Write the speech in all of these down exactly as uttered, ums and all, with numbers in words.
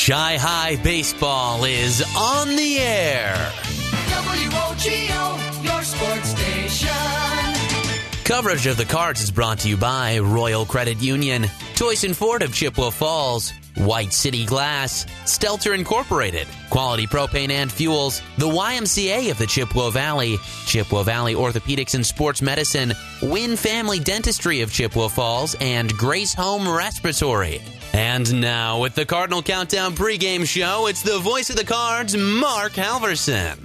Chi-High Baseball is on the air. W O G O, your sports station. Coverage of the Cards is brought to you by Royal Credit Union, Toyson Ford of Chippewa Falls, White City Glass, Stelter Incorporated, Quality Propane and Fuels, the Y M C A of the Chippewa Valley, Chippewa Valley Orthopedics and Sports Medicine, Wynn Family Dentistry of Chippewa Falls, and Grace Home Respiratory. And now, with the Cardinal Countdown pregame show, it's the voice of the Cards, Mark Halverson.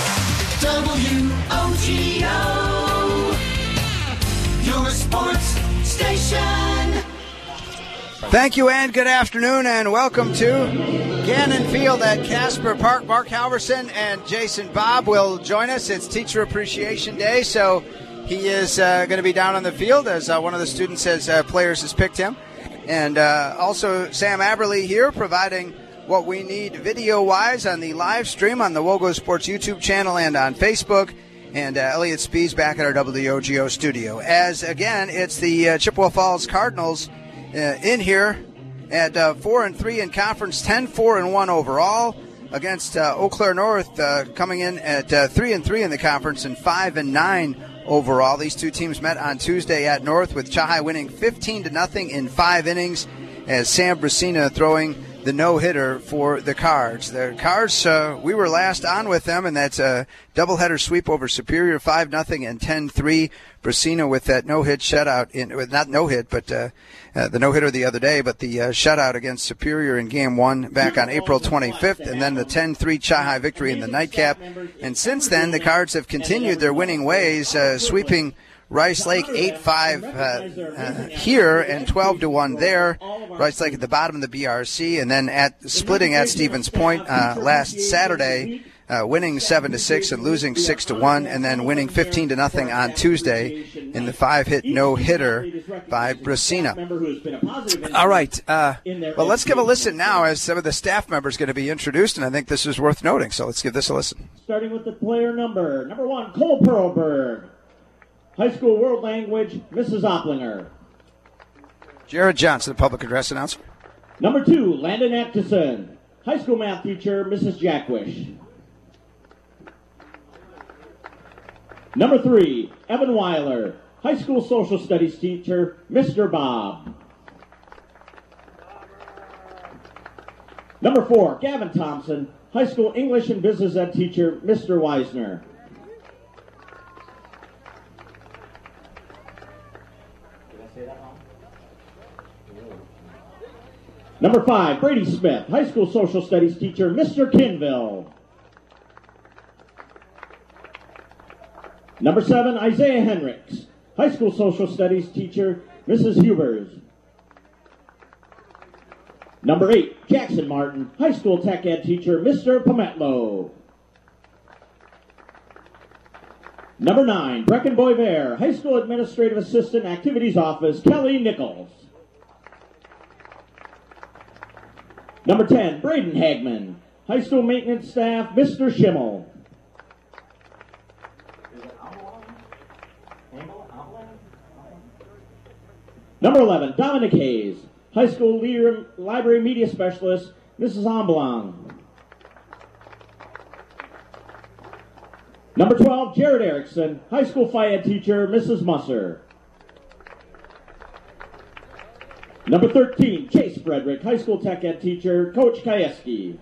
W O G O, your sports station. Thank you and good afternoon and welcome to Gannon Field at Casper Park. Mark Halverson and Jason Bobb will join us. It's Teacher Appreciation Day, so he is uh, going to be down on the field as uh, one of the students says uh, players has picked him. And uh, also Sam Aberly here providing what we need video-wise on the live stream on the Wogo Sports YouTube channel and on Facebook. And uh, Elliot Spees back at our W O G O studio. As, again, it's the uh, Chippewa Falls Cardinals Uh, in here at uh, four and three in conference, ten four and one overall, against uh, Eau Claire North uh, coming in at uh, three and three in the conference and five and nine overall. These two teams met on Tuesday at North, with Chi-High winning fifteen to nothing in five innings, as Sam Brasina throwing the no-hitter for the Cards. The Cards, uh, we were last on with them, and that's a doubleheader sweep over Superior, five nothing and ten three. Brasina with that no-hit shutout, in, with not no-hit, but uh, uh, the no-hitter the other day, but the uh, shutout against Superior in Game one back on April twenty-fifth, and then the ten three Chi-High victory in the nightcap. And since then, the Cards have continued their winning ways, uh, sweeping Rice Lake eight five uh, uh, here and twelve to one there. Rice Lake at the bottom of the B R C, and then at splitting at Stevens Point uh, last Saturday, uh, winning seven to six and losing six to one, and then winning fifteen to nothing on Tuesday in the five-hit no-hitter by Brasina. All right. Uh, well, let's give a listen now as some of the staff members are going to be introduced, and I think this is worth noting. So let's give this a listen. Starting with the player number number one, Cole Perlberg. High School World Language, Missus Opplinger. Jared Johnson, the public address announcer. Number two, Landon Atchison. High School Math teacher, Missus Jackwish. Number three, Evan Weiler. High School Social Studies teacher, Mister Bob. Number four, Gavin Thompson. High School English and Business Ed teacher, Mister Weisner. Number five, Brady Smith, High School Social Studies teacher, Mister Kinville. Number seven, Isaiah Henricks, High School Social Studies teacher, Missus Hubers. Number eight, Jackson Martin, High School Tech Ed teacher, Mister Pometlo. Number nine, Brecken Boisvert, High School Administrative Assistant Activities Office, Kelly Nichols. Number ten, Braden Hagman, High School Maintenance Staff, Mister Schimmel. Number eleven, Dominic Hayes, High School Leader, Library Media Specialist, Missus Ambelang. Number twelve, Jared Erickson, High School Phy Ed teacher, Missus Musser. Number thirteen, Chase Frederick, High School Tech Ed teacher, Coach Kayeski.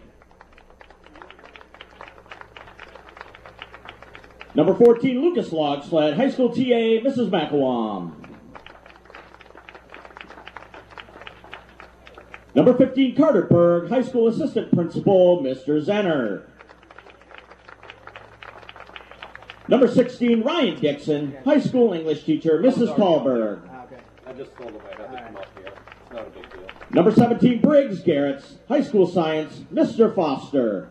Number fourteen, Lucas Logsled, High School T A, Missus McElwam. Number fifteen, Carter Berg, High School Assistant Principal, Mister Zenner. Number sixteen, Ryan Dixon, High School English teacher, Missus Kahlberg. I just told him I had to come up here. It's not a big deal. Number seventeen, Briggs Garretts, High School Science, Mister Foster.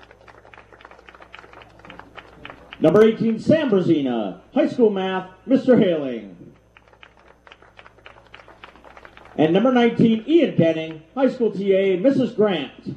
Number eighteen, Sam Brasina, High School Math, Mister Haling. And number nineteen, Ian Denning, High School T A, Missus Grant.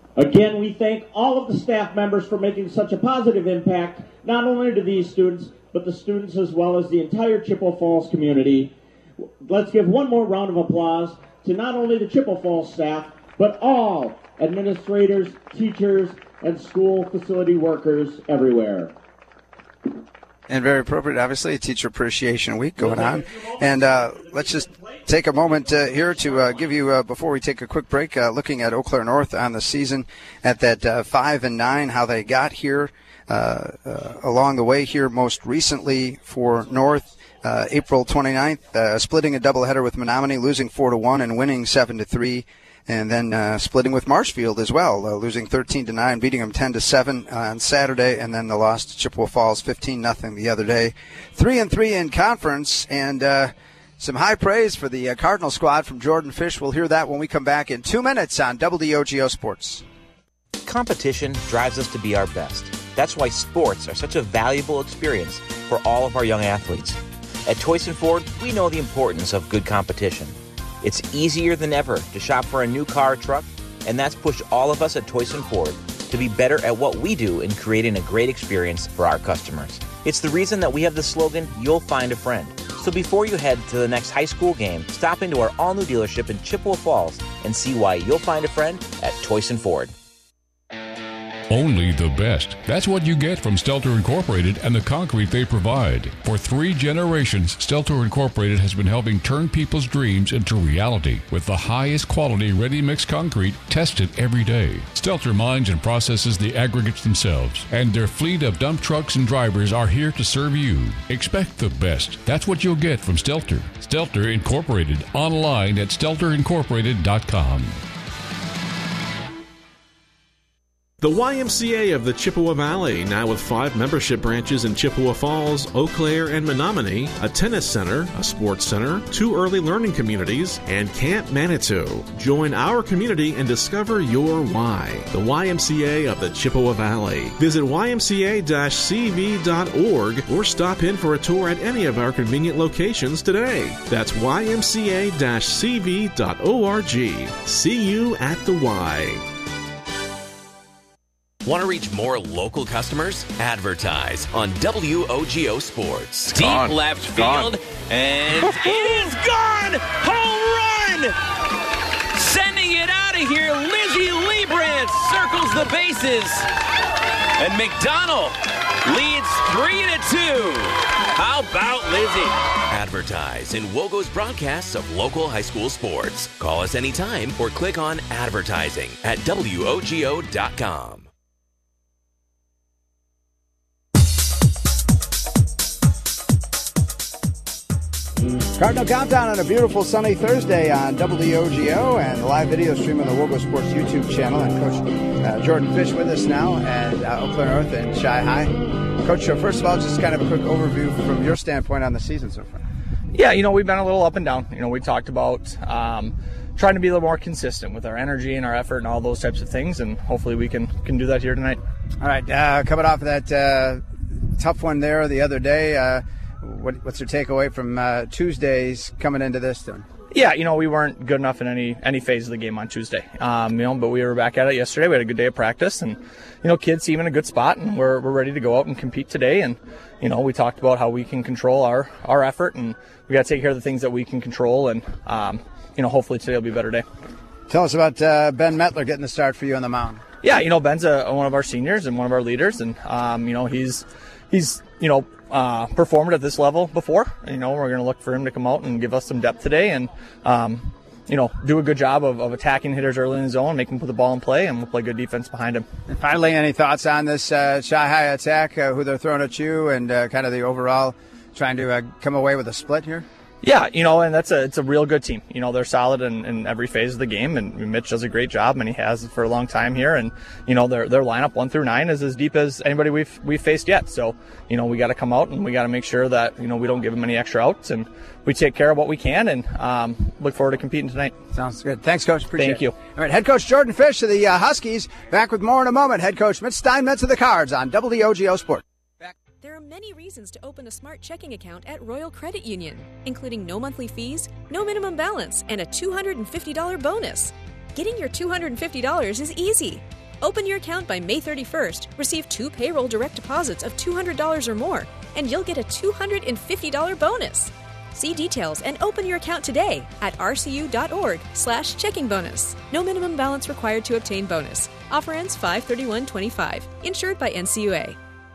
Again, we thank all of the staff members for making such a positive impact, not only to these students, but the students as well as the entire Chippewa Falls community. Let's give one more round of applause to not only the Chippewa Falls staff, but all administrators, teachers, and school facility workers everywhere. And very appropriate, obviously, Teacher Appreciation Week going on. And uh, let's just take a moment uh, here to uh, give you, uh, before we take a quick break, uh, looking at Eau Claire North on the season at that uh, five and nine, how they got here uh, uh, along the way here most recently for North. Uh, April twenty-ninth, uh, splitting a doubleheader with Menominee, losing four to one and winning seven to three. And then uh, splitting with Marshfield as well, uh, losing thirteen to nine, beating them ten to seven on Saturday, and then the loss to Chippewa Falls fifteen nothing the other day. Three and three in conference, and uh, some high praise for the uh, Cardinal squad from Jordan Fish. We'll hear that when we come back in two minutes on W D O G O Sports. Competition drives us to be our best. That's why sports are such a valuable experience for all of our young athletes. At Toyson Ford, we know the importance of good competition. It's easier than ever to shop for a new car or truck, and that's pushed all of us at Toyson Ford to be better at what we do in creating a great experience for our customers. It's the reason that we have the slogan, "You'll find a friend." So before you head to the next high school game, stop into our all-new dealership in Chippewa Falls and see why you'll find a friend at Toyson Ford. Only the best. That's what you get from Stelter Incorporated and the concrete they provide. For three generations, Stelter Incorporated has been helping turn people's dreams into reality with the highest quality ready-mix concrete tested every day. Stelter mines and processes the aggregates themselves, and their fleet of dump trucks and drivers are here to serve you. Expect the best. That's what you'll get from Stelter. Stelter Incorporated, online at stelter incorporated dot com. The Y M C A of the Chippewa Valley, now with five membership branches in Chippewa Falls, Eau Claire, and Menominee, a tennis center, a sports center, two early learning communities, and Camp Manitou. Join our community and discover your why. The Y M C A of the Chippewa Valley. Visit y m c a dash c v dot org or stop in for a tour at any of our convenient locations today. That's y m c a dash c v dot org. See you at the Y. Want to reach more local customers? Advertise on W O G O Sports. Deep Gone. left field, Gone. and it is gone! Home run! Sending it out of here, Lizzie Liebrandt circles the bases. And McDonald leads three to two. How about Lizzie? Advertise in WOGO's broadcasts of local high school sports. Call us anytime or click on advertising at W O G O dot com. Cardinal Countdown on a beautiful sunny Thursday on W O G O and the live video stream on the WOGO Sports YouTube channel. And Coach uh, Jordan Fish with us now at uh, Eau Claire North and Shy High. Coach, so first of all, just kind of a quick overview from your standpoint on the season so far. Yeah, you know, we've been a little up and down. You know, we talked about um, trying to be a little more consistent with our energy and our effort and all those types of things, and hopefully we can, can do that here tonight. All right, uh, coming off of that uh, tough one there the other day, uh, What, what's your takeaway from uh, Tuesdays coming into this then? Yeah, you know, we weren't good enough in any any phase of the game on Tuesday. Um, you know, but we were back at it yesterday. We had a good day of practice, and you know, kids seem in a good spot, and we're we're ready to go out and compete today. And you know, we talked about how we can control our our effort, and we got to take care of the things that we can control. And um, you know, hopefully today will be a better day. Tell us about uh, Ben Metler getting the start for you on the mound. Yeah, you know, Ben's a, one of our seniors and one of our leaders, and um, you know, he's he's you know. Uh, performed at this level before. You know, we're going to look for him to come out and give us some depth today and, um, you know, do a good job of, of attacking hitters early in the zone, make them put the ball in play, and we'll play good defense behind him. And finally, any thoughts on this uh, Shy High attack, uh, who they're throwing at you, and uh, kind of the overall trying to uh, come away with a split here? Yeah, you know, and that's a it's a real good team. You know, they're solid in, in every phase of the game, and Mitch does a great job, and he has for a long time here. And you know, their their lineup one through nine is as deep as anybody we've we've faced yet. So you know, we got to come out and we got to make sure that you know we don't give them any extra outs, and we take care of what we can, and um, look forward to competing tonight. Sounds good. Thanks, Coach. Appreciate Thank it. you. All right, Head Coach Jordan Fish of the uh, Huskies back with more in a moment. Head Coach Mitch Steinmetz of the Cards on W O G O Sports. There are many reasons to open a smart checking account at Royal Credit Union, including no monthly fees, no minimum balance, and a two hundred fifty dollars bonus. Getting your two hundred fifty dollars is easy. Open your account by May thirty-first, receive two payroll direct deposits of two hundred dollars or more, and you'll get a two hundred fifty dollars bonus. See details and open your account today at rcu.org slash checking bonus. No minimum balance required to obtain bonus. Offer ends five thirty-one twenty-five. Insured by N C U A.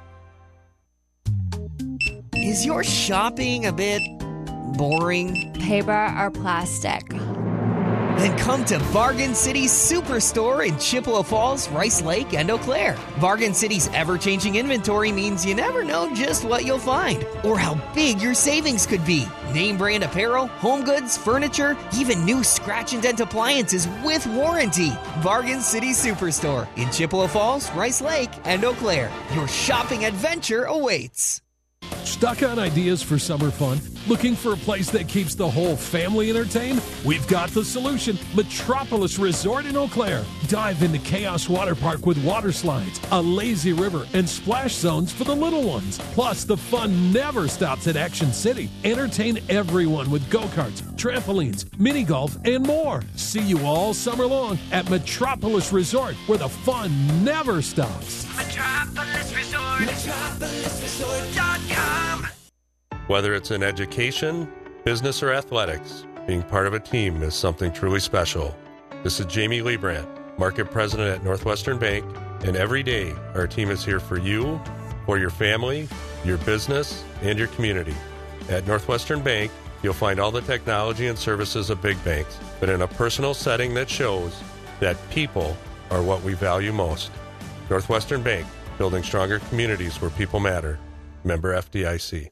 Is your shopping a bit boring? Paper or plastic? Then come to Bargain City Superstore in Chippewa Falls, Rice Lake, and Eau Claire. Bargain City's ever-changing inventory means you never know just what you'll find or how big your savings could be. Name brand apparel, home goods, furniture, even new scratch and dent appliances with warranty. Bargain City Superstore in Chippewa Falls, Rice Lake, and Eau Claire. Your shopping adventure awaits. Stuck on ideas for summer fun? Looking for a place that keeps the whole family entertained? We've got the solution. Metropolis Resort in Eau Claire. Dive into Chaos Water Park with water slides, a lazy river, and splash zones for the little ones. Plus, the fun never stops at Action City. Entertain everyone with go-karts, trampolines, mini golf, and more. See you all summer long at Metropolis Resort, where the fun never stops. Metropolis Resort. Metropolis Resort dot com. Whether it's in education, business, or athletics, being part of a team is something truly special. This is Jamie Liebrandt, Market President at Northwestern Bank, and every day our team is here for you, for your family, your business, and your community. At Northwestern Bank, you'll find all the technology and services of big banks, but in a personal setting that shows that people are what we value most. Northwestern Bank, building stronger communities where people matter. Member F D I C.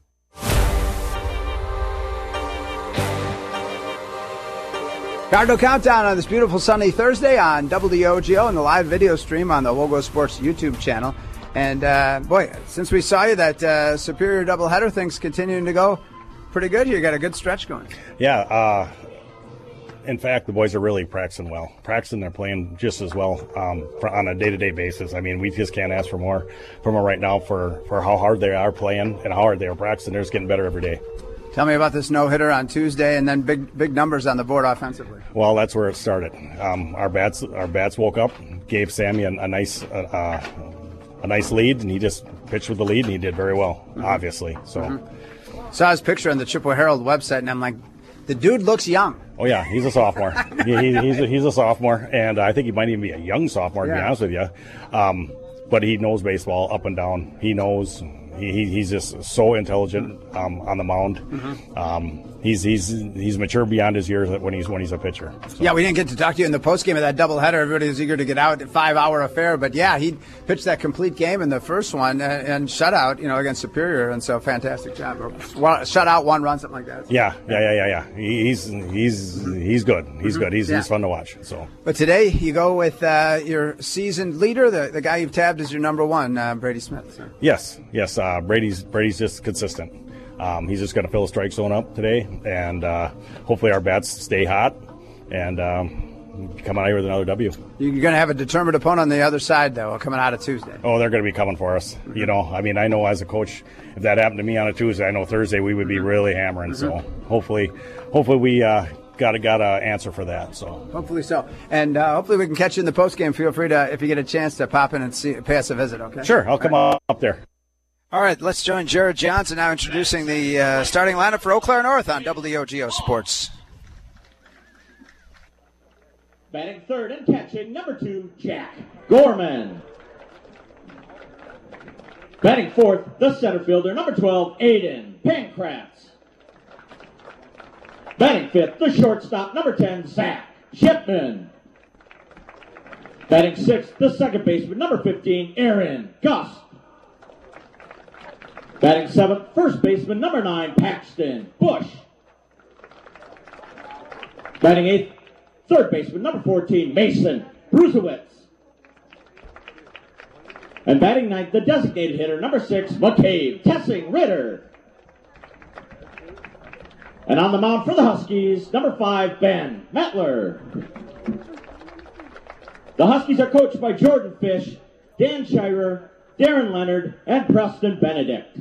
Cardinal Countdown on this beautiful sunny Thursday on W O G O and the live video stream on the Wogo Sports YouTube channel. And, uh, boy, since we saw you, that uh, Superior doubleheader thing's continuing to go pretty good. You got a good stretch going. Yeah. Uh, in fact, the boys are really practicing well. Practicing, they're playing just as well um, for, on a day-to-day basis. I mean, we just can't ask for more from them right now for, for how hard they are playing and how hard they are practicing. They're just getting better every day. Tell me about this no-hitter on Tuesday, and then big big numbers on the board offensively. Well, that's where it started. Um, our bats our bats woke up, gave Sammy a, a nice uh, a nice lead, and he just pitched with the lead, and he did very well, mm-hmm. obviously. So, mm-hmm. Saw his picture on the Chippewa Herald website, and I'm like, the dude looks young. Oh yeah, he's a sophomore. he, he, he's a, he's a sophomore, and I think he might even be a young sophomore, to yeah. be honest with you. Um, but he knows baseball up and down. He knows. He, he's just so intelligent um, on the mound. Mm-hmm. Um, he's he's he's mature beyond his years when he's when he's a pitcher. So. Yeah, we didn't get to talk to you in the postgame of that doubleheader. Everybody was eager to get out. A five-hour affair, but yeah, he pitched that complete game in the first one and, and shutout, you know, against Superior, and so fantastic job. Shutout, one run, something like that. Yeah, yeah, yeah, yeah, yeah. He's he's he's good. He's mm-hmm. good. He's yeah. he's fun to watch. So. But today you go with uh, your seasoned leader, the the guy you've tabbed as your number one, uh, Brady Smith. So. Yes, yes. Uh, Brady's Brady's just consistent. Um, he's just going to fill the strike zone up today, and uh, hopefully our bats stay hot and um, come out here with another W. You're going to have a determined opponent on the other side, though, coming out of Tuesday. Oh, they're going to be coming for us. Mm-hmm. You know, I mean, I know as a coach, if that happened to me on a Tuesday, I know Thursday we would be really hammering. Mm-hmm. So hopefully, hopefully we uh, got a got a answer for that. So hopefully so, and uh, hopefully we can catch you in the post game. Feel free to, if you get a chance, to pop in and see, pay us a visit. Okay. Sure, I'll come right. up there. All right, let's join Jared Johnson now introducing the uh, starting lineup for Eau Claire North on W O G O Sports. Batting third and catching, number two, Jack Gorman. Batting fourth, the center fielder, number twelve, Aiden Pancratz. Batting fifth, the shortstop, number ten, Zach Shipman. Batting sixth, the second baseman, number fifteen, Aaron Gus. Batting seventh, first baseman, number nine, Paxton Bush. Batting eighth, third baseman, number fourteen, Mason Brusewitz. And batting ninth, the designated hitter, number six, McCabe Tessing Ritter. And on the mound for the Huskies, number five, Ben Metler. The Huskies are coached by Jordan Fish, Dan Shirer, Darren Leonard, and Preston Benedict.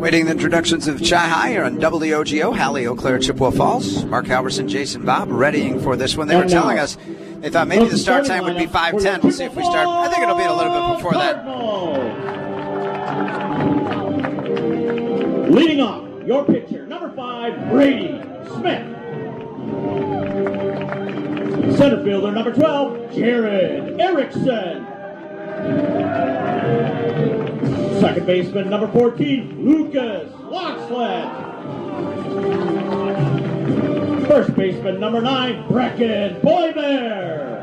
Waiting the introductions of Chi High here on W O G O, Hallie, Eau Claire, Chippewa Falls. Mark Halverson, Jason Bob, readying for this one. They were telling us they thought maybe the start time would be five ten. We'll see if we start. I think it'll be a little bit before that. Leading off, your pitcher, number five, Brady Smith. Center fielder, number twelve, Jared Erickson. Second baseman, number fourteen, Lucas Lockslett. First baseman, number nine, Brecken Boymer.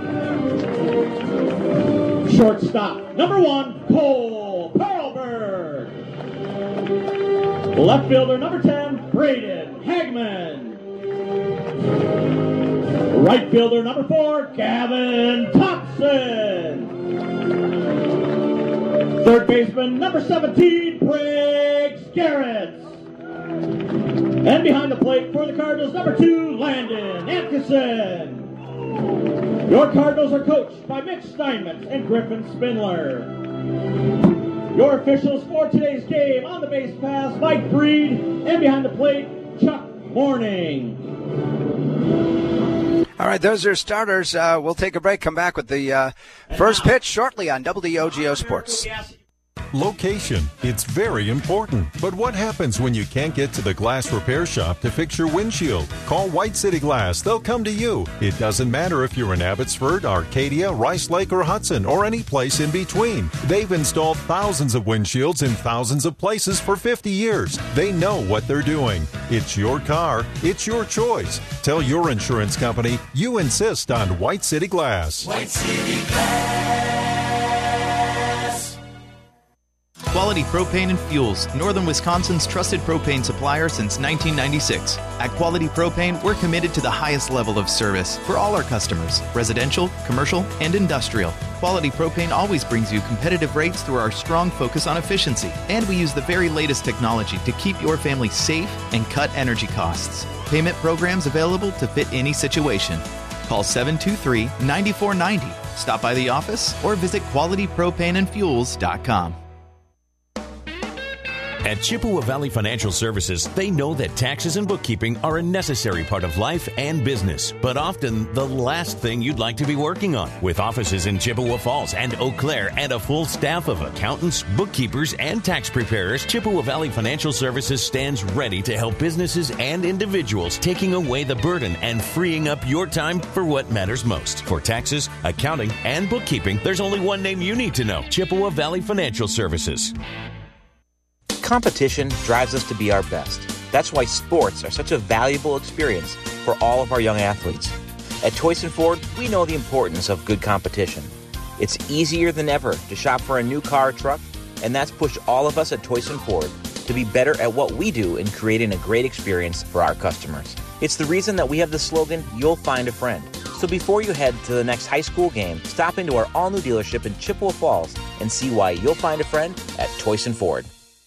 Shortstop, number one, Cole Perlberg. Left fielder, number ten, Braden Hagman. Right fielder, number four, Gavin Thompson. Third baseman, number seventeen, Briggs Garrett. And behind the plate for the Cardinals, number two, Landon Atkinson. Your Cardinals are coached by Mitch Steinmetz and Griffin Spindler. Your officials for today's game: on the base pass, Mike Breed, and behind the plate, Chuck Morning. All right, those are starters. Uh, we'll take a break, come back with the uh, first pitch shortly on W O G O Sports. Location. It's very important. But what happens when you can't get to the glass repair shop to fix your windshield? Call White City Glass. They'll come to you. It doesn't matter if you're in Abbotsford, Arcadia, Rice Lake, or Hudson, or any place in between. They've installed thousands of windshields in thousands of places for fifty years. They know what they're doing. It's your car. It's your choice. Tell your insurance company you insist on White City Glass. White City Glass. Quality Propane and Fuels, Northern Wisconsin's trusted propane supplier since nineteen ninety-six. At Quality Propane, we're committed to the highest level of service for all our customers, residential, commercial, and industrial. Quality Propane always brings you competitive rates through our strong focus on efficiency, and we use the very latest technology to keep your family safe and cut energy costs. Payment programs available to fit any situation. Call seven two three, nine four nine zero. Stop by the office or visit quality propane and fuels dot com. At Chippewa Valley Financial Services, they know that taxes and bookkeeping are a necessary part of life and business, but often the last thing you'd like to be working on. With offices in Chippewa Falls and Eau Claire and a full staff of accountants, bookkeepers, and tax preparers, Chippewa Valley Financial Services stands ready to help businesses and individuals, taking away the burden and freeing up your time for what matters most. For taxes, accounting, and bookkeeping, there's only one name you need to know: Chippewa Valley Financial Services. Competition drives us to be our best. That's why sports are such a valuable experience for all of our young athletes. At Toyson Ford, we know the importance of good competition. It's easier than ever to shop for a new car or truck, and that's pushed all of us at Toyson Ford to be better at what we do in creating a great experience for our customers. It's the reason that we have the slogan, "You'll find a friend." So before you head to the next high school game, stop into our all-new dealership in Chippewa Falls and see why you'll find a friend at Toyson Ford.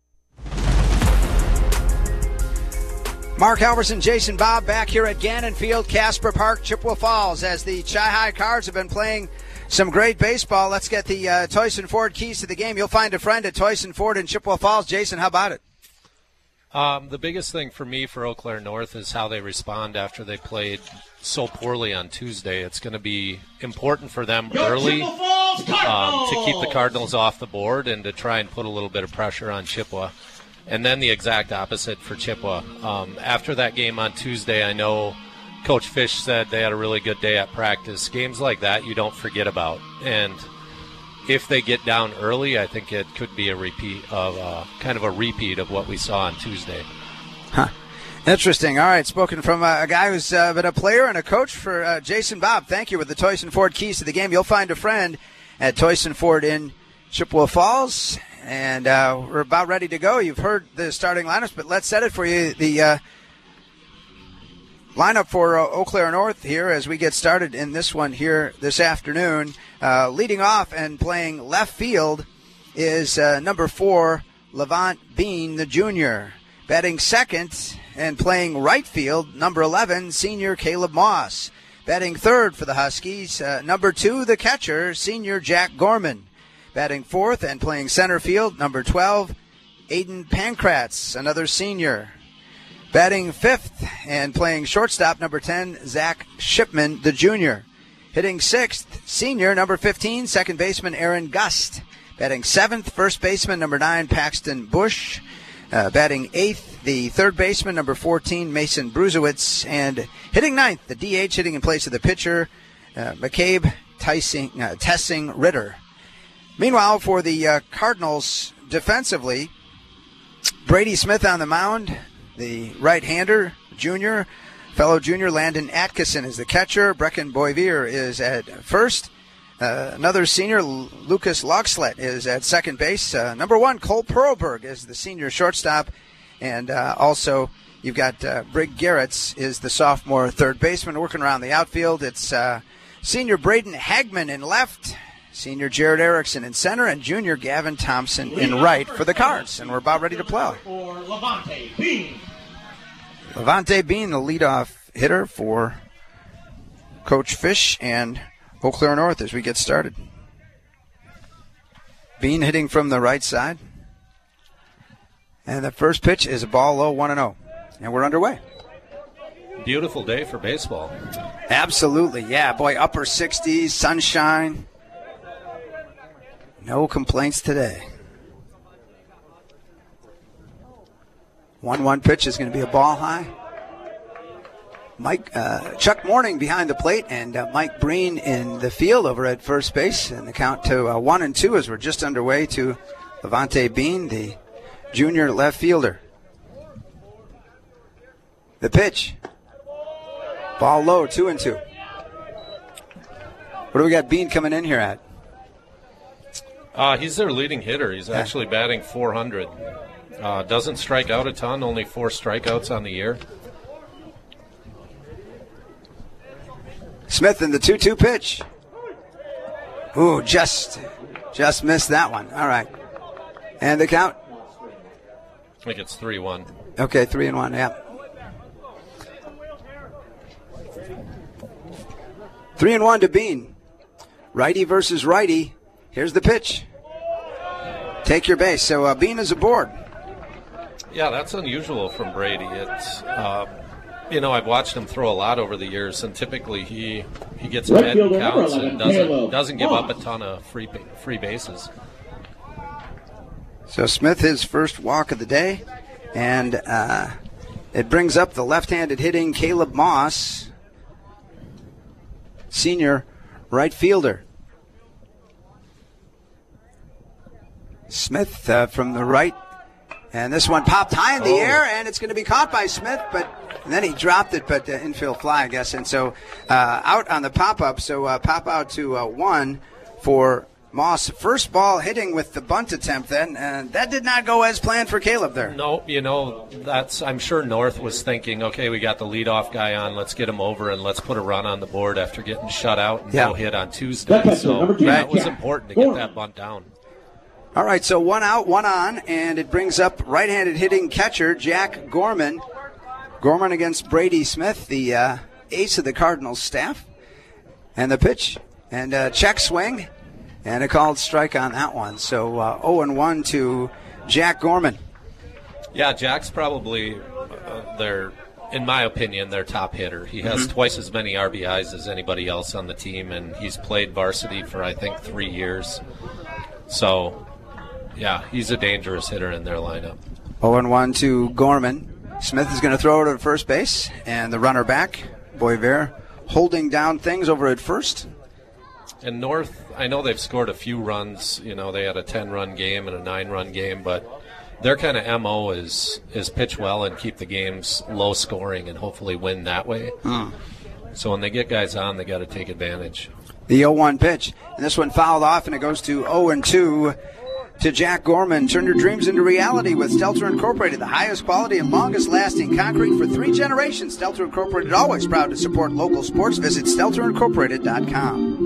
Mark Halverson, Jason Bob back here at Gannon Field, Casper Park, Chippewa Falls, as the Chi High Cards have been playing some great baseball. Let's get the uh, Toyson Ford keys to the game. You'll find a friend at Toyson Ford in Chippewa Falls. Jason, how about it? Um, the biggest thing for me for Eau Claire North is how they respond after they played so poorly on Tuesday. It's going to be important for them Your early um, to keep the Cardinals off the board and to try and put a little bit of pressure on Chippewa. And then the exact opposite for Chippewa. Um, after that game on Tuesday, I know Coach Fish said they had a really good day at practice. Games like that you don't forget about. And if they get down early, I think it could be a repeat of uh, kind of a repeat of what we saw on Tuesday. Huh. Interesting. All right, spoken from uh, a guy who's uh, been a player and a coach for uh, Jason Bob. Thank you with the Toyson Ford keys to the game. You'll find a friend at Toyson Ford in Chippewa Falls. And uh, we're about ready to go. You've heard the starting lineups, but let's set it for you. The uh, lineup for uh, Eau Claire North here as we get started in this one here this afternoon. Uh, leading off and playing left field is uh, number four, Levant Bean, the junior. Batting second and playing right field, number eleven, senior Caleb Moss. Batting third for the Huskies, uh, number two, the catcher, senior Jack Gorman. Batting fourth and playing center field, number twelve, Aiden Pankratz, another senior. Batting fifth and playing shortstop, number ten, Zach Shipman, the junior. Hitting sixth, senior, number fifteen, second baseman Aaron Gust. Batting seventh, first baseman, number nine, Paxton Bush. Uh, batting eighth, the third baseman, number fourteen, Mason Bruzewitz. And hitting ninth, the D H, hitting in place of the pitcher, uh, McCabe Tessing, uh, Tessing Ritter. Meanwhile, for the uh, Cardinals defensively, Brady Smith on the mound, the right-hander, junior. Fellow junior Landon Atkinson is the catcher. Brecken Boivier is at first. Uh, another senior, Lucas Logslet, is at second base. Uh, number one, Cole Perlberg is the senior shortstop. And uh, also, you've got uh, Brig Garretts is the sophomore third baseman working around the outfield. It's uh, senior Braden Hagman in left, senior Jared Erickson in center, and junior Gavin Thompson in right for the Cards. And we're about ready to play. For Levante Bean. Levante Bean, the leadoff hitter for Coach Fish and Eau Claire North as we get started. Bean hitting from the right side. And the first pitch is a ball low, one and oh. And we're underway. Beautiful day for baseball. Absolutely, yeah. Boy, upper sixties, sunshine. No complaints today. one one pitch is going to be a ball high. Mike uh, Chuck Morning behind the plate, and uh, Mike Breen in the field over at first base. And the count to uh, one and two as we're just underway to Levante Bean, the junior left fielder. The pitch. Ball low, two and two. What do we got Bean coming in here at? Uh, he's their leading hitter. He's actually batting four hundred. Uh, doesn't strike out a ton, only four strikeouts on the year. Smith in the two two pitch. Ooh, just, just missed that one. All right. And the count? I think it's three one. Okay, three and one, yeah. Three and one to Bean. Righty versus righty. Here's the pitch. Take your base. So uh, Bean is aboard. Yeah, that's unusual from Brady. It's, uh, you know, I've watched him throw a lot over the years, and typically he he gets dead counts and doesn't doesn't give up a ton of free free bases. So Smith, his first walk of the day, and uh, it brings up the left-handed hitting Caleb Moss, senior right fielder. Smith uh, from the right. And this one popped high in the oh. air, and it's going to be caught by Smith, but then he dropped it, but uh, infield fly, I guess. And so uh, out on the pop-up, so uh, pop out to uh, one for Moss. First ball hitting with the bunt attempt then, and that did not go as planned for Caleb there. No, you know, that's I'm sure North was thinking, okay, we got the leadoff guy on, let's get him over and let's put a run on the board after getting shut out and yeah. no hit on Tuesday. So that was important to get that bunt down. All right, so one out, one on, and it brings up right-handed hitting catcher Jack Gorman. Gorman against Brady Smith, the uh, ace of the Cardinals staff. And the pitch, and a check swing, and a called strike on that one. So uh, oh and one to Jack Gorman. Yeah, Jack's probably uh, their, in my opinion, their top hitter. He has mm-hmm. twice as many R B Is as anybody else on the team, and he's played varsity for, I think, three years. So... yeah, he's a dangerous hitter in their lineup. oh and one to Gorman. Smith is going to throw it to first base, and the runner back, Boivier, holding down things over at first. And North, I know they've scored a few runs. You know, they had a ten-run game and a nine-run game, but their kind of M O is is pitch well and keep the games low-scoring and hopefully win that way. Mm. So when they get guys on, they got to take advantage. The oh one pitch, and this one fouled off, and it goes to oh and two. To Jack Gorman. Turn your dreams into reality with Stelter Incorporated, the highest quality and longest lasting concrete for three generations. Stelter Incorporated, always proud to support local sports. Visit stelter incorporated dot com.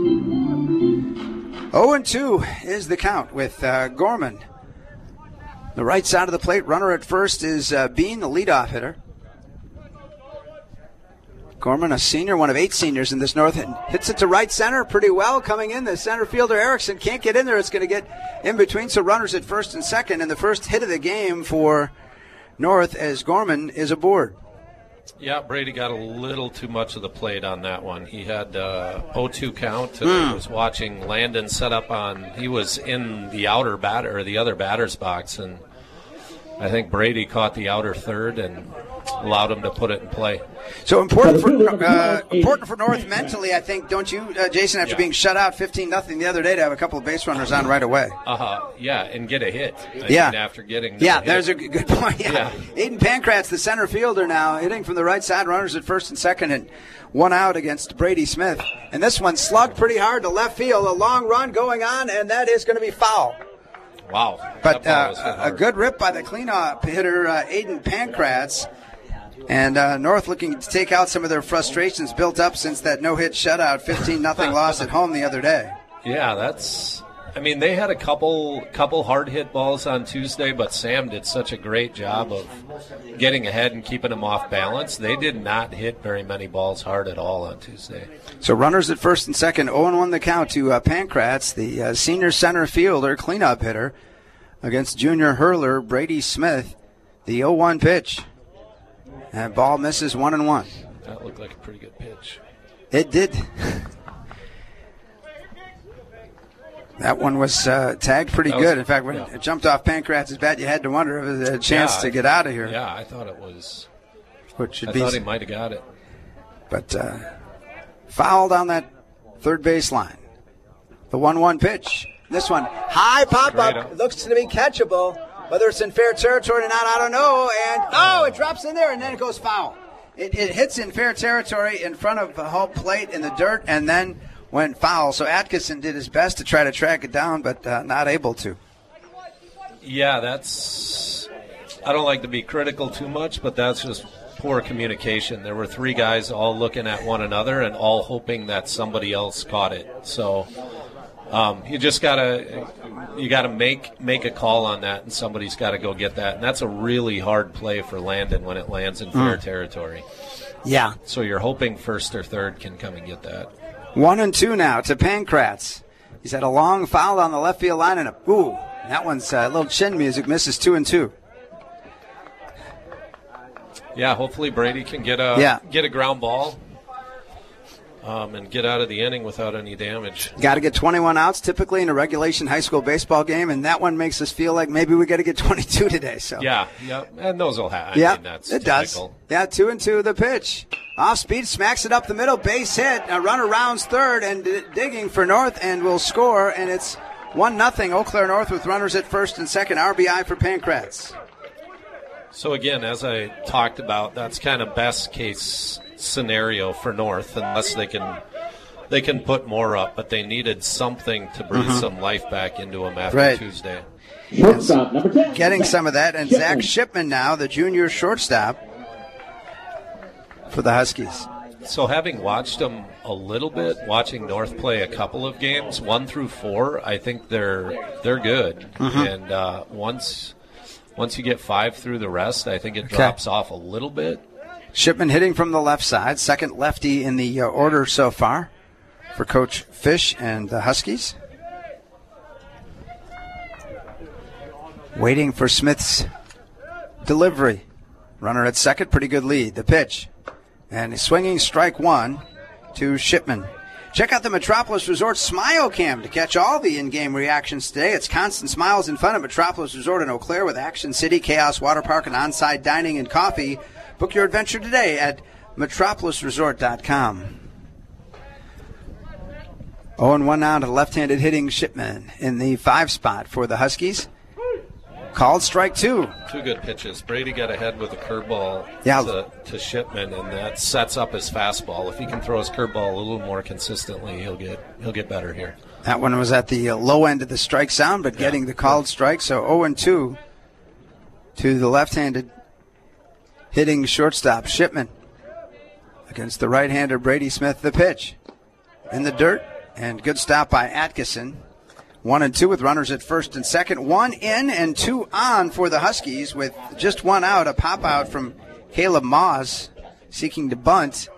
oh and two is the count with uh, Gorman. The right side of the plate, runner at first is uh, Bean, the leadoff hitter. Gorman, a senior, one of eight seniors in this North, and hits it to right center pretty well. Coming in, the center fielder Erickson can't get in there. It's going to get in between, so runners at first and second. And the first hit of the game for North as Gorman is aboard. Yeah, Brady got a little too much of the plate on that one. He had uh, oh two count, and Mm. I was watching Landon set up on. He was in the outer batter, or the other batter's box, and I think Brady caught the outer third and allowed him to put it in play. So important for uh, important for North mentally, I think, don't you, uh, Jason, after Yeah. being shut out fifteen nothing the other day, to have a couple of base runners on right away. Uh-huh, yeah, and get a hit. I Yeah. mean, after getting Yeah, hit. there's a good point. Yeah. Yeah. Aiden Pankratz, the center fielder now, hitting from the right side, runners at first and second, and one out against Brady Smith. And this one slugged pretty hard to left field, a long run going on, and that is going to be foul. Wow. But That ball uh, was hit a hard. good rip by the cleanup hitter, uh, Aiden Pankratz. And uh, North looking to take out some of their frustrations built up since that no-hit shutout, fifteen nothing loss at home the other day. Yeah, that's. I mean, they had a couple couple hard hit balls on Tuesday, but Sam did such a great job of getting ahead and keeping them off balance. They did not hit very many balls hard at all on Tuesday. So runners at first and second, oh and one the count to uh, Pankratz, the uh, senior center fielder, cleanup hitter, against junior hurler Brady Smith. The oh one pitch. And ball misses one and one. That looked like a pretty good pitch. It did. That one was uh, tagged pretty That was- good. In fact, when yeah. it jumped off Pankratz's bat, you had to wonder if it was a chance Yeah, to I- get out of here. Yeah, I thought it was. Which should I be thought he might have got it. But uh, fouled on that third base line. The one one pitch. This one, high pop-up, looks to be catchable. Whether it's in fair territory or not, I don't know. And, oh, it drops in there, and then it goes foul. It, it hits in fair territory in front of the home plate in the dirt, and then went foul. So Atkinson did his best to try to track it down, but uh, not able to. Yeah, that's. I don't like to be critical too much, but that's just poor communication. There were three guys all looking at one another and all hoping that somebody else caught it. So um, you just gotta you gotta make make a call on that, and somebody's got to go get that. And that's a really hard play for Landon when it lands in fair Mm. territory. Yeah. So you're hoping first or third can come and get that. One and two now to Pankratz. He's had a long foul on the left field line, and a ooh, that one's a uh, little chin music. Misses two and two. Yeah, hopefully Brady can get a Yeah. get a ground ball um, and get out of the inning without any damage. Got to get twenty-one outs typically in a regulation high school baseball game, and that one makes us feel like maybe we got to get twenty-two today. So Yeah, yeah, and those will happen. yeah, I mean, that's it typical. does. Yeah, two and two the pitch. Off speed, smacks it up the middle, base hit. A runner rounds third and d- digging for North and will score, and it's one nothing. Eau Claire North with runners at first and second. R B I for Pankratz. So again, as I talked about, that's kind of best case scenario for North, unless they can they can put more up. But they needed something to breathe Mhm. some life back into them after Right. Tuesday. Shortstop, number ten. Getting some of that, and Zach Shipman now, the junior shortstop for the Huskies. So having watched them a little bit, watching North play a couple of games, one through four, I think they're they're good. Mhm. And uh, once once you get five through the rest, I think it Okay. drops off a little bit. Shipman hitting from the left side, second lefty in the uh, order so far for Coach Fish and the Huskies. Waiting for Smith's delivery. Runner at second, pretty good lead. The pitch. And he's swinging strike one to Shipman. Check out the Metropolis Resort Smile Cam to catch all the in-game reactions today. It's constant smiles and fun at Metropolis Resort in Eau Claire with Action City, Chaos Water Park, and on-site dining and coffee. Book your adventure today at metropolis resort dot com. oh and one now to left-handed hitting Shipman in the five spot for the Huskies. Called strike two. Two good pitches. Brady got ahead with a curveball Yeah. to, to Shipman, and that sets up his fastball. If he can throw his curveball a little more consistently, he'll get he'll get better here. That one was at the uh, low end of the strike sound, but getting the called strike. So oh and two to the left-handed hitting shortstop Shipman against the right-hander Brady Smith. The pitch in the dirt, and good stop by Atkinson. One and two with runners at first and second. One in and two on for the Huskies with just one out. A pop out from Caleb Moss seeking to bunt.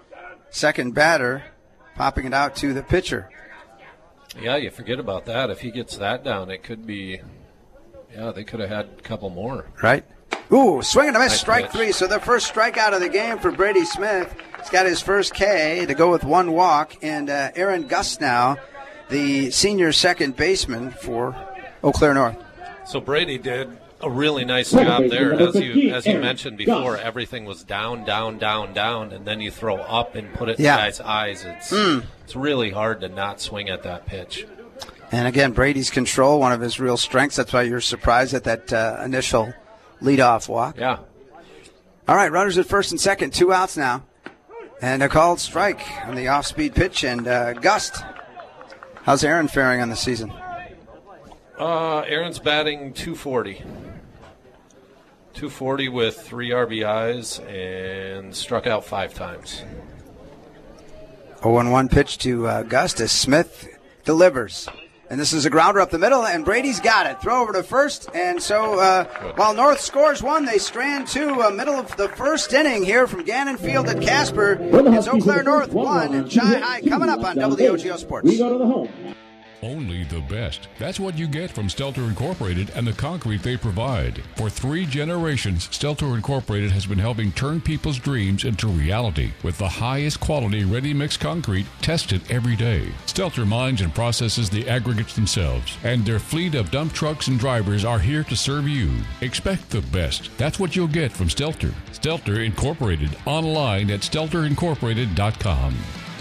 second batter, popping it out to the pitcher. Yeah, you forget about that. If he gets that down, it could be, yeah, they could have had a couple more. Right. Ooh, swing and a miss, Nice strike pitch. three. So the first strikeout of the game for Brady Smith. He's got his first K to go with one walk. And uh, Aaron Gust now, the senior second baseman for Eau Claire North. So Brady did a really nice job there. As you as you mentioned before, everything was down, down, down, down, and then you throw up and put it in Yeah. the guy's eyes. It's Mm. it's really hard to not swing at that pitch. And again, Brady's control, one of his real strengths. That's why you're surprised at that uh, initial leadoff walk. Yeah. All right, runners at first and second, two outs now. And a called strike on the off-speed pitch. And uh, Gust, how's Aaron faring on the season? Uh, Aaron's batting two forty. two forty with three R B Is and struck out five times. oh one one pitch to uh, Gust as Smith delivers. And this is a grounder up the middle, and Brady's got it. Throw over to first, and so uh, while North scores one, they strand two. Uh, middle of the first inning here from Gannon Field at Casper. It's Eau Claire North one, and Chi High coming up on W O G O Sports. We go to the home. Only the best. That's what you get from Stelter Incorporated and the concrete they provide. For three generations, Stelter Incorporated has been helping turn people's dreams into reality with the highest quality ready-mix concrete tested every day. Stelter mines and processes the aggregates themselves, and their fleet of dump trucks and drivers are here to serve you. Expect the best. That's what you'll get from Stelter. Stelter Incorporated, online at stelter incorporated dot com.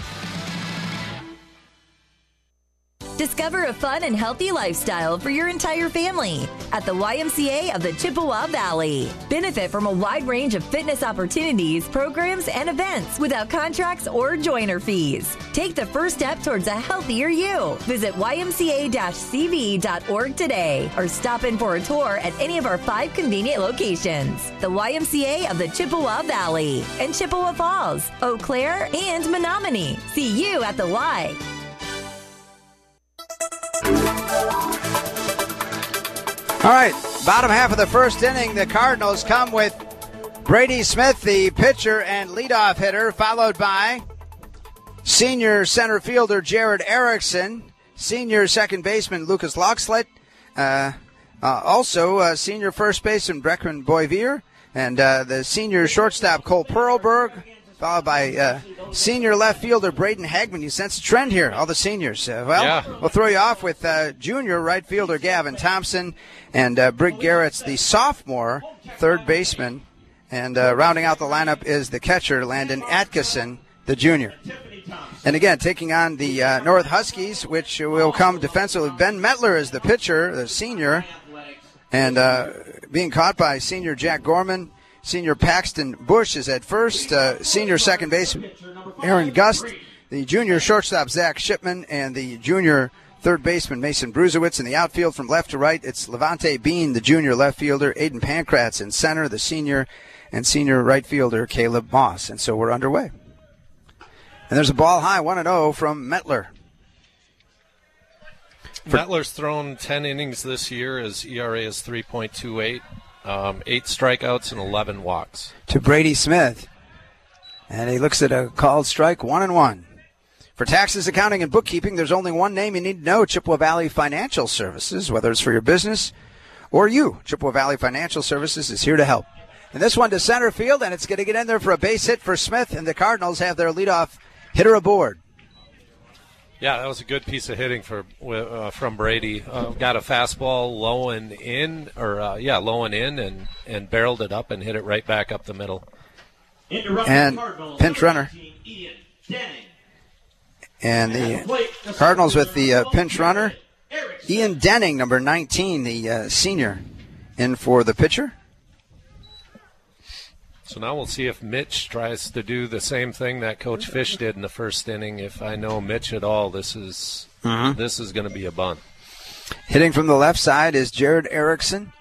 Discover a fun and healthy lifestyle for your entire family at the Y M C A of the Chippewa Valley. Benefit from a wide range of fitness opportunities, programs, and events without contracts or joiner fees. Take the first step towards a healthier you. Visit y m c a c v dot org today or stop in for a tour at any of our five convenient locations. The Y M C A of the Chippewa Valley and Chippewa Falls, Eau Claire, and Menominee. See you at the Y. All right, bottom half of the first inning, the Cardinals come with Brady Smith, the pitcher and leadoff hitter, followed by senior center fielder Jared Erickson, senior second baseman Lucas Loxlett, uh, uh, also uh, senior first baseman Breckman Boivier, and uh, the senior shortstop Cole Perlberg, followed by uh, senior left fielder Braden Hagman. You sense a trend here, all the seniors. Uh, well, Yeah. we'll throw you off with uh, junior right fielder Gavin Thompson and uh, Brig Garrett's the sophomore third baseman. And uh, rounding out the lineup is the catcher Landon Atkinson, the junior. And again, taking on the uh, North Huskies, which will come defensively. Ben Metler is the pitcher, the senior, and uh, being caught by senior Jack Gorman. Senior Paxton Bush is at first. Uh, senior second baseman Aaron Gust. The junior shortstop Zach Shipman. And the junior third baseman Mason Bruzewitz. In the outfield from left to right, it's Levante Bean, the junior left fielder. Aiden Pankratz in center, the senior. And senior right fielder Caleb Moss. And so we're underway. And there's a ball high, one and oh from Metler. For- Metler's thrown ten innings this year. His E R A is three point two eight. Um, eight strikeouts and eleven walks. To Brady Smith. And he looks at a called strike, one and one. For taxes, accounting, and bookkeeping, there's only one name you need to know, Chippewa Valley Financial Services. Whether it's for your business or you, Chippewa Valley Financial Services is here to help. And this one to center field, and it's going to get in there for a base hit for Smith, and the Cardinals have their leadoff hitter aboard. Yeah, that was a good piece of hitting for uh, from Brady. Uh, got a fastball low and in, or uh, yeah, low and in, and, and barreled it up and hit it right back up the middle. And pinch runner. And the Cardinals with the uh, pinch runner, Ian Denning, number nineteen, the uh, senior, in for the pitcher. So now we'll see if Mitch tries to do the same thing that Coach Fish did in the first inning. If I know Mitch at all, this is Mhm. this is going to be a bunt. Hitting from the left side is Jared Erickson.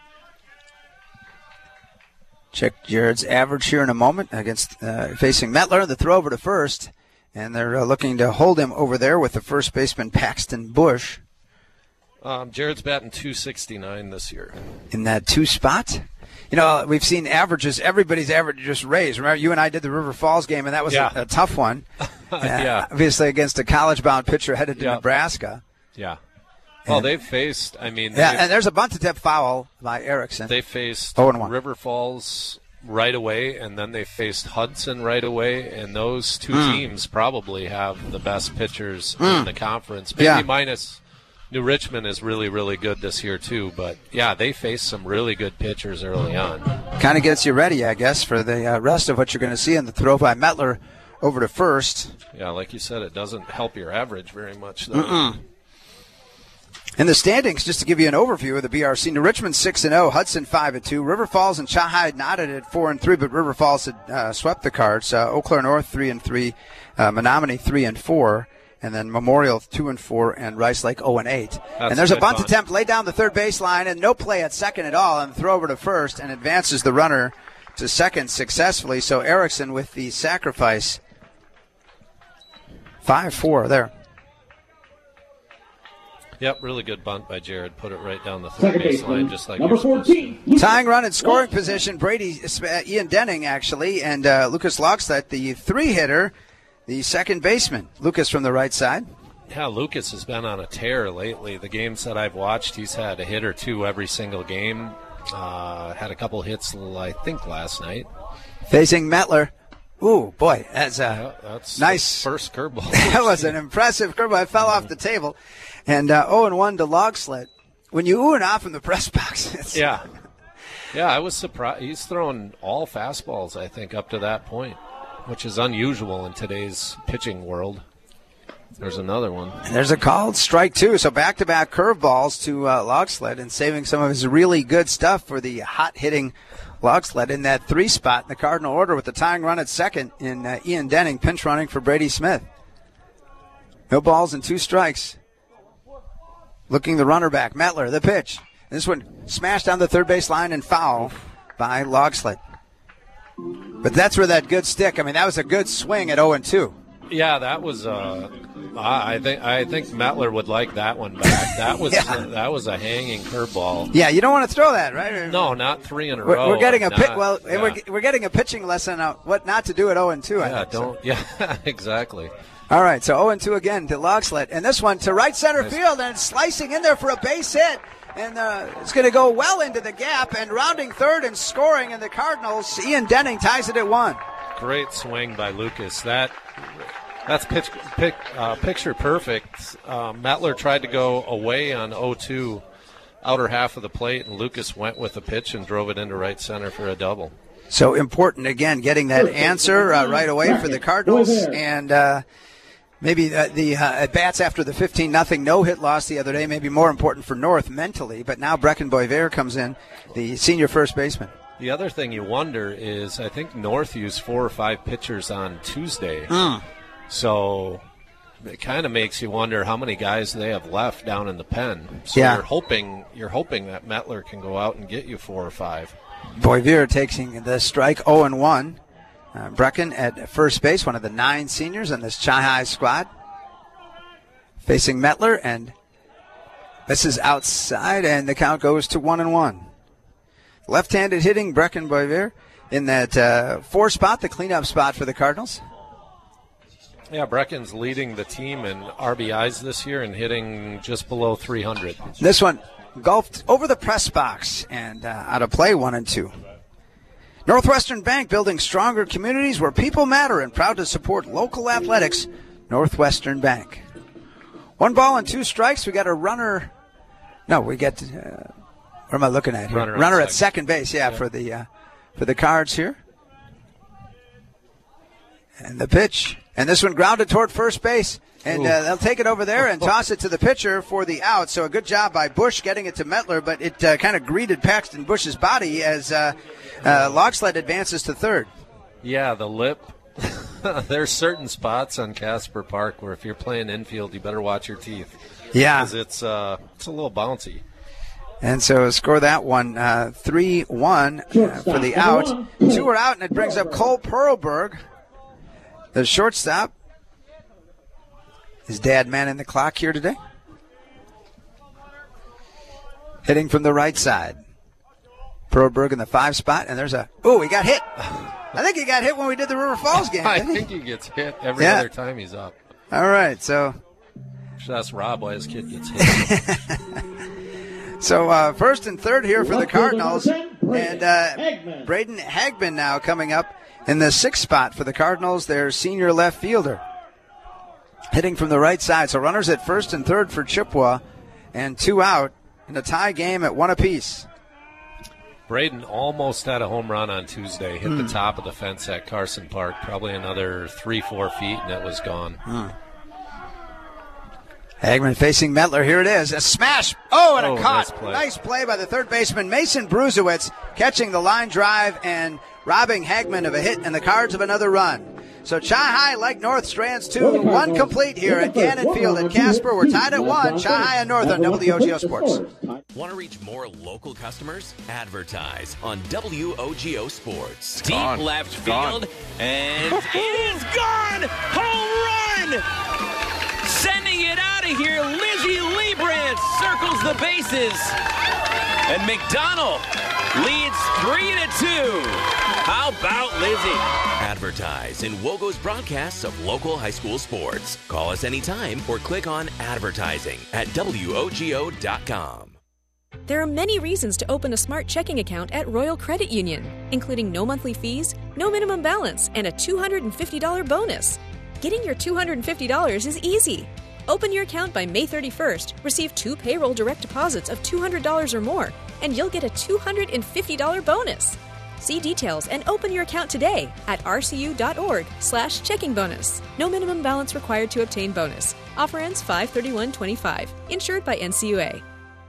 Check Jared's average here in a moment against uh, facing Metler. The throw over to first, and they're uh, looking to hold him over there with the first baseman Paxton Bush Um, Jared's batting two sixty-nine this year. in that two spot. you know, we've seen averages, everybody's average just raised. Remember, you and I did the River Falls game, and that was yeah. a, a tough one. yeah. Uh, obviously against a college-bound pitcher headed to yeah. Nebraska. Yeah. Well, and, they've faced, I mean. Yeah, and there's a bunt-to-tip foul by Erickson. They faced oh and one. River Falls right away, and then they faced Hudson right away, and those two mm. teams probably have the best pitchers mm. in the conference. Maybe yeah. minus New Richmond is really, really good this year too. But, yeah, they faced some really good pitchers early on. Kind of gets you ready, I guess, for the uh, rest of what you're going to see in the throw by Mettler over to first. Yeah, like you said, it doesn't help your average very much, though. Mm-mm. In the standings, just to give you an overview of the B R C, New Richmond six and oh, Hudson five and two, River Falls and Chahide knotted at four and three, but River Falls had uh, swept the cards. Uh, Eau Claire North three and three, uh, Menominee three and four, and then Memorial two and four, and Rice Lake oh and eight. And there's a bunt fun. attempt laid down the third baseline, and no play at second at all, and throw over to first, and advances the runner to second successfully. So Erickson with the sacrifice, five four there. Yep, really good bunt by Jared. Put it right down the third baseline, just like number fourteen. Tying run in scoring position, Brady, uh, Ian Denning, actually, and uh, Lucas Lockstedt, the three-hitter, the second baseman. Lucas from the right side. Yeah, Lucas has been on a tear lately. The games that I've watched, he's had a hit or two every single game. Uh, had a couple hits, I think, last night. Facing Mettler. Ooh, boy, that's a yeah, that's nice first curveball. That was an impressive curveball. It fell off the table. And uh, oh and one to Logslet. When you ooh and ah from the press box. It's yeah. Yeah, I was surprised. He's thrown all fastballs, I think, up to that point, which is unusual in today's pitching world. There's another one. And there's a called strike, too. So back-to-back curveballs to uh, Logslet, and saving some of his really good stuff for the hot-hitting Logslet in that three spot in the Cardinal order with the tying run at second in uh, Ian Denning, pinch running for Brady Smith. No balls and two strikes. Looking the runner back. Mettler, the pitch. This one smashed down the third base line and foul by Logslet. But that's where that good stick, I mean, that was a good swing at oh and two. Yeah, that was. Uh, I think I think Mettler would like that one back. That was yeah. uh, that was a hanging curveball. Yeah, you don't want to throw that, right? No, not three in a we're, row. We're getting a not, pick. Well, yeah. we're we're getting a pitching lesson on what not to do at oh and two. Yeah, I think, don't. So. Yeah, exactly. All right, so oh and two again to Logslet, and this one to right center nice. field, and it's slicing in there for a base hit. And uh, it's going to go well into the gap, and rounding third and scoring in the Cardinals, Ian Denning ties it at one. Great swing by Lucas. That that's pitch, pick, uh, picture perfect. Uh, Mettler tried to go away on oh two, outer half of the plate, and Lucas went with the pitch and drove it into right center for a double. So important, again, getting that answer uh, right away for the Cardinals, and uh, maybe the, the uh, at-bats after the fifteen nothing no-hit loss the other day may be more important for North mentally, but now Brecken Boisvert comes in, the senior first baseman. The other thing you wonder is I think North used four or five pitchers on Tuesday. Mm. So it kind of makes you wonder how many guys they have left down in the pen. So yeah. you're hoping you're hoping that Mettler can go out and get you four or five. Boisvert taking the strike oh and one. Uh, Brecken at first base, one of the nine seniors on this Chi-High squad. Facing Mettler, and this is outside, and the count goes to one and one. Left-handed hitting Brecken Boisvert in that uh, four spot, the cleanup spot for the Cardinals. Yeah, Brecken's leading the team in R B Is this year and hitting just below three hundred. This one golfed over the press box and uh, out of play, one and two. Northwestern Bank, building stronger communities where people matter, and proud to support local athletics. Northwestern Bank. One ball and two strikes. We got a runner. No, we get. Uh, what am I looking at here? Runner, runner at second. second base. Yeah, yeah. for the uh, for the Cards here. And the pitch. And this one grounded toward first base. And uh, they'll take it over there and toss it to the pitcher for the out. So a good job by Bush getting it to Mettler, but it uh, kind of greeted Paxton Bush's body as uh, uh, Logslet advances to third. Yeah, the lip. There's certain spots on Casper Park where if you're playing infield, you better watch your teeth. Yeah. Because it's, uh, it's a little bouncy. And so score that one uh, three one uh, for the out. Two are out, and it brings up Cole Perlberg, the shortstop. His dad manning the clock here today. Hitting from the right side. Proberg in the five spot, and there's a oh, he got hit. I think he got hit when we did the River Falls game. I didn't he? think he gets hit every Yeah. other time he's up. All right, so Should ask Rob why his kid gets hit. so uh, first and third here for the Cardinals, and uh, Braden Hagman now coming up in the sixth spot for the Cardinals, their senior left fielder, hitting from the right side. So runners at first and third for Chippewa, and two out in a tie game at one apiece. Braden almost had a home run on Tuesday. Hit the Hmm. top of the fence at Carson Park, probably another three, four feet, and it was gone. Hmm. Hagman facing Metler. Here it is. A smash. Oh, and Oh, a caught. nice play. Nice play by the third baseman, Mason Bruzewitz, catching the line drive and robbing Hagman of a hit and the Cards of another run. So Chi-Hi, like North, strands two, one complete here at Gannon Field at Casper. We're tied at one. Chi-Hi and North on W O G O Sports. Want to reach more local customers? Advertise on W O G O Sports. Gone. Deep left Gone. field, and it is gone! Home run! Sending it out of here, Lizzie Liebrandt circles the bases. And McDonald leads three to two. How about Lizzie? Advertise in Wogo's broadcasts of local high school sports. Call us anytime or click on advertising at W O G O dot com. There are many reasons to open a smart checking account at Royal Credit Union, including no monthly fees, no minimum balance, and a two hundred fifty dollars bonus. Getting your two hundred fifty dollars is easy. Open your account by May thirty-first, receive two payroll direct deposits of two hundred dollars or more, and you'll get a two hundred fifty dollars bonus. See details and open your account today at rcu.org slash checking bonus. No minimum balance required to obtain bonus. Offer ends five thirty-one twenty-five. Insured by N C U A.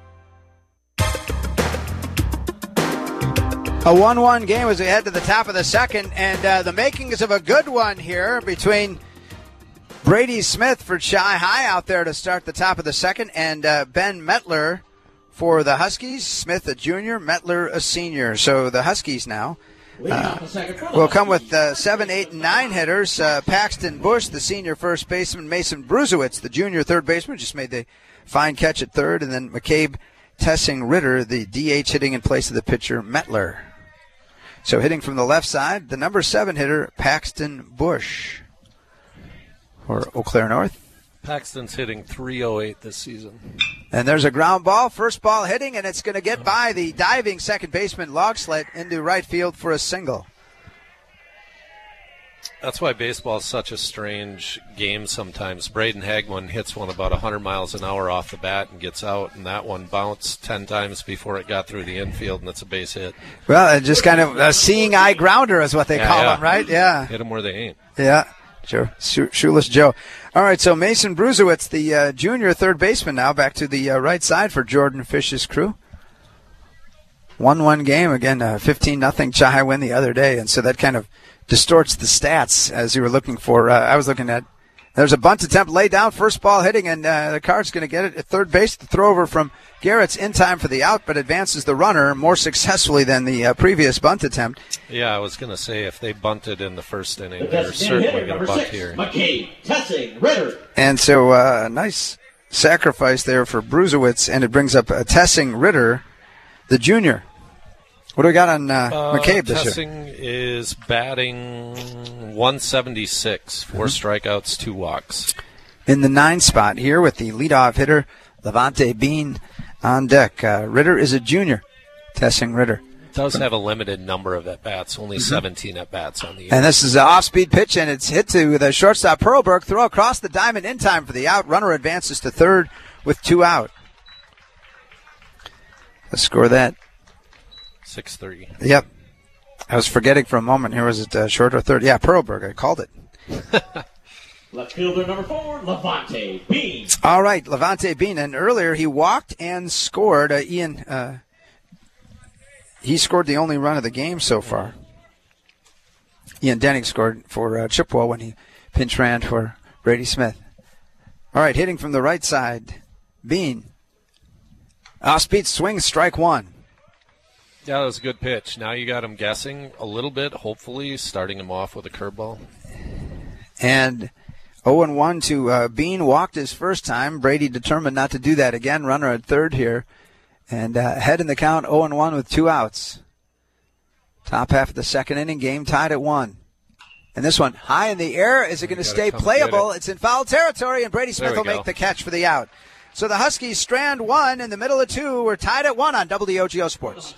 A one one game as we head to the top of the second, and uh, the makings of a good one here between Brady Smith for Chi-Hi out there to start the top of the second, and uh, Ben Metler for the Huskies. Smith a junior, Metler a senior. So the Huskies now uh, will come with uh, seven, eight, and nine hitters. Uh, Paxton Bush, the senior first baseman, Mason Bruzewitz, the junior third baseman, just made the fine catch at third, and then McCabe Tessing Ritter, the D H, hitting in place of the pitcher Metler. So hitting from the left side, the number seven hitter, Paxton Bush for Eau Claire North. Paxton's hitting three oh eight this season. And there's a ground ball, first ball hitting, and it's going to get by the diving second baseman Logslet into right field for a single. That's why baseball is such a strange game sometimes. Braden Hagman hits one about one hundred miles an hour off the bat and gets out, and that one bounced ten times before it got through the infield, and it's a base hit. Well, it's just kind of a seeing eye grounder is what they Yeah, call yeah. them, right? Yeah. Hit them where they ain't. Yeah, sure. Shoe- Shoeless Joe. All right, so Mason Bruzewitz, the uh, junior third baseman now, back to the uh, right side for Jordan Fish's crew. one one game, again, uh, fifteen nothing Chi-Hi win the other day, and so that kind of distorts the stats as you were looking for. Uh, I was looking at, there's a bunt attempt laid down, first ball hitting, and uh, the Card's going to get it at third base. The throw over from Garrett's in time for the out, but advances the runner more successfully than the uh, previous bunt attempt. Yeah, I was going to say, if they bunted in the first inning, The they're designated certainly hitter, going to number bunt six, here. McCabe, Tessing, Ritter. And so uh, nice sacrifice there for Bruzewitz, and it brings up uh, Tessing Ritter, the junior. What do we got on uh, Uh, McCabe this year? Tessing is batting one seventy-six, four strikeouts, two walks. In the nine spot here with the leadoff hitter, Levante Bean on deck. Uh, Ritter is a junior. Tessing Ritter. Does have a limited number of at-bats, only seventeen at-bats on the year. And this is an off-speed pitch, and it's hit to the shortstop Perlberg. Throw across the diamond in time for the out. Runner advances to third with two out. Let's score that. six three. Yep. I was forgetting for a moment. Here was it uh, short or third? Yeah, Perlberg. I called it. Left fielder number four, Levante Bean. All right, Levante Bean. And earlier he walked and scored. Uh, Ian, uh, he scored the only run of the game so far. Ian Denning scored for uh, Chippewa when he pinch ran for Brady Smith. All right, hitting from the right side, Bean. Off-speed swing, strike one. Yeah, that was a good pitch. Now you got him guessing a little bit, hopefully, starting him off with a curveball. And oh and one to uh, Bean. Walked his first time. Brady determined not to do that again. Runner at third here. And uh, head in the count, oh and one with two outs. Top half of the second inning, game tied at one. And this one, high in the air. Is it going to stay playable? It. It's in foul territory, and Brady Smith will go. make the catch for the out. So the Huskies strand one in the middle of two. We're tied at one on W O G O Sports.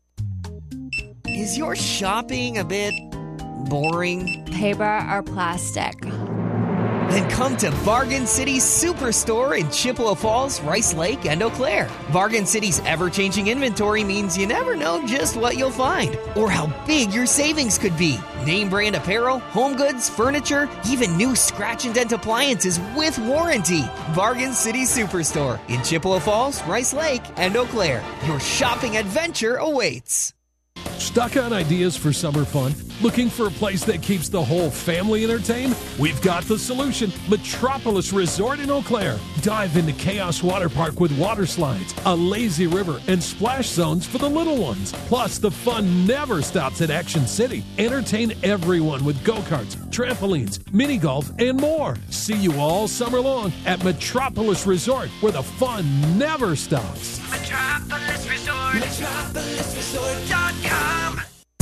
Is your shopping a bit boring? Paper or plastic? Then come to Bargain City Superstore in Chippewa Falls, Rice Lake, and Eau Claire. Bargain City's ever-changing inventory means you never know just what you'll find or how big your savings could be. Name brand apparel, home goods, furniture, even new scratch and dent appliances with warranty. Bargain City Superstore in Chippewa Falls, Rice Lake, and Eau Claire. Your shopping adventure awaits. Stuck on ideas for summer fun? Looking for a place that keeps the whole family entertained? We've got the solution. Metropolis Resort in Eau Claire. Dive into Chaos Water Park with water slides, a lazy river, and splash zones for the little ones. Plus, the fun never stops at Action City. Entertain everyone with go-karts, trampolines, mini golf, and more. See you all summer long at Metropolis Resort, where the fun never stops. Metropolis Resort. Metropolis Resort dot com.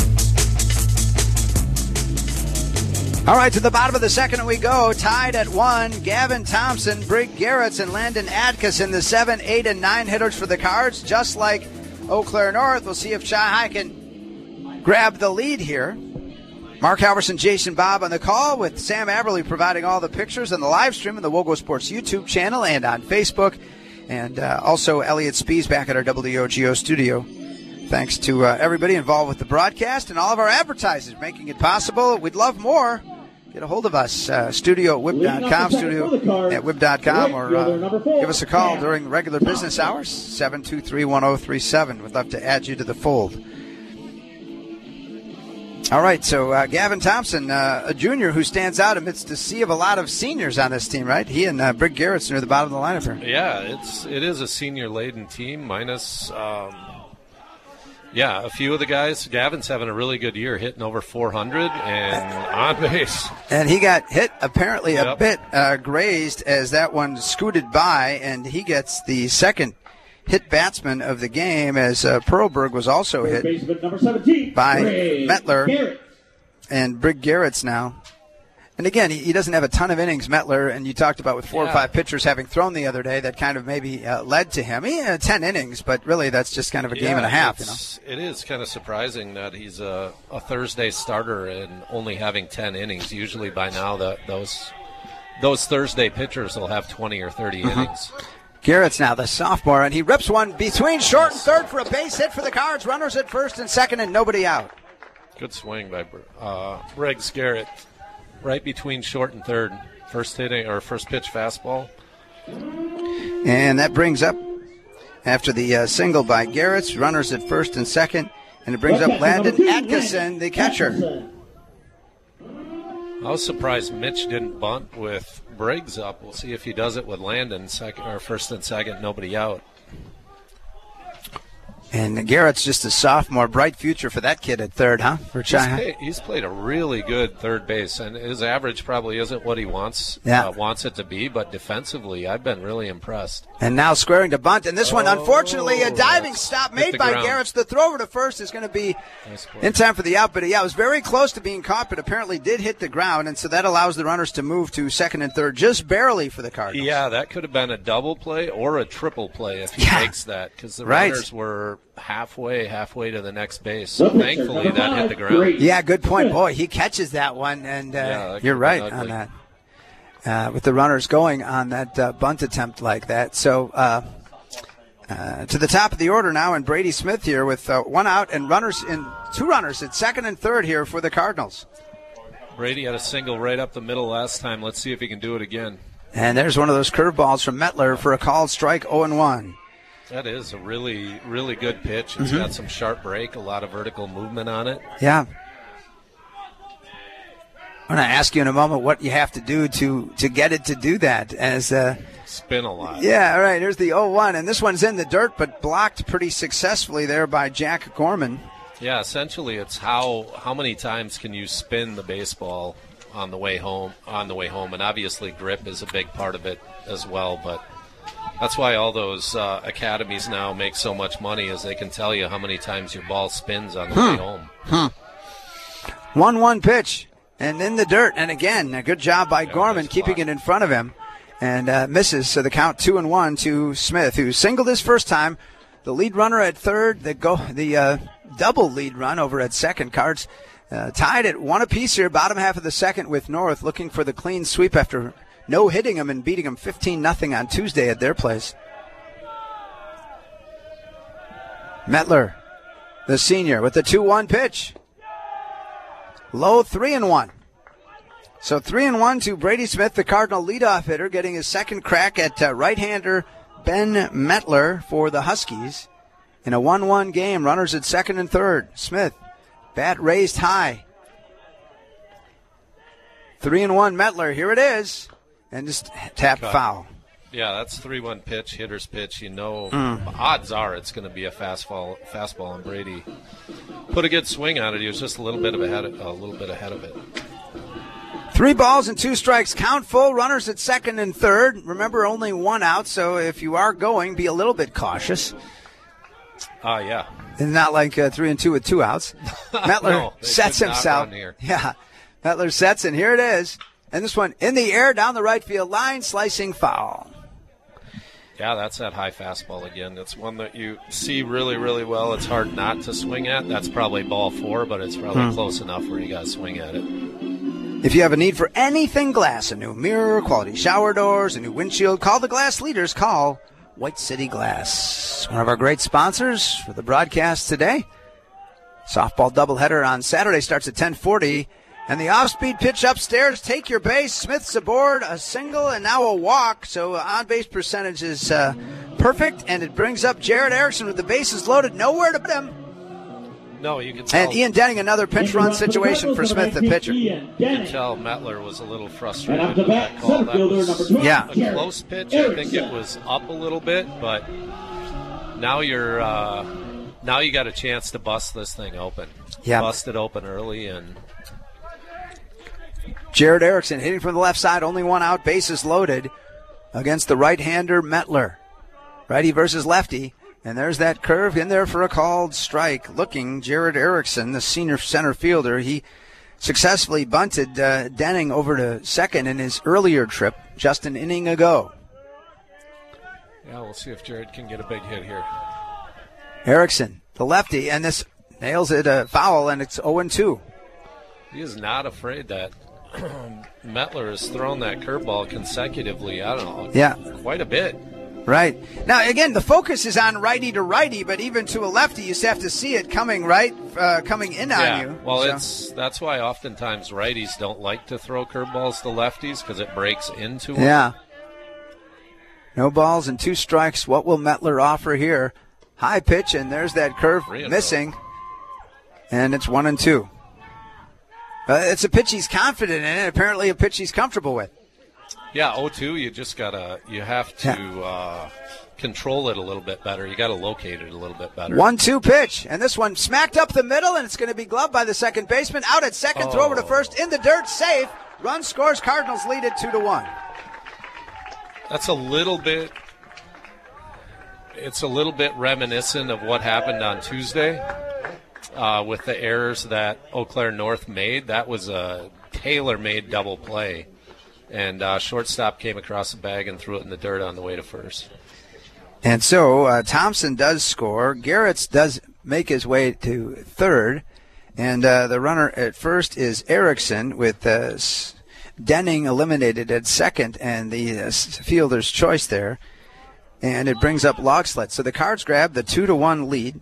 All right, to the bottom of the second we go, tied at one. Gavin Thompson, Brig Garretts, and Landon Atkinson, the seven, eight, and nine hitters for the Cards. Just like Eau Claire North, we'll see if Chi-Hi can grab the lead here. Mark Halverson, Jason Bob on the call, with Sam Aberle providing all the pictures on the live stream on the Wogo Sports YouTube channel and on Facebook. And uh, also Elliot Spees back at our W O G O studio. Thanks to uh, everybody involved with the broadcast and all of our advertisers making it possible. We'd love more. Get a hold of us, uh, studio at whip dot com, studio at whip dot com, or uh, give us a call during regular business hours, seven two three, one oh three seven. We'd love to add you to the fold. All right, so uh, Gavin Thompson, uh, a junior who stands out amidst a sea of a lot of seniors on this team, right? He and uh, Brig Garretts are near the bottom of the lineup here. Yeah, it's it is a senior-laden team, minus, um, yeah, a few of the guys. Gavin's having a really good year, hitting over four hundred and on base. And he got hit apparently a Yep. bit uh, grazed as that one scooted by, and he gets the second hit batsman of the game, as uh, Perlberg was also hit Number seventeen, by Brig Mettler Garretts. and Brig Garretts now. And again, he, he doesn't have a ton of innings, Mettler, and you talked about with four Yeah. or five pitchers having thrown the other day, that kind of maybe uh, led to him. He had ten innings, but really that's just kind of a game Yeah, and a half. You know, it's- It is kind of surprising that he's a, a Thursday starter and only having ten innings. Usually by now that those those Thursday pitchers will have twenty or thirty Mhm. innings. Garrett's now the sophomore, and he rips one between short and third for a base hit for the Cards. Runners at first and second, and nobody out. Good swing by uh, Briggs Garrett, right between short and third. First hitting or first pitch fastball. And that brings up, after the uh, single by Garretts, runners at first and second, and it brings up Landon Atkinson, the catcher. I was surprised Mitch didn't bunt with Briggs up. We'll see if he does it with Landon, second or first and second, nobody out. And Garrett's just a sophomore, bright future for that kid at third, huh? For He's Chi. played, he's played a really good third base, and his average probably isn't what he wants Yeah. uh, wants it to be, but defensively, I've been really impressed. And now squaring to bunt, and this one, unfortunately, a diving stop hit made the by ground. Garrett's. The throw over to first is going to be Nice play. in time for the out, but yeah, it was very close to being caught, but apparently did hit the ground, and so that allows the runners to move to second and third just barely for the Cardinals. Yeah, that could have been a double play or a triple play if he makes that, because the Right. runners were halfway, halfway to the next base. So thankfully, that hit the ground. Yeah, good point. Boy, he catches that one, and uh, Yeah, that you're could've right been on ugly. that. Uh, with the runners going on that uh, bunt attempt like that. So uh, uh, to the top of the order now, and Brady Smith here with uh, one out and runners in two runners at second and third here for the Cardinals. Brady had a single right up the middle last time. Let's see if he can do it again. And there's one of those curveballs from Mettler for a called strike, oh and one. That is a really, really good pitch. It's Mhm. got some sharp break, a lot of vertical movement on it. Yeah. I'm going to ask you in a moment what you have to do to, to get it to do that. As uh, Spin a lot. Yeah, all right, here's the oh one, and this one's in the dirt, but blocked pretty successfully there by Jack Gorman. Yeah, essentially, it's how how many times can you spin the baseball on the way home? On the way home, and obviously grip is a big part of it as well. But That's why all those uh, academies now make so much money, is they can tell you how many times your ball spins on the Hmm. way home. Hmm. one one pitch, and in the dirt. And again, a good job by Gorman keeping it in front of him, and uh, misses. So the count two and one to Smith, who singled his first time. The lead runner at third, the go, the uh, double lead run over at second. Cards uh, tied at one apiece here, bottom half of the second, with North looking for the clean sweep after no hitting them and beating them fifteen nothing on Tuesday at their place. Metler, the senior, with the two one pitch. Low three and one. So three and one to Brady Smith, the Cardinal leadoff hitter, getting his second crack at uh, right-hander Ben Metler for the Huskies. In a one one game, runners at second and third. Smith, bat raised high. Three and one Metler, here it is. And just tap Cut. foul. Yeah, that's three one pitch, hitter's pitch. You know, Mm. odds are it's going to be a fastball. Fastball, and Brady put a good swing on it. He was just a little bit of ahead, of, a little bit ahead of it. Three balls and two strikes. Count full. Runners at second and third. Remember, only one out, so if you are going, be a little bit cautious. Ah, uh, yeah. It's not like uh, three and two with two outs. Metler No, they sets should not himself. run here. Yeah, Metler sets, and here it is. And this one in the air down the right field line, slicing foul. Yeah, that's that high fastball again. It's one that you see really, really well. It's hard not to swing at. That's probably ball four, but it's probably Hmm. close enough where you got to swing at it. If you have a need for anything glass, a new mirror, quality shower doors, a new windshield, call the glass leaders. Call White City Glass, one of our great sponsors for the broadcast today. Softball doubleheader on Saturday starts at ten forty. And the off-speed pitch upstairs, take your base. Smith's aboard, a single and now a walk. So on-base percentage is uh, perfect, and it brings up Jared Erickson with the bases loaded, nowhere to put him. No, you can tell. And Ian Denning, another pinch run situation for Smith, the pitcher. You can tell Metler was a little frustrated And with after that that, call. That center fielder was number twelve, Yeah. a Jared close pitch. I think it was up a little bit, but now you're uh, now you got a chance to bust this thing open. Yeah. Bust it open early, and Jared Erickson hitting from the left side, only one out, bases loaded against the right-hander Metler. Righty versus lefty, and there's that curve in there for a called strike. Looking, Jared Erickson, the senior center fielder, he successfully bunted uh, Denning over to second in his earlier trip just an inning ago. yeah, we'll see if Jared can get a big hit here. Erickson, the lefty, and this nails it a foul, and it's oh and two. He is not afraid that Metler has thrown that curveball consecutively. I don't know. Yeah. Quite a bit. Right. Now, again, the focus is on righty to righty, but even to a lefty, you just have to see it coming right, uh, coming in yeah. on you. Well, So- it's that's why oftentimes righties don't like to throw curveballs to lefties because it breaks into them. Yeah. No balls and two strikes. What will Metler offer here? High pitch, and there's that curve Three and missing. And it's one and two. Uh, it's a pitch he's confident in, and apparently a pitch he's comfortable with. Yeah, oh two, you just gotta, you have to uh, control it a little bit better. You gotta locate it a little bit better. one two pitch, and this one smacked up the middle, and it's going to be gloved by the second baseman. Out at second, throw over to Oh. first, in the dirt, safe. Run scores, Cardinals lead it two to one. That's a little bit. It's a little bit reminiscent of what happened on Tuesday uh, with the errors that Eau Claire North made. That was a tailor-made double play, and uh, shortstop came across the bag and threw it in the dirt on the way to first. And so uh, Thompson does score. Garrett's does make his way to third. And uh, the runner at first is Erickson with uh, Denning eliminated at second and the uh, fielder's choice there. And it brings up Logslet. So the Cards grab the two to one lead.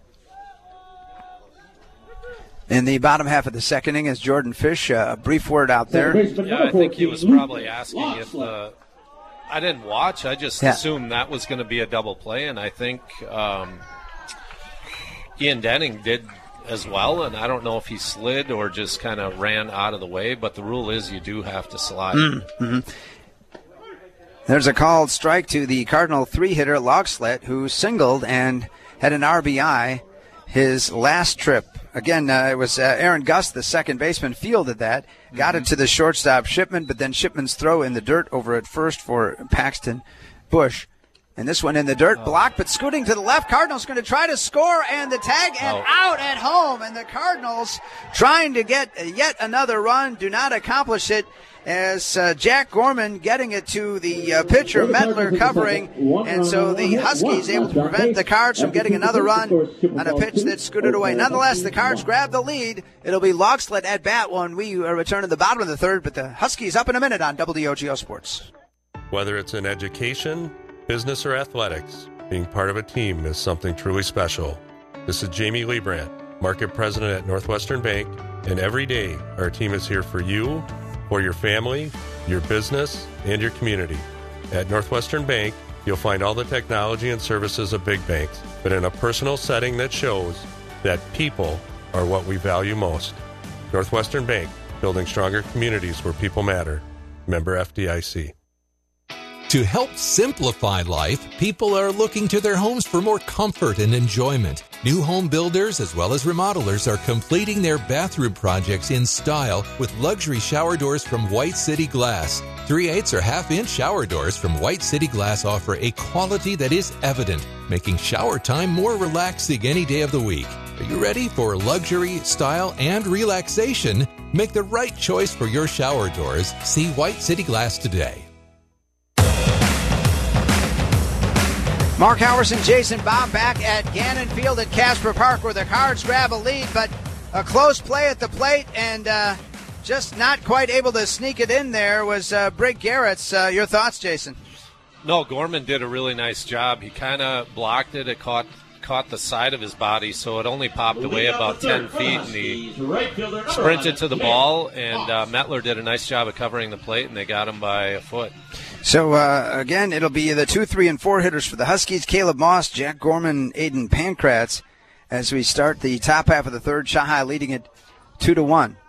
In the bottom half of the second inning is Jordan Fish. Uh, a brief word out there. Yeah, I think he was probably asking if the. I didn't watch. I just Yeah. assumed that was going to be a double play, and I think um, Ian Denning did as well. And I don't know if he slid or just kind of ran out of the way. But the rule is you do have to slide. Mm-hmm. There's a called strike to the Cardinal three-hitter Logslet, who singled and had an R B I his last trip. Again, uh, it was uh, Aaron Gus, the second baseman, fielded that, got it to the shortstop Shipman, but then Shipman's throw in the dirt over at first for Paxton Bush. And this one in the dirt, blocked, but scooting to the left. Cardinals going to try to score, and the tag, and out. out at home. And the Cardinals trying to get yet another run, do not accomplish it, as uh, Jack Gorman getting it to the uh, pitcher, Mettler covering. And so the Huskies able to prevent the Cards from getting another run on a pitch that scooted away. Nonetheless, the Cards grab the lead. It'll be Logslet at bat when we return to the bottom of the third, but the Huskies up in a minute on W O G O Sports. Whether it's in education, business, or athletics, being part of a team is something truly special. This is Jamie Liebrandt, Market President at Northwestern Bank, and every day our team is here for you, for your family, your business, and your community. At Northwestern Bank, you'll find all the technology and services of big banks, but in a personal setting that shows that people are what we value most. Northwestern Bank, building stronger communities where people matter. Member F D I C. To help simplify life, people are looking to their homes for more comfort and enjoyment. New home builders as well as remodelers are completing their bathroom projects in style with luxury shower doors from White City Glass. three eighths or half-inch shower doors from White City Glass offer a quality that is evident, making shower time more relaxing any day of the week. Are you ready for luxury, style, and relaxation? Make the right choice for your shower doors. See White City Glass today. Mark Howerson, Jason Bob back at Gannon Field at Casper Park where the Cards grab a lead, but a close play at the plate and uh, just not quite able to sneak it in there was uh, Brig Garrett's. Uh, your thoughts, Jason? No, Gorman did a really nice job. He kind of blocked it. It caught caught the side of his body, so it only popped away about ten feet, and he sprinted to the ball, and uh, Mettler did a nice job of covering the plate, and they got him by a foot. So, uh, again, it'll be the two, three, and four hitters for the Huskies, Caleb Moss, Jack Gorman, Aiden Pankratz, as we start the top half of the third. Shahai leading it two to one.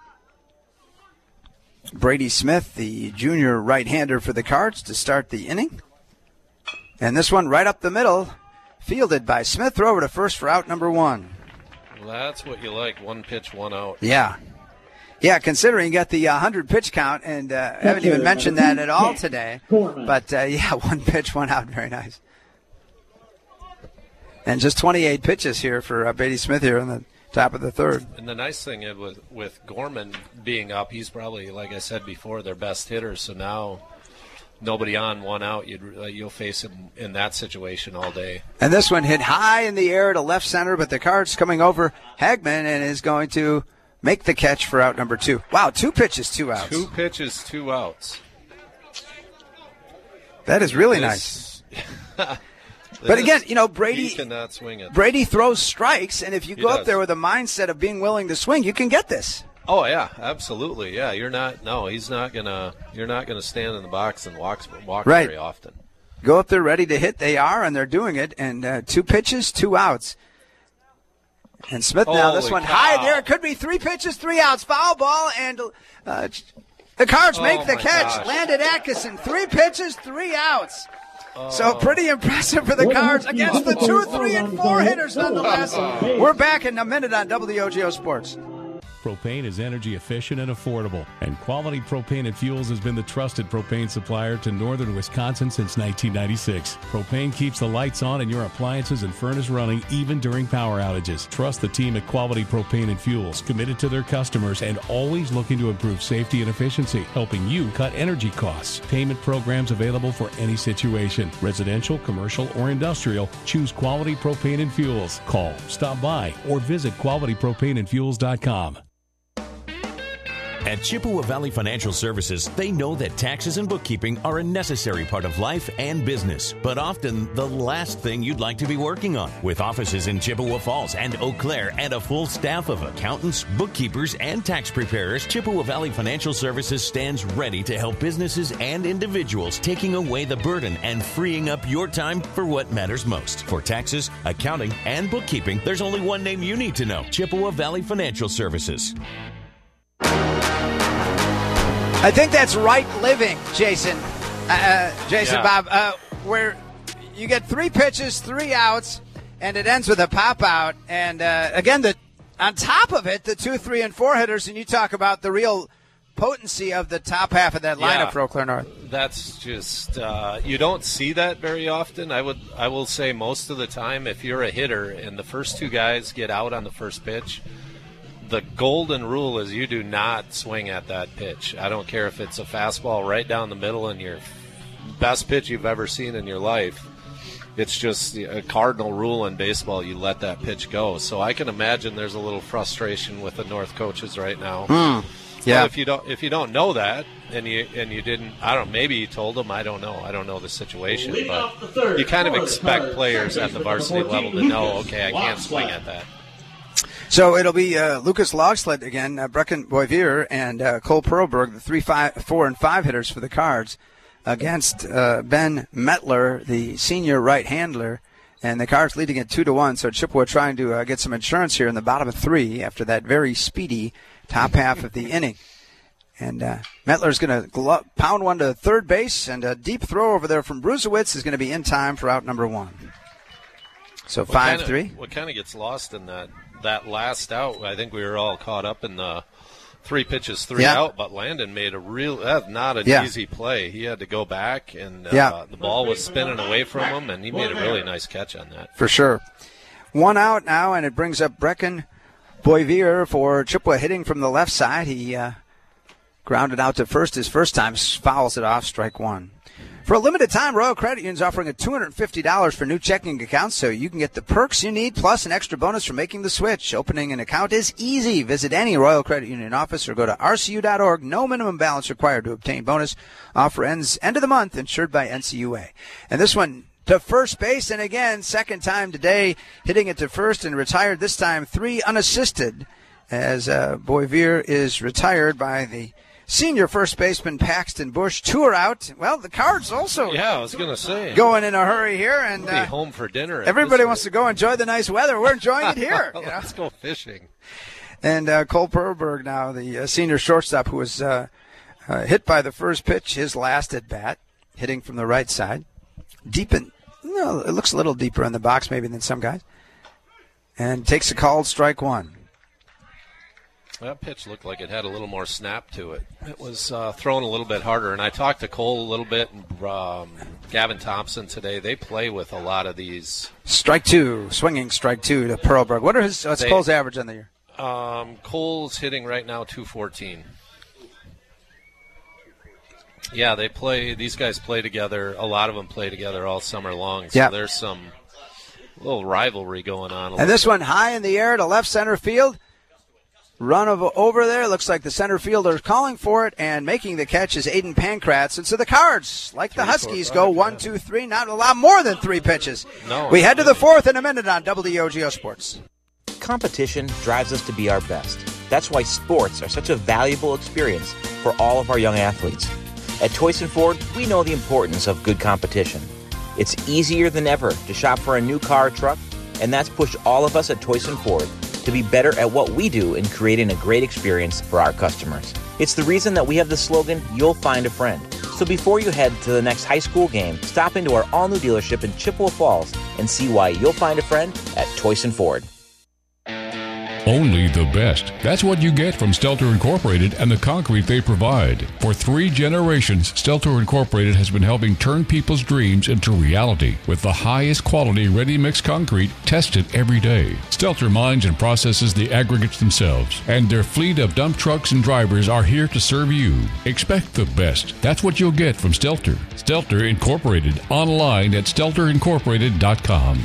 Brady Smith, the junior right-hander for the Cards, to start the inning. And this one right up the middle, fielded by Smith. Throw over to first for out number one. Well, that's what you like, one pitch, one out. Yeah. Yeah, considering you got the one hundred pitch count, and uh, I haven't even mentioned that at all today. But, uh, yeah, one pitch, one out. Very nice. And just twenty-eight pitches here for uh, Brady Smith here in the top of the third. And the nice thing is with, with Gorman being up, he's probably, like I said before, their best hitter. So now nobody on, one out. You'd, uh, you'll face him in that situation all day. And this one hit high in the air to left center, but the Cards coming over Hagman and is going to make the catch for out number two. Wow, two pitches, two outs. Two pitches, two outs. That is really nice. But again, you know, Brady he cannot swing it. Brady throws strikes, and if you He go does. up there with a mindset of being willing to swing, you can get this. Oh yeah, absolutely. Yeah, you're not. No, he's not gonna. You're not gonna stand in the box and walk walk Right. very often. Go up there ready to hit. They are, and they're doing it. And uh, two pitches, two outs. And Smith now, this Holy one cow. high there. It could be three pitches, three outs. Foul ball, and uh, the Cards Oh, make the my catch. gosh. Landon Atkinson, three pitches, three outs. Oh. So pretty impressive for the Cards against the two, three, and four hitters nonetheless. We're back in a minute on W O G O Sports. Propane is energy efficient and affordable, and Quality Propane and Fuels has been the trusted propane supplier to northern Wisconsin since nineteen ninety-six. Propane keeps the lights on and your appliances and furnace running even during power outages. Trust the team at Quality Propane and Fuels, committed to their customers and always looking to improve safety and efficiency, helping you cut energy costs. Payment programs available for any situation, residential, commercial, or industrial. Choose Quality Propane and Fuels. Call, stop by, or visit quality propane and fuels dot com. At Chippewa Valley Financial Services, they know that taxes and bookkeeping are a necessary part of life and business, but often the last thing you'd like to be working on. With offices in Chippewa Falls and Eau Claire and a full staff of accountants, bookkeepers, and tax preparers, Chippewa Valley Financial Services stands ready to help businesses and individuals, taking away the burden and freeing up your time for what matters most. For taxes, accounting, and bookkeeping, there's only one name you need to know: Chippewa Valley Financial Services. I think that's right living, Jason. Uh, Jason, Yeah. Bob, uh, where you get three pitches, three outs, and it ends with a pop out. And uh, again, the on top of it, the two, three, and four hitters, and you talk about the real potency of the top half of that lineup Yeah. for Eau Claire North. That's just uh, you don't see that very often. I would I will say most of the time, if you're a hitter and the first two guys get out on the first pitch, the golden rule is you do not swing at that pitch. I don't care if it's a fastball right down the middle and your best pitch you've ever seen in your life. It's just a cardinal rule in baseball. You let that pitch go. So I can imagine there's a little frustration with the North coaches right now. Mm, yeah. Well, if you don't if you don't know that and you and you didn't, I don't. Maybe you told them. I don't know. I don't know the situation, but you kind of expect players at the varsity level to know. Okay, I can't swing at that. So it'll be uh, Lucas Logsled again, uh, Brecken Boivier, and uh, Cole Perlberg, the three, five, four, and five hitters for the Cards, against uh, Ben Metler, the senior right handler, and the Cards leading at two to one. So Chippewa trying to uh, get some insurance here in the bottom of three after that very speedy top half of the inning. And uh, Metler's going to glo- pound one to third base, and a deep throw over there from Brusewitz is going to be in time for out number one. So five three. What kind of gets lost in that that last out? I think we were all caught up in the three pitches, three yeah. out, but Landon made a real, that's not an yeah. easy play. He had to go back, and uh, yeah. the ball was spinning away from him, and he made a really nice catch on that. For sure. One out now, and it brings up Brecken Boivier for Chippewa hitting from the left side. He uh, grounded out to first his first time, fouls it off, strike one. For a limited time, Royal Credit Union is offering a two hundred fifty dollars for new checking accounts, so you can get the perks you need plus an extra bonus for making the switch. Opening an account is easy. Visit any Royal Credit Union office or go to R C U dot org. No minimum balance required to obtain bonus. Offer ends end of the month, insured by N C U A. And this one to first base, and again, second time today, hitting it to first and retired, this time three unassisted, as uh, Boivier is retired by the senior first baseman Paxton Bush. Two are out. Well, the Cards also yeah, I was going to say going in a hurry here, and we'll be uh, home for dinner. Everybody wants to go enjoy the nice weather. We're enjoying it here. You know? Let's go fishing. And uh, Cole Perlberg now, the uh, senior shortstop, who was uh, uh, hit by the first pitch, his last at bat, hitting from the right side, deep in. Well, it looks a little deeper in the box maybe than some guys, and takes a called strike one. That pitch looked like it had a little more snap to it. It was uh, thrown a little bit harder. And I talked to Cole a little bit and um, Gavin Thompson today. They play with a lot of these. Strike two, swinging strike two to Perlberg. What are his? What's They, Cole's average on the year? Um, Cole's hitting right now two fourteen. Yeah, they play. These guys play together. A lot of them play together all summer long. So yep. there's some little rivalry going on. And this bit. one high in the air to left center field. Run of, over there. Looks like the center fielder is calling for it, and making the catch is Aiden Pankratz. And so the Cards, like the Huskies, go one, two, three. Not a lot more than three pitches. No, we head to the fourth in a minute on W O G O Sports. Competition drives us to be our best. That's why sports are such a valuable experience for all of our young athletes. At Toyson Ford, we know the importance of good competition. It's easier than ever to shop for a new car or truck, and that's pushed all of us at Toyson Ford to be better at what we do in creating a great experience for our customers. It's the reason that we have the slogan, "You'll find a friend." So before you head to the next high school game, stop into our all-new dealership in Chippewa Falls and see why you'll find a friend at Toyson Ford. Only the best. That's what you get from Stelter Incorporated and the concrete they provide. For three generations, Stelter Incorporated has been helping turn people's dreams into reality with the highest quality ready-mix concrete tested every day. Stelter mines and processes the aggregates themselves, and their fleet of dump trucks and drivers are here to serve you. Expect the best. That's what you'll get from Stelter. Stelter Incorporated, online at stelter incorporated dot com.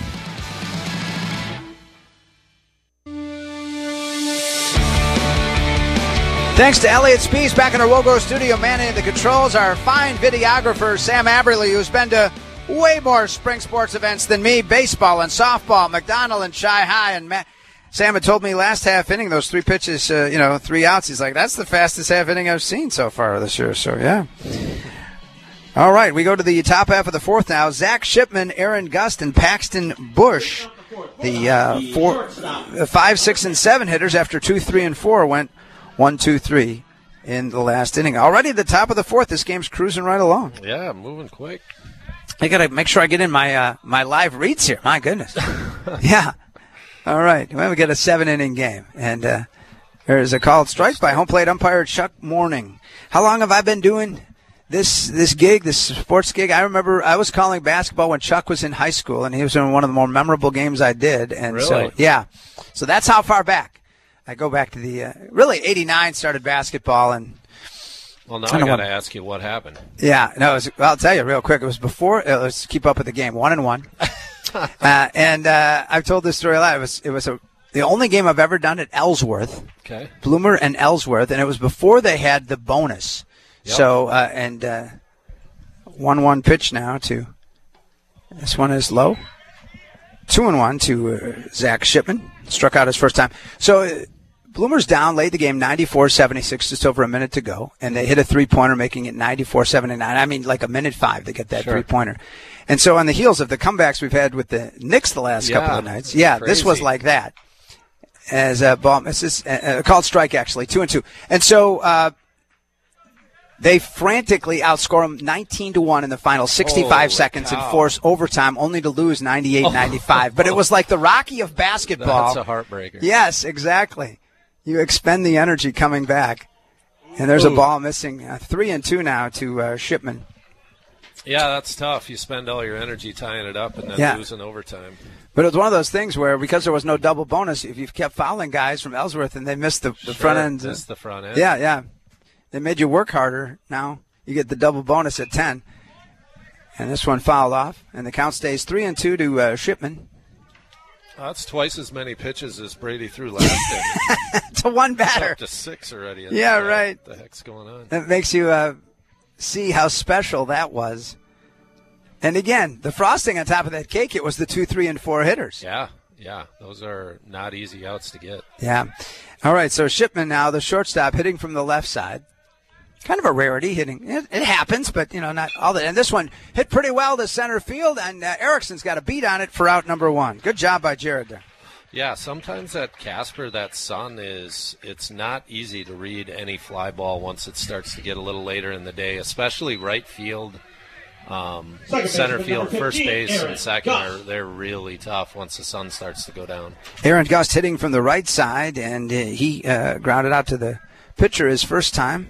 Thanks to Elliot Spees back in our Wogo studio, manning the controls. Our fine videographer, Sam Aberley, who's been to way more spring sports events than me, baseball and softball, McDonald and Shy High. And Matt, Sam had told me last half inning, those three pitches, uh, you know, three outs. He's like, that's the fastest half inning I've seen so far this year. So, yeah. All right, we go to the top half of the fourth now. Zach Shipman, Aaron Gust, and Paxton Bush, the uh, four, five, six, and seven hitters after two, three, and four went One, two, three in the last inning. Already at the top of the fourth, this game's cruising right along. Yeah, moving quick. I got to make sure I get in my uh, my live reads here. My goodness. Yeah. All right. Well, we got a seven-inning game. And uh, There's a called strike by home plate umpire Chuck Morning. How long have I been doing this this gig, this sports gig? I remember I was calling basketball when Chuck was in high school, and he was in one of the more memorable games I did. And Really? so, yeah. So that's how far back. I go back to the, uh, really, eighty-nine started basketball, and Well, now I I, don't got to want- ask you what happened. yeah, no, it was, well, I'll tell you real quick. It was before, uh, let's keep up with the game, one and one. uh, and uh, I've told this story a lot. It was, it was a, the only game I've ever done at Ellsworth. Okay. Bloomer and Ellsworth, and it was before they had the bonus. Yep. So, uh, and uh, one one pitch now to, this one is low. Two and one to uh, Zach Shipman. Struck out his first time. So, uh, Bloomer's down, laid the game ninety-four seventy-six, just over a minute to go, and they hit a three-pointer, making it ninety-four seventy-nine. I mean, like a minute five to get that Sure. three-pointer. And so on the heels of the comebacks we've had with the Knicks the last Yeah, couple of nights, yeah, this was crazy. like that. As a ball misses, uh, called strike actually, two and two. And so uh, they frantically outscore them nineteen to one in the final sixty-five Holy seconds and cow. force overtime, only to lose ninety-eight ninety-five. But it was like the Rocky of basketball. That's a heartbreaker. Yes, exactly. You expend the energy coming back, and there's a Ooh. ball missing. Uh, three and two now to uh, Shipman. Yeah, that's tough. You spend all your energy tying it up and then Yeah. lose in overtime. But it was one of those things where, because there was no double bonus, if you've kept fouling guys from Ellsworth and they missed the, the Sure, front end. missed the front end. Yeah, yeah. They made you work harder. Now you get the double bonus at ten. And this one fouled off, and the count stays three and two to uh, Shipman. Oh, that's twice as many pitches as Brady threw last day. To one batter. Up to six already. Yeah, Uh, right. What the heck's going on? That makes you uh, see how special that was. And again, the frosting on top of that cake, it was the two, three, and four hitters. Yeah, yeah. Those are not easy outs to get. Yeah. All right, so Shipman now, the shortstop, hitting from the left side. Kind of a rarity hitting. It, it happens, but, you know, not all that. And this one hit pretty well to center field, and uh, Erickson's got a beat on it for out number one. Good job by Jared there. Yeah, sometimes at Casper, that sun is, it's not easy to read any fly ball once it starts to get a little later in the day, especially right field, um, Second center baseman, field, number first fifteen, base, Aaron and second Gust. are they're really tough once the sun starts to go down. Aaron Gust hitting from the right side, and uh, he uh, grounded out to the pitcher his first time.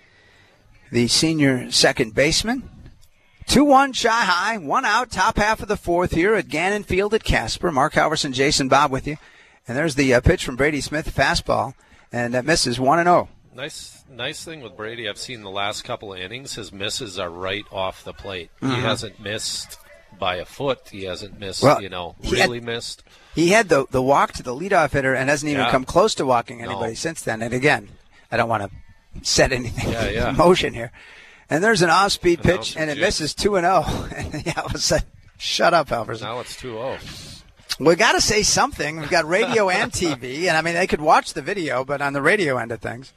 The senior second baseman. two one shy high, one out, top half of the fourth here at Gannon Field at Casper. Mark Halverson, Jason Bob with you. And there's the uh, pitch from Brady Smith, fastball, and that misses one and oh. Nice, nice thing with Brady. I've seen the last couple of innings. His misses are right off the plate. Mhm. He hasn't missed by a foot. He hasn't missed, Well, you know, he had- really missed. He had the the walk to the leadoff hitter and hasn't even Yeah. come close to walking anybody No. since then. And again, I don't want to set anything Yeah, yeah. in motion here. And there's an off-speed pitch, Announcer and it jinx. misses two and oh. Yeah, it was a, shut up, Halverson. Now it's two oh. We got to say something. We've got radio and T V, and I mean they could watch the video, but on the radio end of things.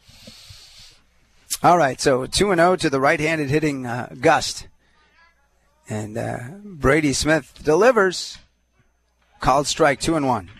All right, so two and oh to the right-handed hitting uh, Gust, and uh, Brady Smith delivers. Called strike, two and one.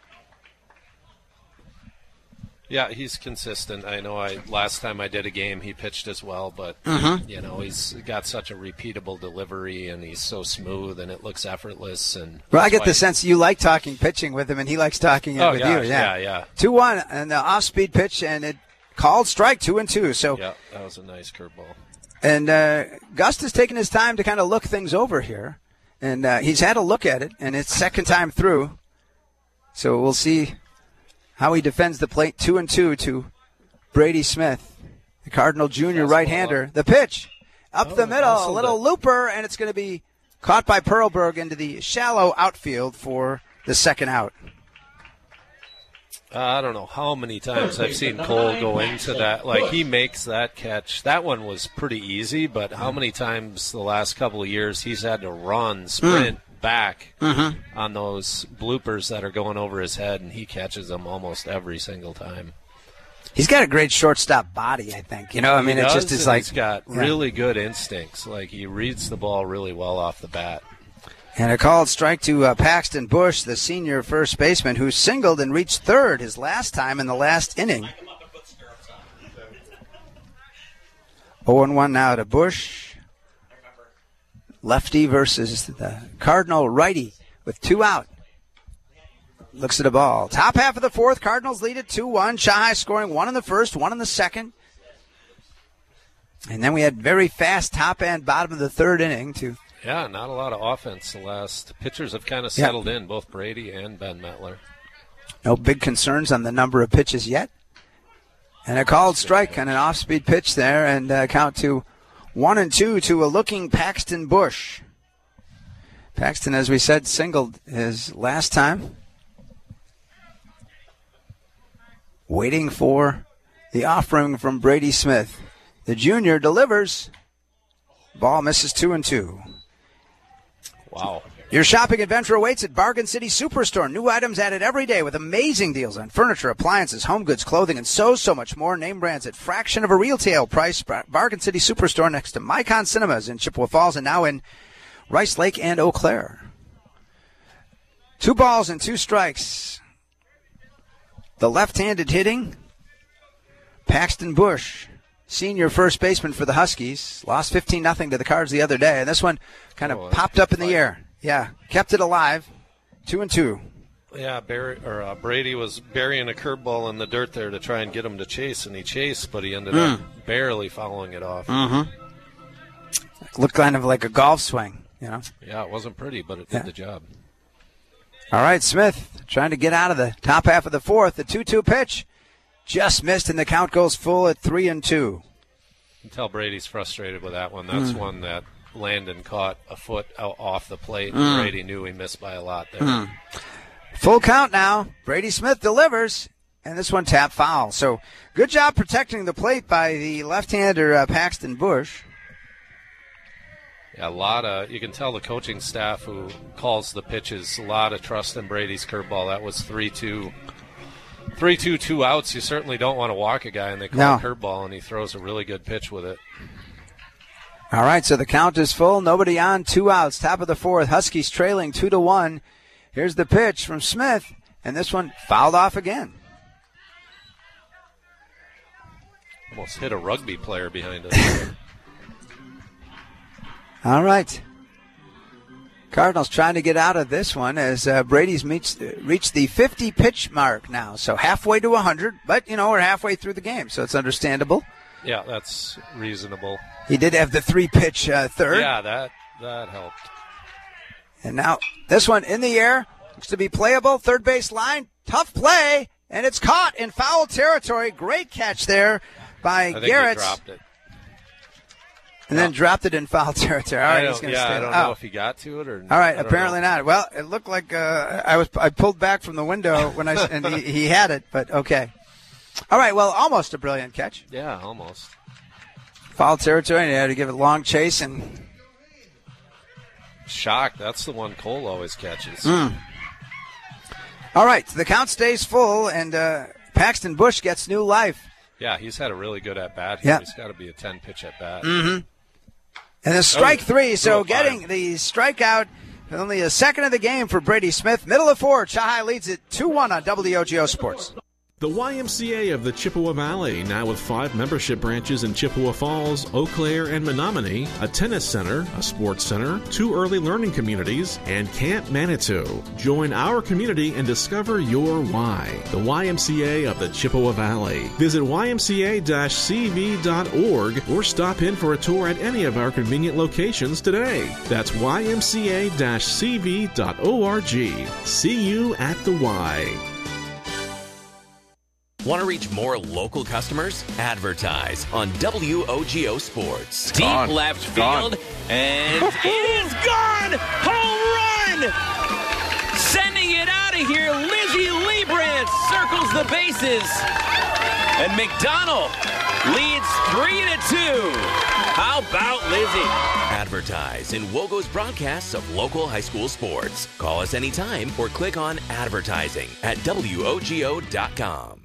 Yeah, he's consistent. I know. I last time I did a game, he pitched as well, but Mhm. you know he's got such a repeatable delivery, and he's so smooth, and it looks effortless. And Well, I that's get why- the sense you like talking pitching with him, and he likes talking it Oh, with yeah, you. Yeah, yeah, yeah. Two one, and the off-speed pitch, and it called strike, two and two. So, Yeah, that was a nice curveball. and uh, Gust has taken his time to kind of look things over here, and uh, he's had a look at it, and it's second time through. So we'll see how he defends the plate. Two and two to Brady Smith, the Cardinal Junior Fastball right-hander. up. The pitch up Oh, the middle, a hustled little it. looper, and it's going to be caught by Perlberg into the shallow outfield for the second out. Uh, I don't know how many times I've seen Cole go into that. Like, he makes that catch. That one was pretty easy, but how many times the last couple of years he's had to run, sprint back Mhm. on those bloopers that are going over his head, and he catches them almost every single time. He's got a great shortstop body, I think. You know, I mean, He it does, just is and like he's got yeah. really good instincts. Like, he reads the ball really well off the bat. And a called strike to uh, Paxton Bush, the senior first baseman, who singled and reached third his last time in the last inning. oh and one now to Bush. Lefty versus the Cardinal righty with two out. looks at the ball. Top half of the fourth, Cardinals lead it two one. Shanghai scoring one in the first, one in the second. And then we had very fast top and bottom of the third inning to Yeah, not a lot of offense. The last pitchers have kind of settled yeah. in, both Brady and Ben Mettler. No big concerns on the number of pitches yet. And a called strike on an off-speed pitch there, and uh, count to one and two to a looking Paxton Bush. Paxton, as we said, singled his last time. Waiting for the offering from Brady Smith. The junior delivers. Ball misses two and two. Wow. Your shopping adventure awaits at Bargain City Superstore. New items added every day with amazing deals on furniture, appliances, home goods, clothing, and so, so much more. Name brands at fraction of a retail price. Bargain City Superstore next to Mycon Cinemas in Chippewa Falls and now in Rice Lake and Eau Claire. Two balls and two strikes. The left-handed hitting, Paxton Bush, senior first baseman for the Huskies, lost fifteen nothing to the Cards the other day. And this one kind of oh, popped up in the air. Yeah, kept it alive. Two and two. Yeah, Barry, or uh, Brady was burying a curveball in the dirt there to try and get him to chase, and he chased, but he ended mm. up barely fouling it off. Mm-hmm. Looked kind of like a golf swing, you know. Yeah, it wasn't pretty, but it did yeah. the job. All right, Smith trying to get out of the top half of the fourth. The two two pitch just missed, and the count goes full at three and two. You can tell Brady's frustrated with that one. That's mm. one that Landon caught a foot out off the plate, and mm. Brady knew he missed by a lot there. Mm. Full count now. Brady Smith delivers, and this one tapped foul. So good job protecting the plate by the left-hander uh, Paxton Bush. Yeah, a lot of, you can tell the coaching staff who calls the pitches, a lot of trust in Brady's curveball. That was three two. three two, two outs. You certainly don't want to walk a guy, and they call no. a curveball, and he throws a really good pitch with it. All right, so the count is full. Nobody on, two outs. Top of the fourth. Huskies trailing two to one. Here's the pitch from Smith, and this one fouled off again. Almost hit a rugby player behind us. All right. Cardinals trying to get out of this one as uh, Brady's meets, uh, reached the fifty-pitch mark now, so halfway to one hundred. But, you know, we're halfway through the game, so it's understandable. Yeah, that's reasonable. He did have the three-pitch uh, third. Yeah, that that helped. And now this one in the air. Looks to be playable. Third base line. Tough play. And it's caught in foul territory. Great catch there by I think Garrett. He dropped it. And then dropped it in foul territory. All right, he's going to yeah, stay. I don't oh. know if he got to it or. All right, apparently know. not. Well, it looked like uh, I was. I pulled back from the window when I and he, he had it, but okay. All right, well, almost a brilliant catch. Yeah, almost. Foul territory, and he had to give it a long chase and. Shock. That's the one Cole always catches. Mm. All right, the count stays full, and uh, Paxton Bush gets new life. Yeah, he's had a really good at bat here. Yeah. He's got to be a ten pitch at bat. Mm-hmm. And a strike oh, three, so five. getting the strikeout, only a second of the game for Brady Smith. Middle of four, Shanghai leads it two one on W O G O Sports. The Y M C A of the Chippewa Valley, now with five membership branches in Chippewa Falls, Eau Claire, and Menominee, a tennis center, a sports center, two early learning communities, and Camp Manitou. Join our community and discover your why. The Y M C A of the Chippewa Valley. Visit Y M C A C V dot org or stop in for a tour at any of our convenient locations today. That's Y M C A C V dot org. See you at the Y. Want to reach more local customers? Advertise on W O G O Sports. Deep gone. left field, gone. And it is gone! Home run! Sending it out of here, Lizzie Leibrandt circles the bases. And McDonald leads three to two. How about Lizzie? Advertise in WOGO's broadcasts of local high school sports. Call us anytime or click on advertising at W O G O dot com.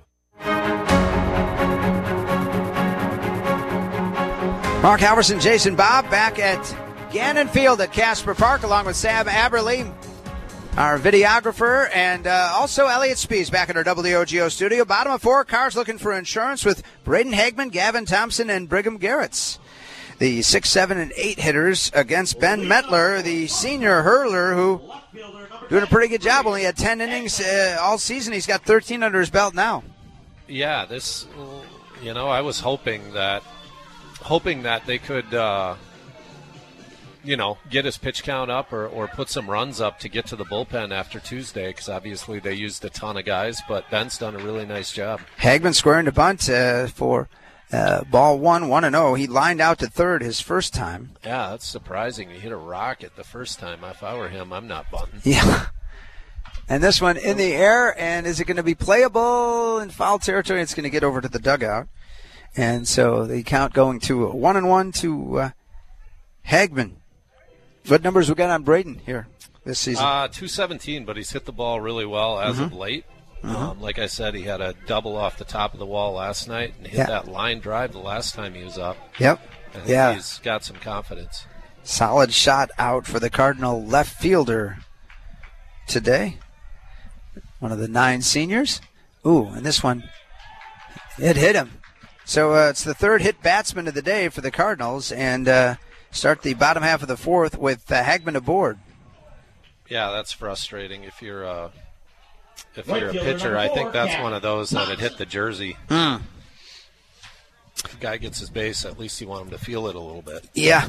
Mark Halverson, Jason Bob back at Gannon Field at Casper Park along with Sam Aberley, our videographer, and uh, also Elliot Spees back at our W O G O studio. Bottom of four, Cars looking for insurance with Braden Hagman, Gavin Thompson, and Brigham Garretts. the six, seven, and eight hitters against Ben Metler, the senior hurler, who doing a pretty good job. Only had ten innings uh, all season. He's got thirteen under his belt now. Yeah, this, you know, I was hoping that, hoping that they could, uh, you know, get his pitch count up or, or put some runs up to get to the bullpen after Tuesday, because obviously they used a ton of guys, but Ben's done a really nice job. Hagman squaring to bunt uh, for uh, ball one, one and oh. He lined out to third his first time. Yeah, that's surprising. He hit a rocket the first time. If I were him, I'm not bunting. Yeah. And this one in the air, and is it going to be playable in foul territory? It's going to get over to the dugout. And so the count going to one and one to uh, Hagman. What numbers we got on Braden here this season? Uh, two seventeen, but he's hit the ball really well as mm-hmm. of late. Mm-hmm. Um, like I said, he had a double off the top of the wall last night and hit yeah. that line drive the last time he was up. Yep. I think yeah. he's got some confidence. Solid shot out for the Cardinal left fielder today. One of the nine seniors. Ooh, and this one, it hit him. So uh, it's the third hit batsman of the day for the Cardinals, and uh, start the bottom half of the fourth with uh, Hagman aboard. Yeah, that's frustrating. If you're a, if you're a pitcher, I think that's one of those that had hit the jersey. Mm. If the guy gets his base, at least you want him to feel it a little bit. Yeah.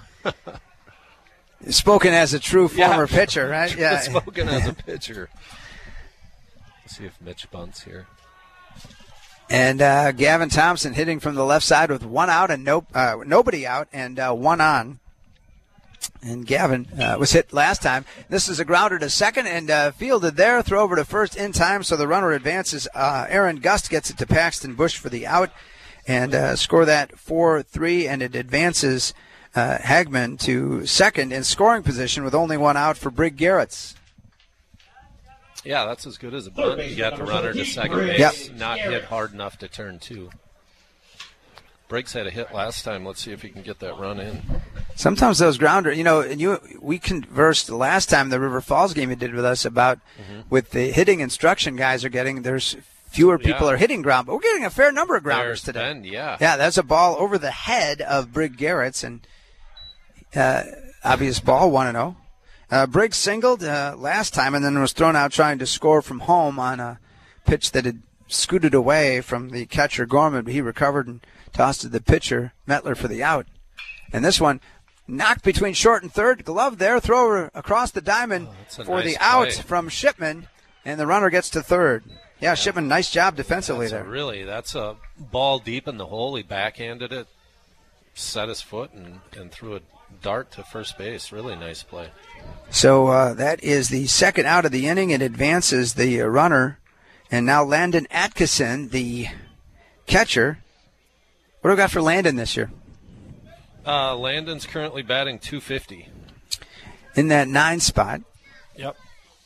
Spoken as a true former yeah. pitcher, right? Yeah. Spoken as a pitcher. Let's see if Mitch bunts here. And uh, Gavin Thompson hitting from the left side with one out and no, uh, nobody out and uh, one on. And Gavin uh, was hit last time. This is a grounder to second and uh, fielded there. Throw over to first in time, so the runner advances. Uh, Aaron Gust gets it to Paxton Bush for the out and uh, score that four three, and it advances uh, Hagman to second in scoring position with only one out for Brig Garretts. Yeah, that's as good as a bunt. You got the runner to second base, yep. not hit hard enough to turn two. Briggs had a hit last time. Let's see if he can get that run in. Sometimes those grounder, you know, and you we conversed last time, the River Falls game you did with us about mm-hmm. with the hitting instruction guys are getting, there's fewer people yeah. are hitting ground, but we're getting a fair number of grounders There's today. Ben, yeah. Yeah, that's a ball over the head of Brig Garretts, and uh, obvious ball, one and oh. Uh, Briggs singled uh, last time and then was thrown out trying to score from home on a pitch that had scooted away from the catcher Gorman, but he recovered and tossed to the pitcher Metler for the out. And this one knocked between short and third, glove there, throw across the diamond oh, for nice the out play. from Shipman, and the runner gets to third. Yeah, yeah. Shipman, nice job defensively that's there. A really, that's a ball deep in the hole. He backhanded it, set his foot, and, and threw a dart to first base. Really nice play. So uh, that is the second out of the inning. It advances the uh, runner. And now Landon Atkinson, the catcher. What do we got for Landon this year? Uh, Landon's currently batting two fifty. In that nine spot. Yep.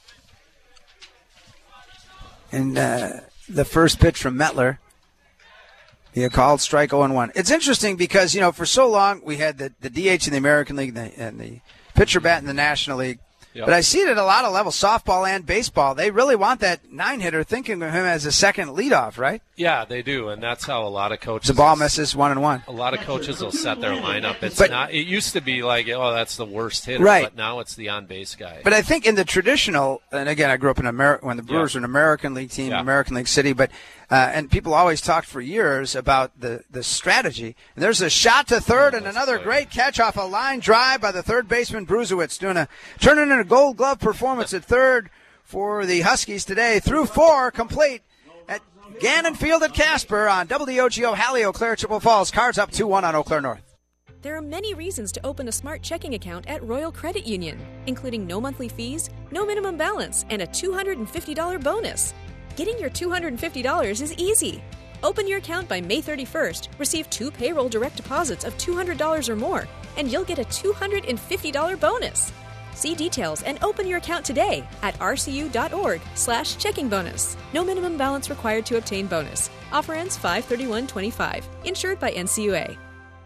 And uh, the first pitch from Metler. He called strike oh and one. It's interesting because, you know, for so long we had the, the D H in the American League and the, and the pitcher bat in the National League. Yep. But I see it at a lot of levels, softball and baseball. They really want that nine-hitter, thinking of him as a second leadoff, right? Yeah, they do, and that's how a lot of coaches. The ball misses one and one. A lot of coaches will set their lineup. It's but, not. It used to be like, oh, that's the worst hitter, right. But now it's the on-base guy. But I think in the traditional, and again, I grew up in America when the Brewers yeah. were an American League team, yeah. American League City, but uh, and people always talked for years about the the strategy. And there's a shot to third, oh, and another great. great catch off a line drive by the third baseman Bruzewicz, doing a turning in a Gold Glove performance at third for the Huskies today. Through four, complete at Gannon Field at Casper on W O G O Halley, Eau Claire, Chippewa Falls. Cards up two one on Eau Claire North. There are many reasons to open a smart checking account at Royal Credit Union, including no monthly fees, no minimum balance, and a two hundred fifty dollars bonus. Getting your two hundred fifty dollars is easy. Open your account by May thirty-first, receive two payroll direct deposits of two hundred dollars or more, and you'll get a two hundred fifty dollars bonus. See details and open your account today at rcu.org slash checking bonus. No minimum balance required to obtain bonus. Offer ends five thirty-one twenty-five. Insured by N C U A.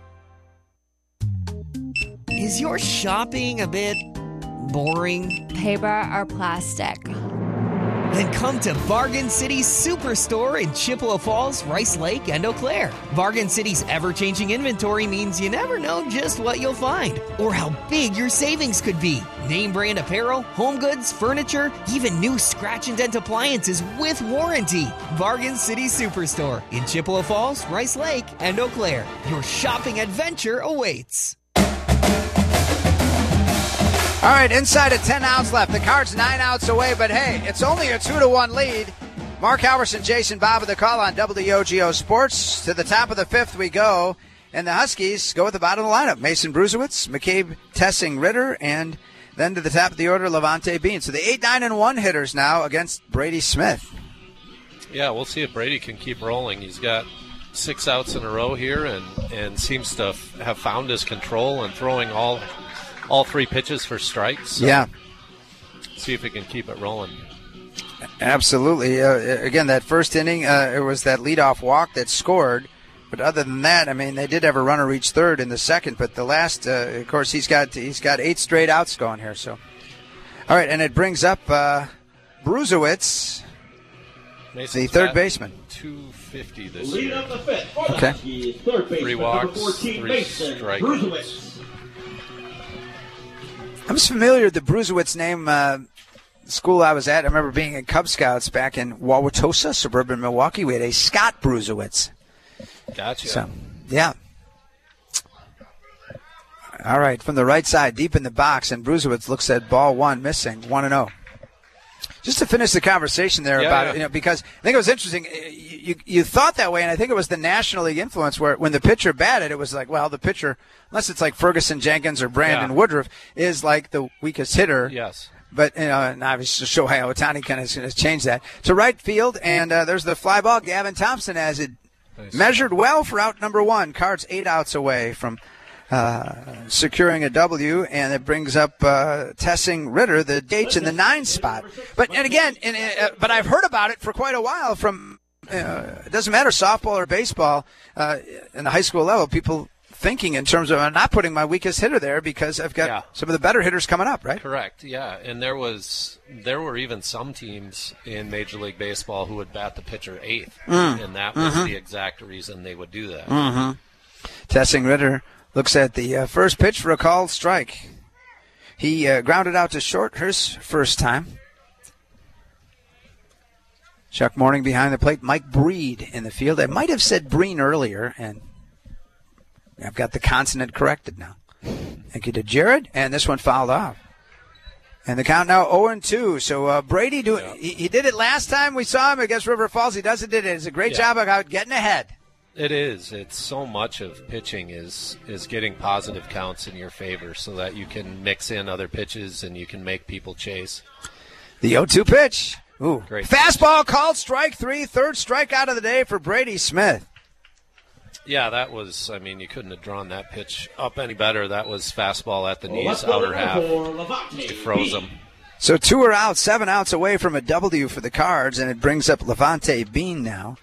Is your shopping a bit boring? Paper or plastic? Then come to Bargain City Superstore in Chippewa Falls, Rice Lake, and Eau Claire. Bargain City's ever-changing inventory means you never know just what you'll find or how big your savings could be. Name brand apparel, home goods, furniture, even new scratch and dent appliances with warranty. Bargain City Superstore in Chippewa Falls, Rice Lake, and Eau Claire. Your shopping adventure awaits. All right, inside of ten outs left. The Cards nine outs away, but hey, it's only a two to one lead. Mark Halverson, Jason Bob with the call on W O G O Sports. To the top of the fifth we go, and the Huskies go at the bottom of the lineup. Mason Brusewitz, McCabe Tessing Ritter, and then to the top of the order, Levante Bean. So the eight, nine, and one hitters now against Brady Smith. Yeah, we'll see if Brady can keep rolling. He's got six outs in a row here and, and seems to have found his control and throwing all all three pitches for strikes. So yeah. See if he can keep it rolling. Absolutely. Uh, again, that first inning, uh, it was that leadoff walk that scored. But other than that, I mean, they did have a runner reach third in the second. But the last, uh, of course, he's got he's got eight straight outs going here. So, all right, and it brings up uh, Brusewitz, Mason's the third baseman. two fifty this Lead year. up the fifth. For the Okay. Huskies, third baseman, Three number walks, fourteen, three Mason strikeouts. Brusewitz. I'm familiar with the Brusewitz name. Uh, school I was at, I remember being in Cub Scouts back in Wauwatosa, suburban Milwaukee. We had a Scott Brusewitz. Gotcha. So, yeah. All right, from the right side, deep in the box, and Brusewitz looks at ball one, missing, one and oh. Just to finish the conversation there Yeah, about yeah. it, you know, because I think it was interesting. You, you you thought that way, and I think it was the National League influence where when the pitcher batted, it was like, well, the pitcher, unless it's like Ferguson Jenkins or Brandon Yeah. Woodruff, is like the weakest hitter. Yes. But, you know, and obviously Shohei Ohtani kind of has changed that. To right field, and uh, there's the fly ball. Gavin Thompson has it Nice. measured well for out number one. Cards eight outs away from uh, securing a W, and it brings up uh, Tessing Ritter, the H in the nine spot. But and again, and, uh, but I've heard about it for quite a while from, uh, it doesn't matter, softball or baseball, uh, in the high school level, people thinking in terms of I'm not putting my weakest hitter there because I've got Yeah. some of the better hitters coming up, right? Correct. Yeah, and there was there were even some teams in Major League Baseball who would bat the pitcher eighth, Mm. and that was Mhm. the exact reason they would do that. Mm-hmm. Tessing Ritter looks at the uh, first pitch for a called strike. He uh, grounded out to short his first time. Chuck Morning behind the plate. Mike Breed in the field. I might have said Breen earlier, and I've got the consonant corrected now. Thank you to Jared, and this one fouled off. And the count now oh and two. So uh, Brady, do Yeah. he, he did it last time we saw him against River Falls. He does it. Did it. It's a great Yeah. job about getting ahead. It is. It's so much of pitching is is getting positive counts in your favor so that you can mix in other pitches and you can make people chase. The oh two pitch. Ooh. Great. Fastball called strike three. Third strikeout of the day for Brady Smith. Yeah, that was, I mean, you couldn't have drawn that pitch up any better. That was fastball at the Well, knees, let's go outer to half. number four, Levante It froze Bean. him. So two are out, seven outs away from a W for the Cards, and it brings up Levante Bean now.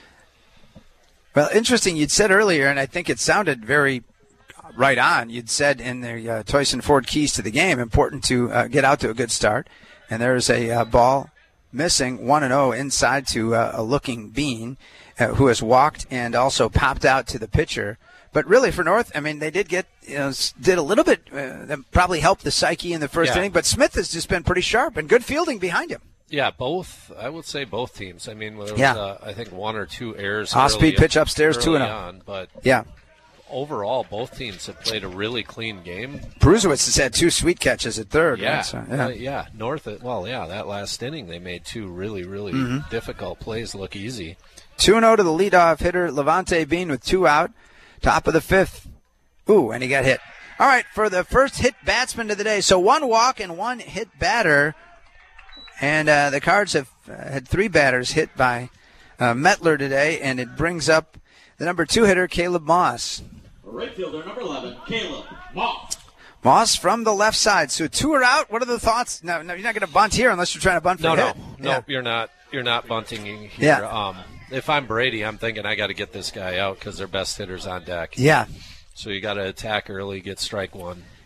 Well, interesting, you'd said earlier, and I think it sounded very right on. You'd said in the uh, Toyson Ford keys to the game, important to uh, get out to a good start. And there's a uh, ball missing, one and oh inside to uh, a looking Bean, uh, who has walked and also popped out to the pitcher. But really, for North, I mean, they did get, you know, s- did a little bit, uh, that probably helped the psyche in the first Yeah. inning. But Smith has just been pretty sharp and good fielding behind him. Yeah, both. I would say both teams. I mean, there was, Yeah. uh, I think, one or two errors. Off-speed early- pitch upstairs, two and early oh. on, but Yeah. overall, both teams have played a really clean game. Brusewitz has had two sweet catches at third. Yeah, right? So, yeah. Uh, yeah. North, well, yeah, that last inning they made two really, really Mhm. difficult plays look easy. two and oh to the leadoff hitter, Levante Bean, with two out. Top of the fifth. Ooh, and he got hit. All right, for the first hit batsman of the day. So one walk and one hit batter. And uh, the Cards have uh, had three batters hit by uh, Mettler today, and it brings up the number two hitter, Caleb Moss. Right fielder, number eleven, Caleb Moss. Moss from the left side. So two are out. What are the thoughts? No, no, you're not going to bunt here unless you're trying to bunt for No, a no, hit. no, Yeah. you're not. You're not bunting here. Yeah. Um, if I'm Brady, I'm thinking I got to get this guy out because their best hitter's on deck. Yeah. So you got to attack early, get strike one.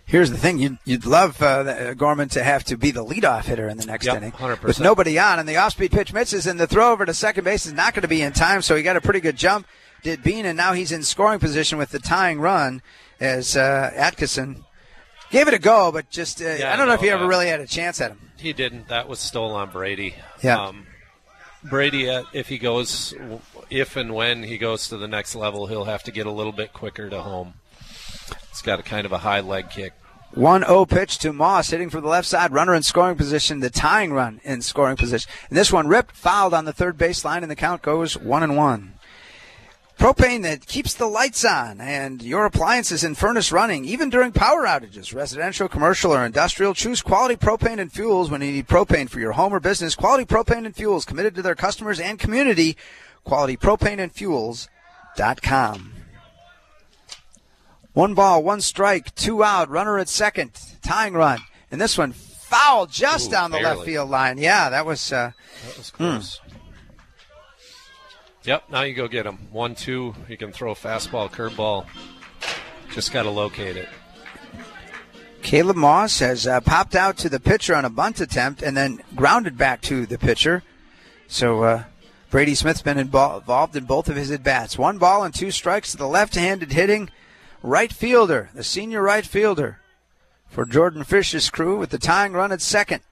Here's the thing. You'd, you'd love uh, Gorman to have to be the leadoff hitter in the next yep, inning. one hundred percent. With nobody on, and the off-speed pitch misses, and the throw over to second base is not going to be in time, so he got a pretty good jump. Did Bean, and now he's in scoring position with the tying run as uh, Atkinson gave it a go, but just uh, yeah, I don't know no, if he ever uh, really had a chance at him. He didn't. That was stolen on Brady. Yeah. Um, Brady, uh, if he goes, if and when he goes to the next level, he'll have to get a little bit quicker to home. It's got a kind of a high leg kick. one oh pitch to Moss, hitting from the left side, runner in scoring position, the tying run in scoring position. And this one ripped, fouled on the third baseline, and the count goes one and one. Propane that keeps the lights on and your appliances and furnace running, even during power outages. Residential, commercial, or industrial, choose Quality Propane and Fuels when you need propane for your home or business. Quality Propane and Fuels, committed to their customers and community. Quality Propane and Fuels dot com. One ball, one strike, two out, runner at second, tying run. And this one fouled just Ooh, down the barely. left field line. Yeah, that was... Uh, that was close. Hmm. Yep, now you go get him. One, two, you can throw a fastball, curveball. Just got to locate it. Caleb Moss has uh, popped out to the pitcher on a bunt attempt and then grounded back to the pitcher. So uh, Brady Smith's been involved in both of his at-bats. One ball and two strikes to the left-handed hitting right fielder, the senior right fielder for Jordan Fish's crew with the tying run at second.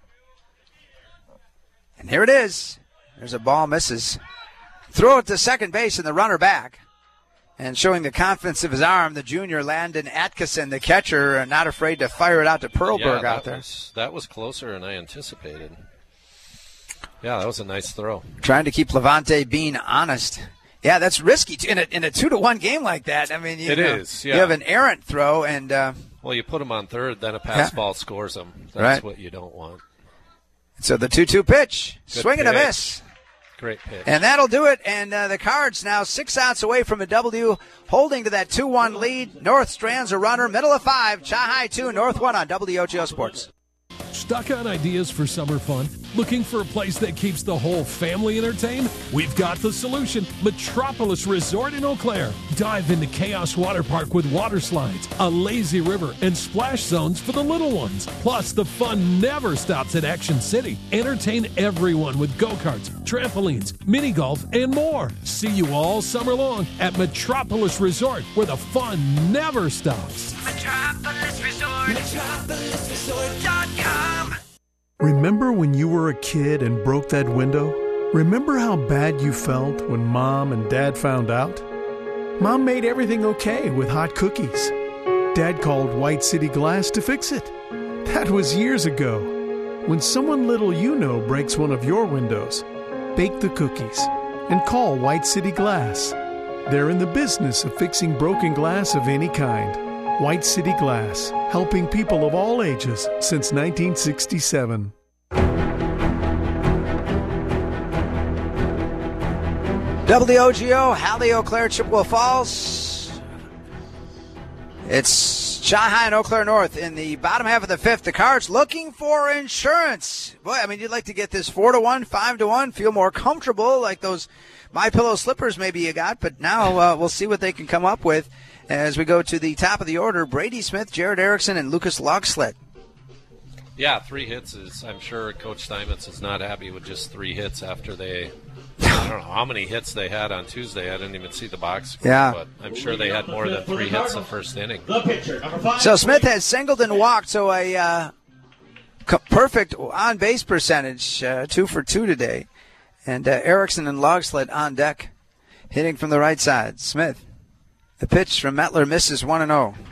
And here it is. There's a ball, misses. Throw it to second base and the runner back. And showing the confidence of his arm, the junior Landon Atkinson, the catcher, not afraid to fire it out to Perlberg yeah, out there. Was, that was closer than I anticipated. Yeah, that was a nice throw. Trying to keep Levante Bean honest. Yeah, that's risky in a in a two to one game like that. I mean, you it know, is. Yeah. You have an errant throw, and uh, well, you put him on third, then a pass yeah. ball scores him. That's right. what you don't want. So the two two pitch, Good swing pitch. and a miss. Great pitch. And that'll do it. And uh, the Cards now six outs away from a W, holding to that two one lead. North Strand's a runner, middle of five. Chi-High two, North one on W O G O Sports. Stuck on ideas for summer fun? Looking for a place that keeps the whole family entertained? We've got the solution. Metropolis Resort in Eau Claire. Dive into Chaos Water Park with water slides, a lazy river, and splash zones for the little ones. Plus, the fun never stops at Action City. Entertain everyone with go-karts, trampolines, mini golf, and more. See you all summer long at Metropolis Resort, where the fun never stops. Metropolis Resort. Metropolis Resort dot com. Remember when you were a kid and broke that window? Remember how bad you felt when Mom and Dad found out? Mom made everything okay with hot cookies. Dad called White City Glass to fix it. That was years ago. When someone little you know breaks one of your windows, bake the cookies and call White City Glass. They're in the business of fixing broken glass of any kind. White City Glass, helping people of all ages since nineteen sixty-seven. W O G O, Halle, Eau Claire, Chippewa Falls. It's Chi-High and Eau Claire North in the bottom half of the fifth. The Cards looking for insurance. Boy, I mean, you'd like to get this four to one, five to one, feel more comfortable like those MyPillow slippers maybe you got, but now uh, we'll see what they can come up with as we go to the top of the order. Brady Smith, Jared Erickson, and Lucas Logslet. Yeah, three hits is, I'm sure Coach Steinmetz is not happy with just three hits after they, I don't know how many hits they had on Tuesday. I didn't even see the box score, yeah. but I'm sure they had more than three hits the first inning. So Smith has singled and walked, so a uh, perfect on-base percentage, uh, two for two today. And uh, Erickson and Logslet on deck, hitting from the right side. Smith, the pitch from Mettler misses one and oh.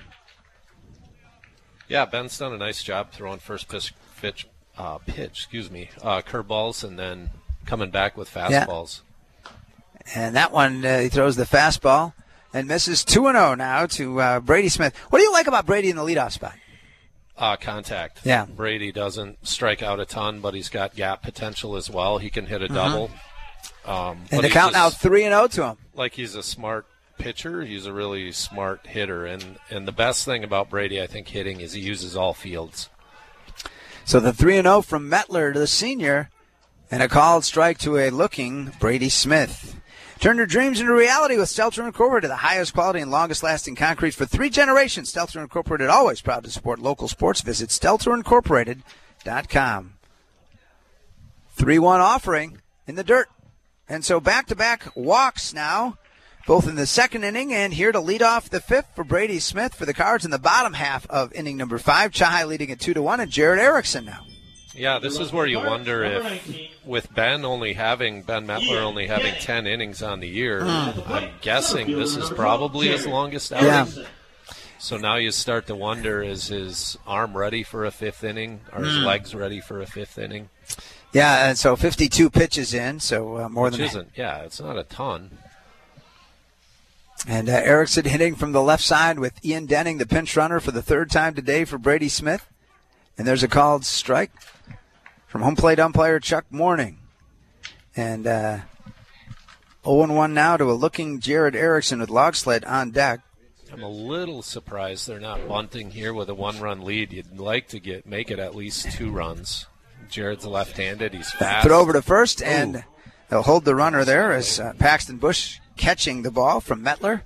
Yeah, Ben's done a nice job throwing first pitch, pitch, uh, pitch excuse me, uh, curveballs, and then coming back with fastballs. Yeah. And that one, uh, he throws the fastball and misses two and oh now to uh, Brady Smith. What do you like about Brady in the leadoff spot? Uh, contact. Yeah. Brady doesn't strike out a ton, but he's got gap potential as well. He can hit a Mm-hmm. double. Um, and the count now three and oh to him. Like he's a smart pitcher. He's a really smart hitter. And, and the best thing about Brady, I think, hitting is he uses all fields. So the three and oh from Mettler to the senior, and a called strike to a looking Brady Smith. Turn your dreams into reality with Stelter Incorporated, the highest quality and longest-lasting concrete for three generations. Stelter Incorporated, always proud to support local sports. Visit stelter incorporated dot com. three one offering in the dirt. And so back-to-back walks now, both in the second inning and here to lead off the fifth for Brady Smith for the Cards in the bottom half of inning number five. Chahai leading at two to one, and Jared Erickson now. Yeah, this is where you wonder if, with Ben only having, Ben Metler only having ten innings on the year, mm. I'm guessing this is probably his longest outing. Yeah. So now you start to wonder, is his arm ready for a fifth inning? Are his mm. legs ready for a fifth inning? Yeah, and so fifty-two pitches in, so uh, more Which than isn't, yeah, it's not a ton. And uh, Erickson hitting from the left side with Ian Denning, the pinch runner, for the third time today for Brady Smith. And there's a called strike from home plate umpire Chuck Morning. And uh, oh and one now to a looking Jared Erickson with Logsled on deck. I'm a little surprised they're not bunting here with a one-run lead. You'd like to get make it at least two runs. Jared's left-handed. He's fast. Put over to first, and Ooh. they'll hold the runner there as uh, Paxton Bush catching the ball from Metler.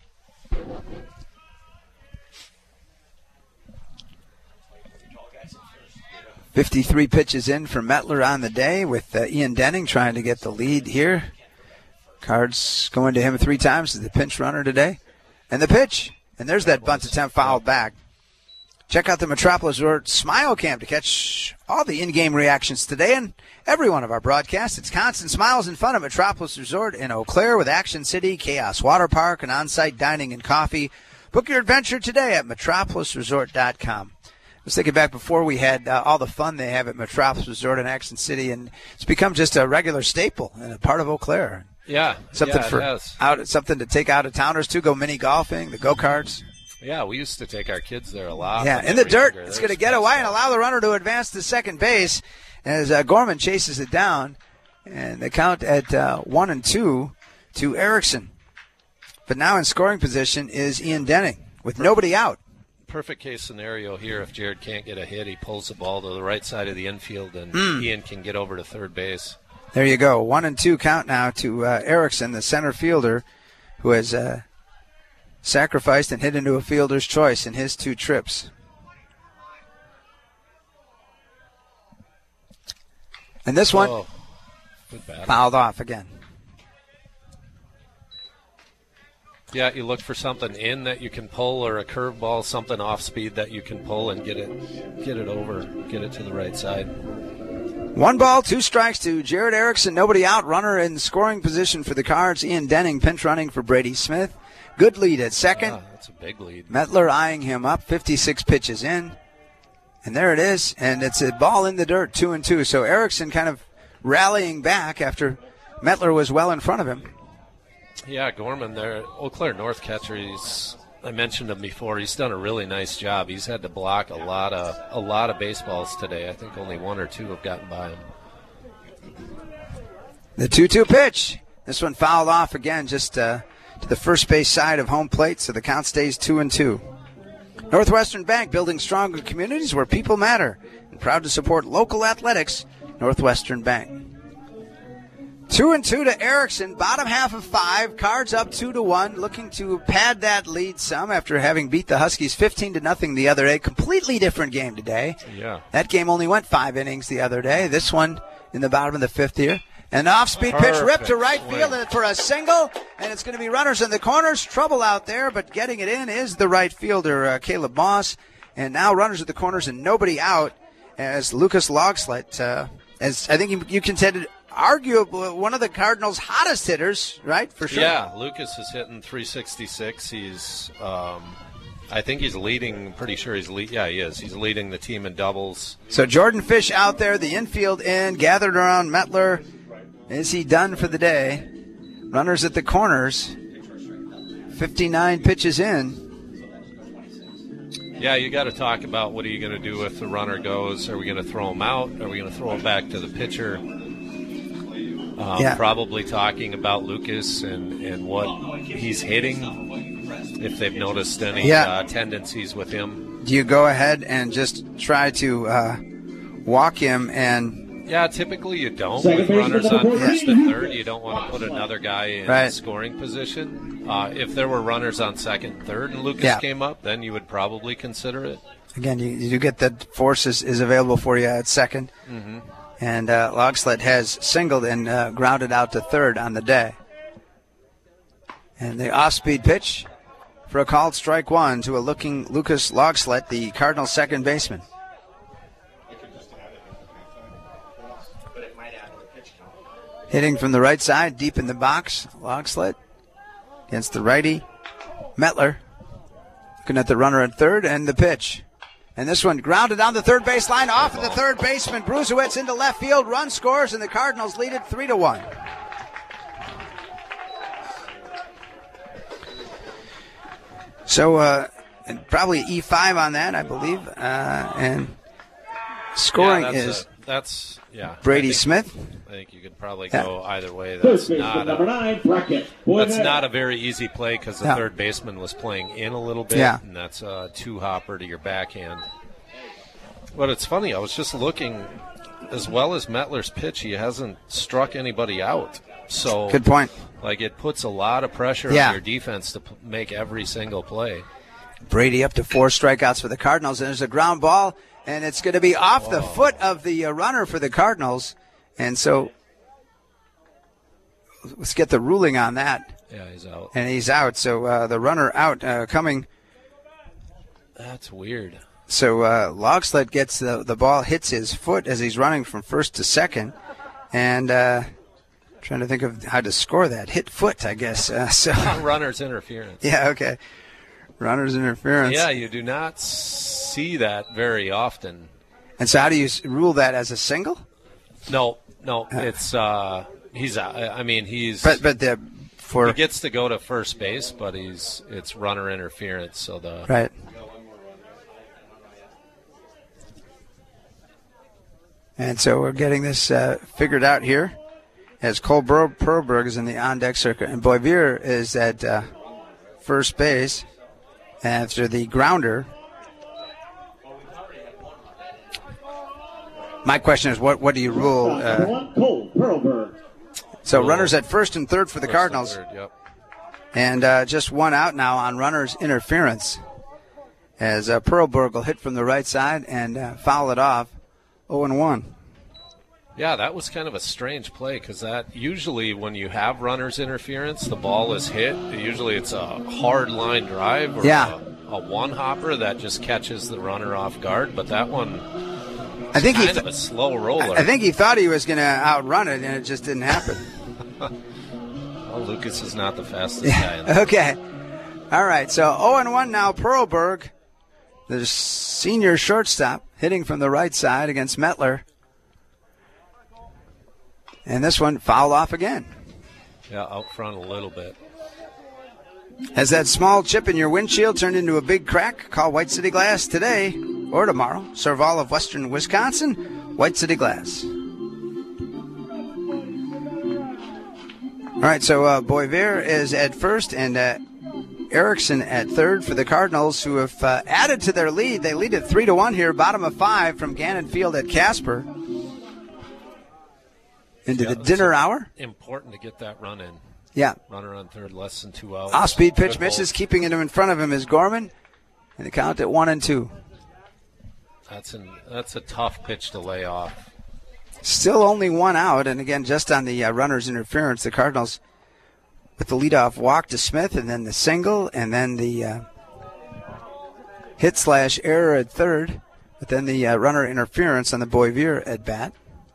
fifty-three pitches in for Metler on the day with uh, Ian Denning trying to get the lead here. Cards going to him three times as the pinch runner today. And the pitch. And there's that bunt attempt fouled back. Check out the Metropolis Resort Smile Cam to catch all the in-game reactions today and every one of our broadcasts. It's constant smiles and fun at Metropolis Resort in Eau Claire with Action City, Chaos Water Park, and on-site dining and coffee. Book your adventure today at metropolis resort dot com. I was thinking back before we had uh, all the fun they have at Metropolis Resort in Action City, and it's become just a regular staple and a part of Eau Claire. Yeah, something yeah, for has. out, something to take out of towners too. Go mini golfing, the go karts. Yeah, we used to take our kids there a lot. Yeah, in the dirt. Younger. It's going to get away and allow the runner to advance to second base as uh, Gorman chases it down. And they count at uh, one and two to Erickson. But now in scoring position is Ian Denning with nobody out. Perfect case scenario here. If Jared can't get a hit, he pulls the ball to the right side of the infield, and mm. Ian can get over to third base. There you go. One and two count now to uh, Erickson, the center fielder, who has uh, sacrificed and hit into a fielder's choice in his two trips. And this one oh, fouled off again. Yeah, you look for something in that you can pull, or a curveball, something off speed that you can pull and get it, get it over, get it to the right side. One ball, two strikes to Jared Erickson. Nobody out. Runner in scoring position for the Cards. Ian Denning pinch running for Brady Smith. Good lead at second. Ah, that's a big lead. Metler eyeing him up. fifty-six pitches in. And there it is. And it's a ball in the dirt, two and two. So Erickson kind of rallying back after Metler was well in front of him. Yeah, Gorman there, Eau Claire North catcher. He's, I mentioned him before. He's done a really nice job. He's had to block a lot of a lot of baseballs today. I think only one or two have gotten by him. The two two pitch. This one fouled off again, just uh, to the first base side of home plate. So the count stays two and two. Northwestern Bank, building stronger communities where people matter, and proud to support local athletics. Northwestern Bank. Two and two to Erickson, bottom half of five. Cards up two to one, looking to pad that lead some after having beat the Huskies fifteen to nothing the other day. Completely different game today. Yeah, that game only went five innings the other day. This one in the bottom of the fifth here. An off-speed pitch ripped to right field for a single, and it's going to be runners in the corners. Trouble out there, but getting it in is the right fielder, uh, Caleb Moss. And now runners at the corners and nobody out as Lucas Logslet, uh, as I think you, you contended, arguably one of the Cardinals' hottest hitters, right? For sure. Yeah, Lucas is hitting three sixty-six. He's, um, I think he's leading. I'm pretty sure he's lead. Yeah, he is. He's leading the team in doubles. So Jordan Fish out there, the infield in, gathered around Metler. Is he done for the day? Runners at the corners. fifty-nine pitches in. Yeah, you got to talk about what are you going to do if the runner goes. Are we going to throw him out? Are we going to throw him back to the pitcher? Um, yeah. Probably talking about Lucas and, and what he's hitting, if they've noticed any yeah. uh, tendencies with him. Do you go ahead and just try to uh, walk him and Yeah, typically you don't. Second With baseman, runners number on first fourteen. and third, you don't want to put another guy in Right. scoring position. Uh, if there were runners on second and third and Lucas Yeah. came up, then you would probably consider it. Again, you, you get that force is, is available for you at second. Mm-hmm. And uh, Logslet has singled and uh, grounded out to third on the day. And the off-speed pitch for a called strike one to a looking Lucas Logslet, the Cardinals' second baseman. Hitting from the right side, deep in the box, Logslet against the righty, Metler. Looking at the runner at third and the pitch. And this one grounded down the third baseline, off of the third baseman. Brusewitz into left field, run scores, and the Cardinals lead it three to one. So uh, and probably E five on that, I believe. Uh, and scoring yeah, that's is a, that's yeah Brady I think, Smith. I think you could probably Yeah. go either way. Third That's baseman, not number a, nine, Brackett. that's not a very easy play because the Yeah. third baseman was playing in a little bit, Yeah. and that's a two-hopper to your backhand. But it's funny, I was just looking, as well as Metler's pitch, he hasn't struck anybody out. So Good point. Like, it puts a lot of pressure Yeah. on your defense to p- make every single play. Brady up to four strikeouts for the Cardinals, and there's a ground ball, and it's going to be off the foot of the uh, runner for the Cardinals. And so let's get the ruling on that. Yeah, he's out. And he's out, so uh, the runner out uh, coming. That's weird. So uh, Logslet gets the, the ball, hits his foot as he's running from first to second, and uh, trying to think of how to score that. Hit foot, I guess. Uh, so Runner's interference. Yeah, okay. Runner's interference. Yeah, you do not see that very often. And so how do you s- rule that as a single? No, no, it's uh, he's. Uh, I mean, he's. But but the for he gets to go to first base, but he's it's runner interference. So the right. And so we're getting this uh, figured out here, as Cole Bro- Perlberg is in the on-deck circuit, and Boivier is at uh, first base after the grounder. My question is, what what do you rule? Uh, Cole Perlberg. so runners at first and third for the First and Cardinals, third, yep. and uh, just one out now on runners interference, as uh, Perlberg will hit from the right side and uh, foul it off, oh and one. Yeah, that was kind of a strange play because that usually when you have runners interference, the ball is hit. Usually it's a hard line drive or Yeah. a, a one hopper that just catches the runner off guard. But that one, I think he kind th- of a slow roller. I think he thought he was going to outrun it, and it just didn't happen. Well, Lucas is not the fastest guy. In the Okay. All right. So oh and one now. Perlberg, the senior shortstop, hitting from the right side against Metler. And this one fouled off again. Yeah, out front a little bit. Has that small chip in your windshield turned into a big crack? Call White City Glass today or tomorrow. Serve all of western Wisconsin. White City Glass. All right, so uh, Boivier is at first and uh, Erickson at third for the Cardinals, who have uh, added to their lead. They lead it three to one here, bottom of five from Gannon Field at Casper. Into Yeah, the dinner it's hour. Important to get that run in. Yeah. Runner on third, less than two outs. Off-speed pitch Good misses, hold. keeping it in front of him is Gorman. And the count at one and two. That's an that's a tough pitch to lay off. Still only one out, and again, just on the uh, runner's interference, the Cardinals with the leadoff walk to Smith, and then the single, and then the uh, hit slash error at third, but then the uh, runner interference on the Boivier at bat.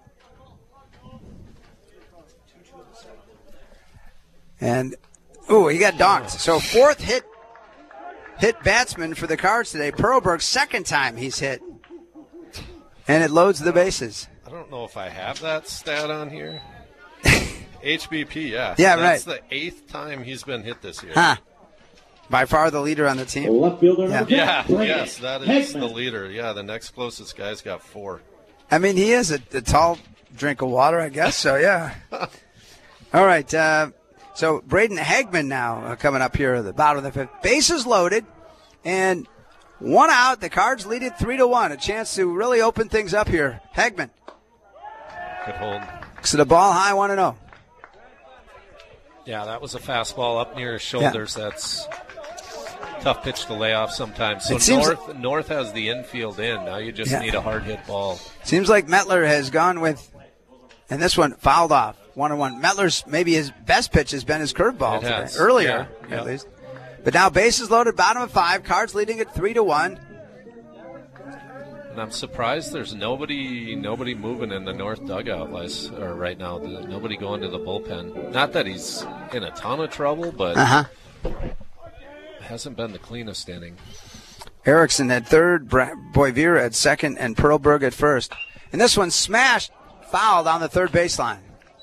And, ooh, he got donked. So fourth hit hit batsman for the Cards today. Perlberg, second time he's hit. And it loads the bases. I don't know if I have that stat on here. H B P, yeah. Yeah, That's right. the eighth time he's been hit this year. Huh. By far the leader on the team. Left fielder Yeah. number Yeah, ten, Brady yes, that is Hegman. the leader. Yeah, the next closest guy's got four. I mean, he is a, a tall drink of water, I guess. So, yeah. All right. Uh, so, Braden Hegman now uh, coming up here at the bottom of the fifth. Bases loaded. And one out. The Cards lead it three to one. A chance to really open things up here. Hegman. Good hold. So the ball high, one and oh. Yeah, that was a fastball up near his shoulders. Yeah. That's tough pitch to lay off sometimes. So North like, North has the infield in. Now you just yeah. need a hard hit ball. Seems like Mettler has gone with, and this one fouled off, one and one. Mettler's maybe his best pitch has been his curveball today, earlier yeah. at yeah. least. But now bases loaded, bottom of five. Cards leading at three to one. And I'm surprised there's nobody nobody moving in the North dugout last, or right now. Nobody going to the bullpen. Not that he's in a ton of trouble, but uh-huh. it hasn't been the cleanest inning. Erickson at third, Boivira at second, and Perlberg at first. And this one smashed, fouled on the third baseline.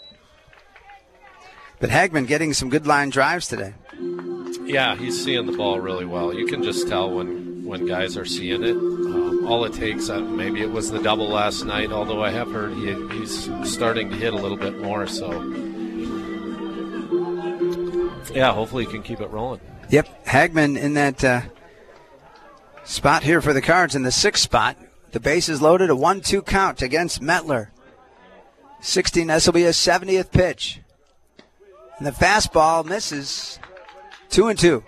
But Hagman getting some good line drives today. Yeah, he's seeing the ball really well. You can just tell when, when guys are seeing it. Um, all it takes, uh, maybe it was the double last night, although I have heard he, he's starting to hit a little bit more. So, yeah, hopefully he can keep it rolling. Yep, Hagman in that uh, spot here for the Cards in the sixth spot. The bases loaded, a one two count against Mettler. sixteen, this will be his seventieth pitch. And the fastball misses. Two and two.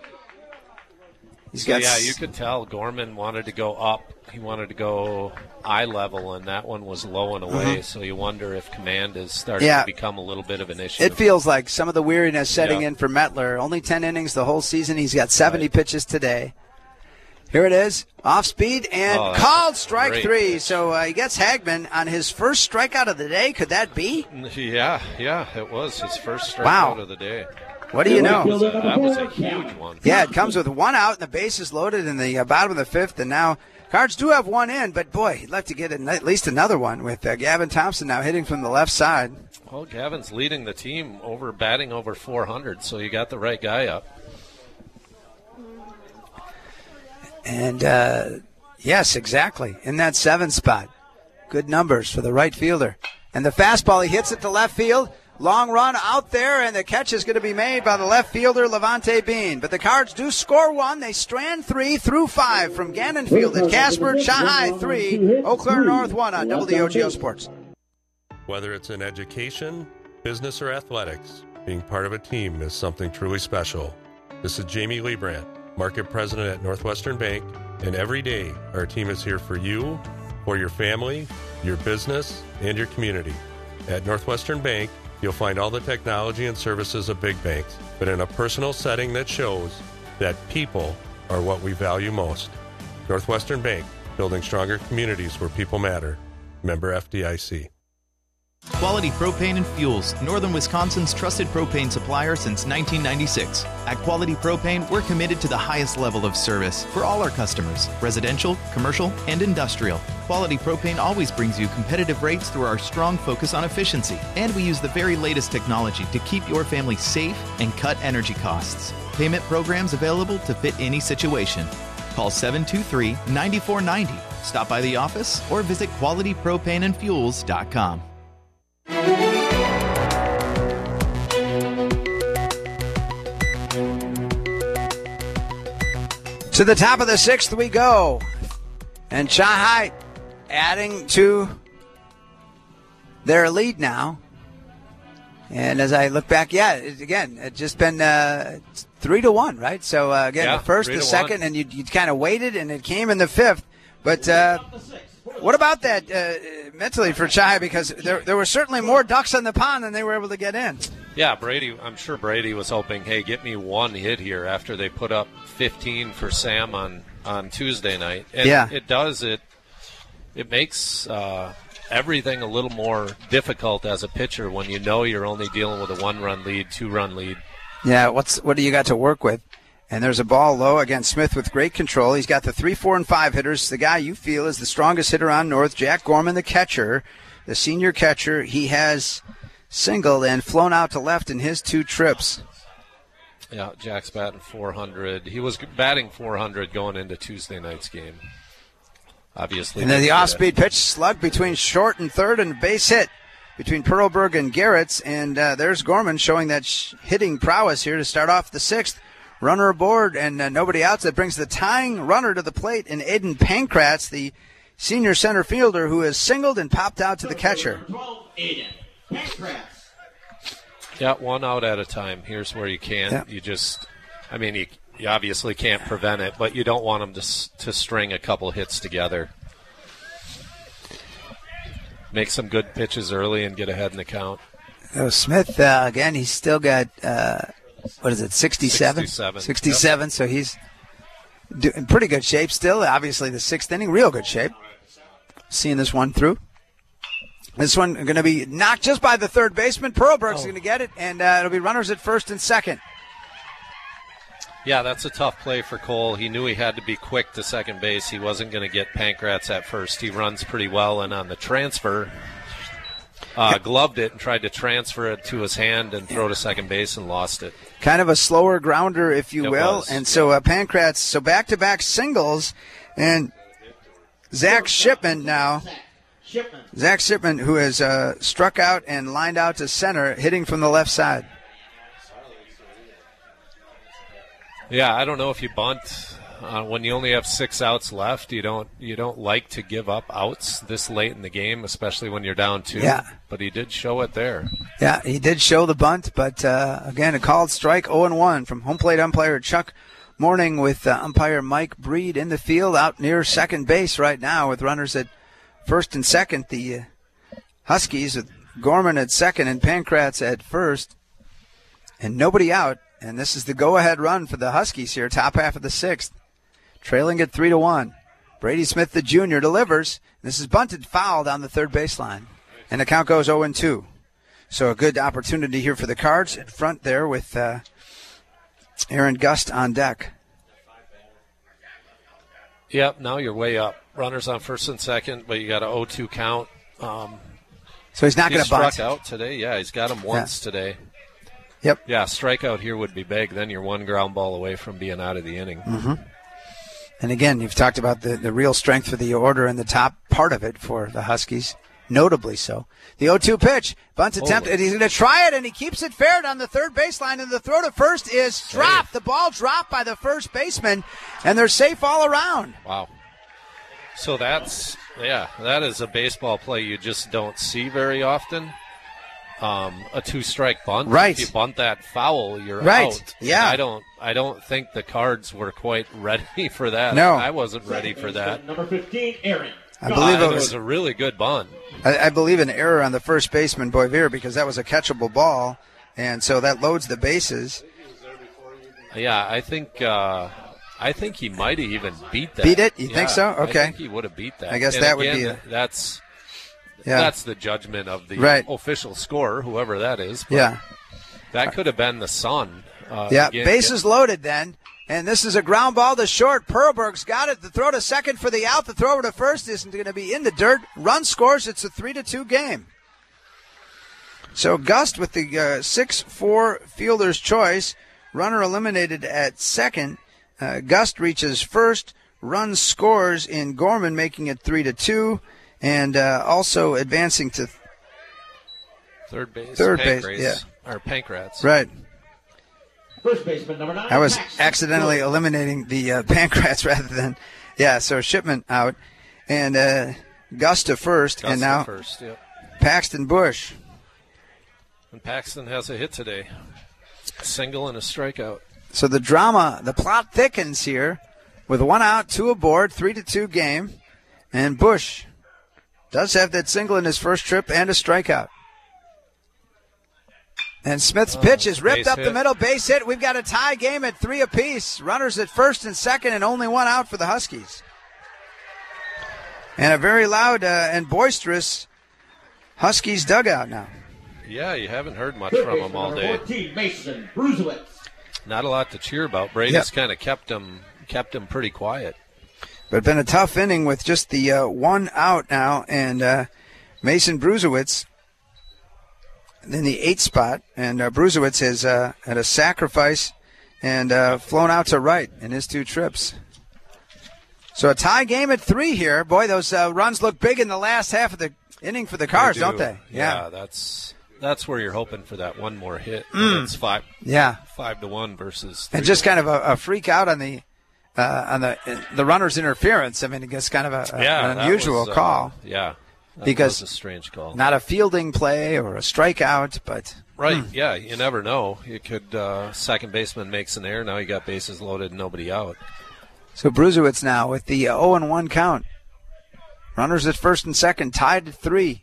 He's so, got yeah, s- you could tell Gorman wanted to go up. He wanted to go eye level, and that one was low and away. Mm-hmm. So you wonder if command is starting yeah. to become a little bit of an issue. It feels like some of the weariness setting yeah. in for Mettler. Only ten innings the whole season. He's got seventy right. pitches today. Here it is, off speed, and oh, called strike great. three. So uh, he gets Hagman on his first strikeout of the day. Could that be? Yeah, yeah, it was his first strikeout wow. of the day. What do you know? That was, a, that was a huge one. Yeah, it comes with one out and the bases loaded in the uh, bottom of the fifth, and now Cards do have one in, but boy, he'd like to get at least another one with uh, Gavin Thompson now hitting from the left side. Well, Gavin's leading the team over batting over four hundred, so you got the right guy up. And, uh, yes, exactly, in that seventh spot. Good numbers for the right fielder. And the fastball, he hits it to left field. Long run out there, and the catch is going to be made by the left fielder, Levante Bean. But the Cards do score one. They strand three through five from Gannon Field at Casper. Chahai three, Eau Claire North one on W O G O Sports. Whether it's in education, business, or athletics, being part of a team is something truly special. This is Jamie Liebrandt, Market President at Northwestern Bank, and every day our team is here for you, for your family, your business, and your community. At Northwestern Bank, you'll find all the technology and services of big banks, but in a personal setting that shows that people are what we value most. Northwestern Bank, building stronger communities where people matter. Member F D I C. Quality Propane and Fuels, Northern Wisconsin's trusted propane supplier since nineteen ninety-six. At Quality Propane, we're committed to the highest level of service for all our customers, residential, commercial, and industrial. Quality Propane always brings you competitive rates through our strong focus on efficiency, and we use the very latest technology to keep your family safe and cut energy costs. Payment programs available to fit any situation. Call seven two three, nine four nine zero, stop by the office, or visit quality propane and fuels dot com. To the top of the sixth we go. And Chahai adding to their lead now. And as I look back, yeah, it, again, it's just been uh, three to one, right? So, uh, again, yeah, the first, the second, one. and you, you kind of waited, and it came in the fifth. But uh, what about that uh, mentally for Chahai? Because there, there were certainly more ducks on the pond than they were able to get in. Yeah, Brady, I'm sure Brady was hoping, hey, get me one hit here after they put up fifteen for Sam on, on Tuesday night. And yeah. it does. It it makes uh, everything a little more difficult as a pitcher when you know you're only dealing with a one-run lead, two-run lead. Yeah, what's what do you got to work with? And there's a ball low. Again, Smith with great control. He's got the three, four, and five hitters. The guy you feel is the strongest hitter on North, Jack Gorman, the catcher, the senior catcher. He has singled and flown out to left in his two trips. Yeah, Jack's batting four hundred. He was batting four hundred going into Tuesday night's game. Obviously. And then the off-speed pitch slug between short and third and base hit between Perlberg and Garretts. And uh, there's Gorman showing that sh- hitting prowess here to start off the sixth. Runner aboard and uh, nobody out. That brings the tying runner to the plate in Aiden Pankratz, the senior center fielder who has singled and popped out to the catcher. Yeah, one out at a time. Here's where you can't. Yeah. You just, I mean, you, you obviously can't prevent it, but you don't want them to s- to string a couple hits together. Make some good pitches early and get ahead in the count. Oh, Smith, uh, again, he's still got, uh, what is it, sixty-seven? sixty-seven. sixty-seven, yep. So he's do- in pretty good shape still. Obviously, the sixth inning, real good shape. Seeing this one through. This one going to be knocked just by the third baseman. Perlberg's oh. going to get it, and uh, it'll be runners at first and second. Yeah, that's a tough play for Cole. He knew he had to be quick to second base. He wasn't going to get Pankratz at first. He runs pretty well, and on the transfer, uh, gloved it and tried to transfer it to his hand and throw to second base and lost it. Kind of a slower grounder, if you it will. Was. And so uh, Pankratz, so back-to-back singles, and Zach Shipman now. Shipman. Zach Shipman, who has uh, struck out and lined out to center, hitting from the left side. Yeah, I don't know if you bunt uh, when you only have six outs left. You don't you don't like to give up outs this late in the game, especially when you're down two. Yeah. But he did show it there. Yeah, he did show the bunt, but uh, again, a called strike, oh and one from home plate umpire Chuck Morning with uh, umpire Mike Breed in the field out near second base right now with runners at first and second. The uh, Huskies with Gorman at second and Pankratz at first, and nobody out. And this is the go-ahead run for the Huskies here, top half of the sixth. Trailing at three to one. Brady Smith, the junior, delivers. This is bunted foul down the third baseline. And the count goes oh and two. So a good opportunity here for the Cards in front there with uh, Aaron Gust on deck. Yep, now you're way up. Runners on first and second, but you got an oh two count. Um, so he's not going to bunt. He struck out today. Yeah, he's got him once yeah. today. Yep. Yeah, strikeout here would be big. Then you're one ground ball away from being out of the inning. Mm-hmm. And again, you've talked about the, the real strength for the order in the top part of it for the Huskies, notably so. The oh two pitch, bunt attempt, and he's going to try it, and he keeps it fair down the third baseline, and the throw to first is dropped. The ball dropped by the first baseman, and they're safe all around. Wow. So that's, yeah, that is a baseball play you just don't see very often. Um, a two-strike bunt. Right. If you bunt that foul, you're right. out. Yeah. And I don't. I don't think the Cards were quite ready for that. No, I wasn't ready for that. Number fifteen, Aaron. I believe uh, it was, it was a really good bunt. I, I believe an error on the first baseman Boivier because that was a catchable ball, and so that loads the bases. Yeah, I think. Uh, I think he might have even beat that. Beat it? You yeah, think so? Okay. I think he would have beat that. I guess and that again, would be. A, that's. Yeah. That's the judgment of the right. official scorer, whoever that is. But yeah. That could have been the Sun. Uh, yeah, again, bases get, loaded then. And this is a ground ball to short. Perlberg's got it. The throw to second for the out. The throw over to first isn't going to be in the dirt. Run scores. It's a three to two game. So Gust with the uh, six four fielder's choice. Runner eliminated at second. Uh, Gust reaches first. Run scores in Gorman, making it three to two. And uh, also advancing to th- third base. Third Pankratz, base, yeah. Or Pankratz. Right. First baseman, number nine. I was Max. accidentally eliminating the uh, Pankratz rather than, yeah, so Shipman out. And uh, Gust to first. Gust and now to first, yep. Paxton Bush. And Paxton has a hit today. A single and a strikeout. So the drama, the plot thickens here with one out, two aboard, three to two game. And Bush does have that single in his first trip and a strikeout. And Smith's oh, pitch is ripped up hit. the middle, base hit. We've got a tie game at three apiece. Runners at first and second, and only one out for the Huskies. And a very loud uh, and boisterous Huskies dugout now. Yeah, you haven't heard much Third from him all day. fourteen, Mason Brusewitz. Not a lot to cheer about. Brady's yep. kind of kept him kept him pretty quiet. But been a tough inning with just the uh, one out now, and uh, Mason Brusewitz in the eighth spot, and uh, Brusewitz has uh, had a sacrifice and uh, flown out to right in his two trips. So a tie game at three here. Boy, those uh, runs look big in the last half of the inning for the Cards, they do. don't they? Yeah. yeah, that's that's where you're hoping for that one more hit. Mm. It's five, yeah, five to one versus. And just kind of a, a freak out on the uh, on the the runner's interference. I mean, it's kind of a, yeah, an unusual was, uh, call. Yeah, that because was a strange call. Not a fielding play or a strikeout, but right. Hmm. Yeah, you never know. You could uh, second baseman makes an error. Now you got bases loaded, and nobody out. So Brusewitz now with the oh and one count. Runners at first and second, tied at three.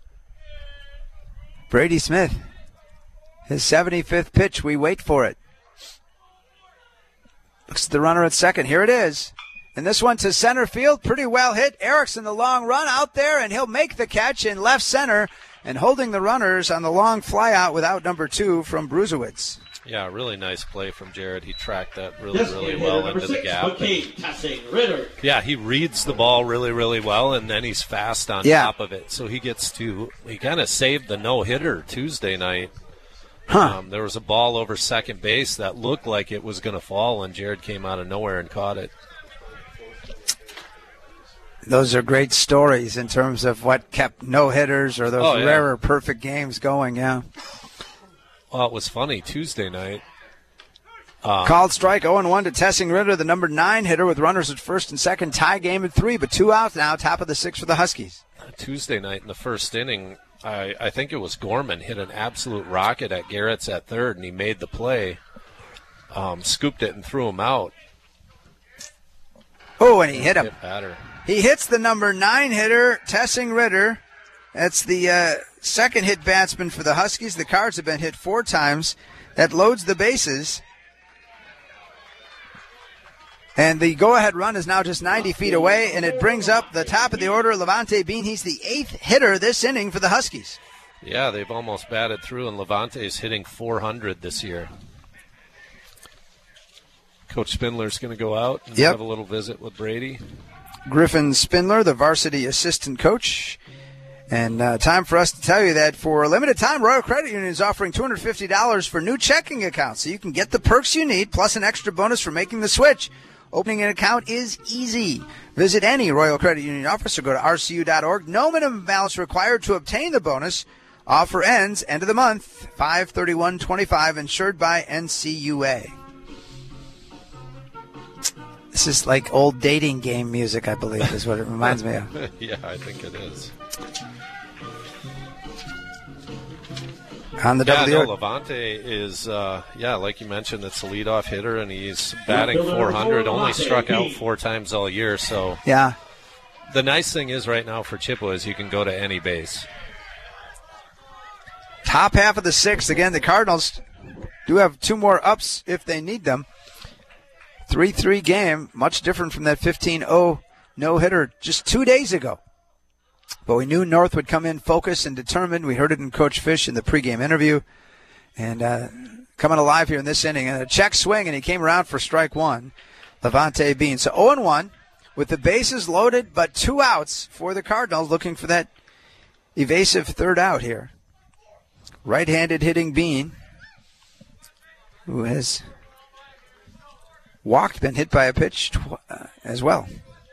Brady Smith, his seventy-fifth pitch. We wait for it. Looks at the runner at second. Here it is. And this one to center field. Pretty well hit. Erickson, the long run out there, and he'll make the catch in left center and holding the runners on the long flyout without number two from Brusewitz. Yeah, really nice play from Jared. He tracked that really, really well into the gap. Yeah, he reads the ball really, really well, and then he's fast on yeah. top of it. So he gets to – he kind of saved the no-hitter Tuesday night. Huh. Um, there was a ball over second base that looked like it was going to fall, and Jared came out of nowhere and caught it. Those are great stories in terms of what kept no-hitters or those oh, yeah. rarer perfect games going, yeah. Well, it was funny. Tuesday night. Um, Called strike oh and one to Tessing Ritter, the number nine hitter with runners at first and second. Tie game at three, but two outs now, top of the sixth for the Huskies. Tuesday night in the first inning, I, I think it was Gorman hit an absolute rocket at Garrett's at third, and he made the play, um, scooped it and threw him out. Oh, and he hit him. Hit batter. He hits the number nine hitter, Tessing Ritter. That's the uh, second hit batsman for the Huskies. The Cards have been hit four times. That loads the bases. And the go-ahead run is now just ninety feet away, and it brings up the top of the order, Levante Bean. He's the eighth hitter this inning for the Huskies. Yeah, they've almost batted through, and Levante's hitting four hundred this year. Coach Spindler's going to go out and yep. have a little visit with Brady. Griffin Spindler, the varsity assistant coach. And uh, time for us to tell you that for a limited time, Royal Credit Union is offering two hundred fifty dollars for new checking accounts. So you can get the perks you need, plus an extra bonus for making the switch. Opening an account is easy. Visit any Royal Credit Union office or go to R C U dot org. No minimum balance required to obtain the bonus. Offer ends end of the month, five thirty-one twenty-five, insured by N C U A. This is like old dating game music, I believe, is what it reminds me of. Yeah, I think it is. On the yeah, double no, the Levante is, uh, yeah, like you mentioned, it's a leadoff hitter, and he's batting four hundred, only struck out four times all year. So yeah, the nice thing is right now for Chippewa is you can go to any base. Top half of the sixth. Again, the Cardinals do have two more ups if they need them. three three game, much different from that fifteen oh no-hitter just two days ago. But we knew North would come in focused and determined. We heard it in Coach Fish in the pregame interview. And uh, coming alive here in this inning. And a check swing, and he came around for strike one, Levante Bean. So oh and one with the bases loaded, but two outs for the Cardinals, looking for that evasive third out here. Right-handed hitting Bean, who has walked, been hit by a pitch tw- uh, as well.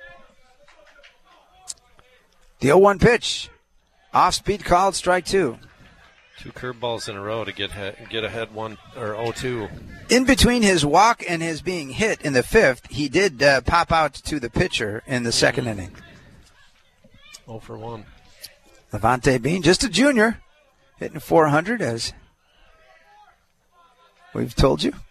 The oh one pitch, off-speed called, strike two. Two curveballs in a row to get he- get ahead one or oh two. In between his walk and his being hit in the fifth, he did uh, pop out to the pitcher in the second mm. inning. oh for one. Levante Bean, just a junior, hitting four hundred as we've told you.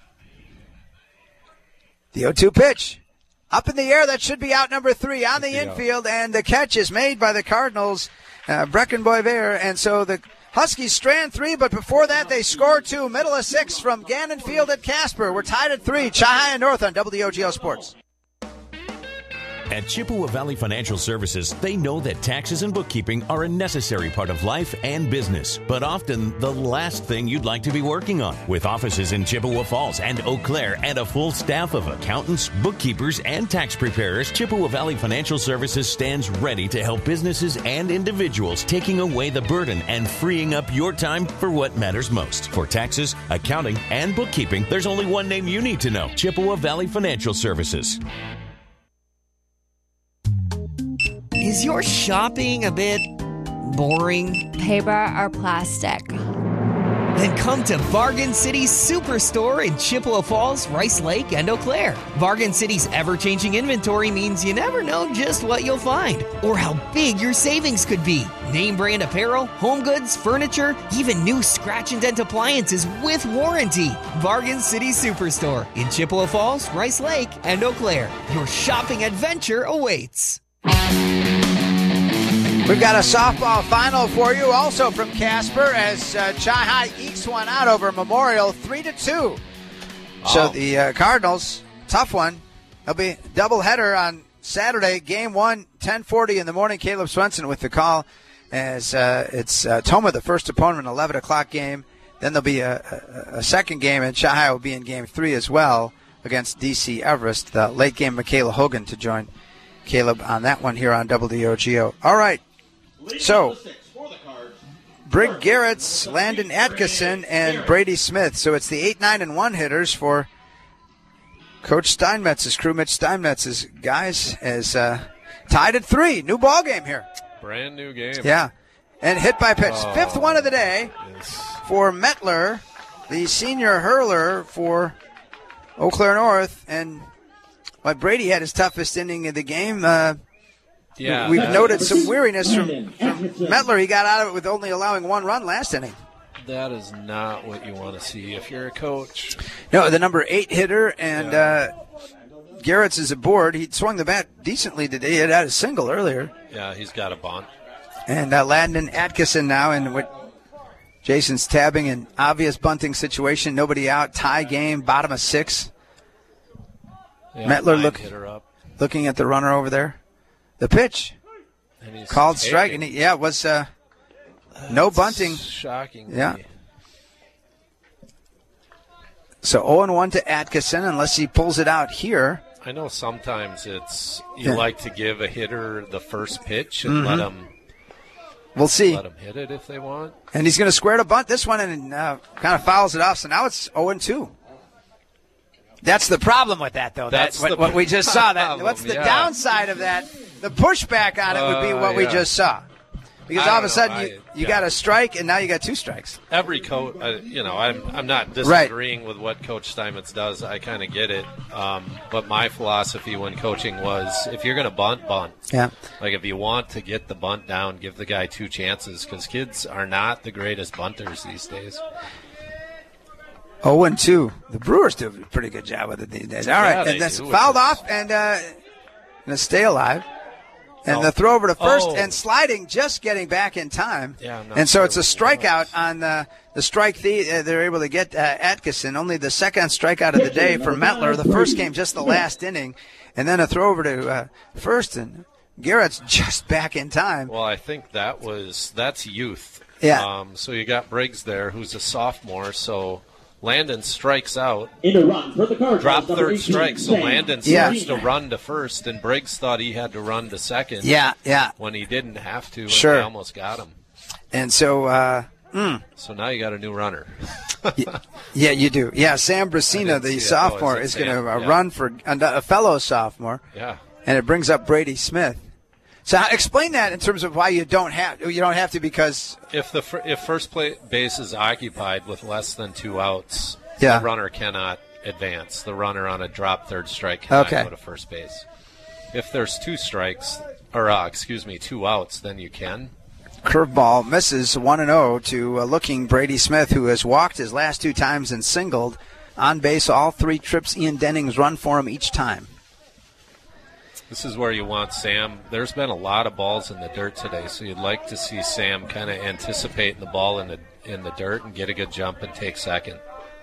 The oh two pitch. Up in the air, that should be out number three on the infield, and the catch is made by the Cardinals, uh, Breckenboiver, and so the Huskies strand three, but before that they score two. Middle of six from Gannon Field at Casper. We're tied at three. Chi and North on W O G O Sports. At Chippewa Valley Financial Services, they know that taxes and bookkeeping are a necessary part of life and business, but often the last thing you'd like to be working on. With offices in Chippewa Falls and Eau Claire and a full staff of accountants, bookkeepers, and tax preparers, Chippewa Valley Financial Services stands ready to help businesses and individuals, taking away the burden and freeing up your time for what matters most. For taxes, accounting, and bookkeeping, there's only one name you need to know: Chippewa Valley Financial Services. Is your shopping a bit boring? Paper or plastic? Then come to Bargain City Superstore in Chippewa Falls, Rice Lake, and Eau Claire. Bargain City's ever-changing inventory means you never know just what you'll find or how big your savings could be. Name brand apparel, home goods, furniture, even new scratch and dent appliances with warranty. Bargain City Superstore in Chippewa Falls, Rice Lake, and Eau Claire. Your shopping adventure awaits. We've got a softball final for you, also from Casper, as uh, Chi-High ekes one out over Memorial, three to two. Oh. So the uh, Cardinals, tough one. There'll be a doubleheader on Saturday, game one, ten forty in the morning. Caleb Swenson with the call, as uh, it's uh, Toma, the first opponent, an eleven o'clock game. Then there'll be a, a, a second game, and Chi-High will be in game three as well against D C Everest. The late game, Michaela Hogan to join Caleb on that one here on W D O G O. All right. So, Brig Garrett's, Landon Atkinson, and Brady Smith. So it's the eight, nine, and one hitters for Coach Steinmetz's crew. Mitch Steinmetz's guys is uh, tied at three. New ball game here. Brand new game. Yeah. And hit by pitch. Oh, Fifth one of the day yes. for Mettler, the senior hurler for Eau Claire North. And while Brady had his toughest inning of the game, uh, Yeah, we've noted some weariness from, from Mettler. He got out of it with only allowing one run last inning. That is not what you want to see if you're a coach. No, the number eight hitter, and yeah. uh, Garrett's is aboard. He swung the bat decently today. He had had a single earlier. Yeah, he's got a bunt. And uh, Landon Atkinson now, and what Jason's tabbing, an obvious bunting situation. Nobody out, tie game, bottom of six. Yeah, Mettler look, up. looking at the runner over there. The pitch called taking. strike, and he, yeah, it was uh, no bunting. Shocking. Yeah. So oh and one to Atkinson, unless he pulls it out here. I know sometimes it's you Yeah. like to give a hitter the first pitch and Mhm. let them. We'll see. Let them hit it if they want. And he's going to square to bunt this one and uh, kind of fouls it off. So now it's oh and two. That's the problem with that, though. That's that, what, the what we just saw. That problem, what's the yeah. downside of that? The pushback on it would be Uh, what we yeah. just saw. Because I all of a don't sudden know. you, I- you yeah. got a strike, and now you got two strikes. Every coach, uh, you know, I'm I'm not Right. disagreeing with what Coach Steinmetz does. I kind of get it. Um, but my philosophy when coaching was, if you're going to bunt, bunt. Yeah. Like if you want to get the bunt down, give the guy two chances because kids are not the greatest bunters these days. oh and two. The Brewers do a pretty good job with it these days. All right, Yeah, they and that's do. fouled off and uh, going to stay alive. And Oh. the throw over to first Oh. and sliding, just getting back in time. Yeah, I'm not and so sure it's a what strikeout on the, the strike. The, uh, they're able to get uh, Atkinson. Only the second strikeout of the day for Mettler. The first game, just the last inning. And then a throw over to uh, first, and Garrett's just back in time. Well, I think that was that's youth. Yeah. Um, so you got Briggs there, who's a sophomore. So Landon strikes out. In a run for the Cardinals. Drop number third eighteen, strike. So Sam Landon Yeah. starts to run to first, and Briggs thought he had to run to second. Yeah, yeah. When he didn't have to, and Sure. they almost got him. And so, uh, mm, So now you got a new runner. yeah, you do. Yeah, Sam Brasina, didn't the see it. sophomore, Oh, is is it going to Sam? uh, Yeah. run for a, a fellow sophomore. Yeah. And it brings up Brady Smith. So how- explain that in terms of why you don't have you don't have to because If the fir- if first play base is occupied with less than two outs, Yeah. the runner cannot advance. The runner on a drop third strike cannot Okay. go to first base. If there's two strikes, or uh, excuse me, two outs, then you can. curveball misses one and oh to uh, looking Brady Smith, who has walked his last two times and singled on base all three trips. Ian Dennings run for him each time. This is where you want Sam. There's been a lot of balls in the dirt today, so you'd like to see Sam kind of anticipate the ball in the in the dirt and get a good jump and take second.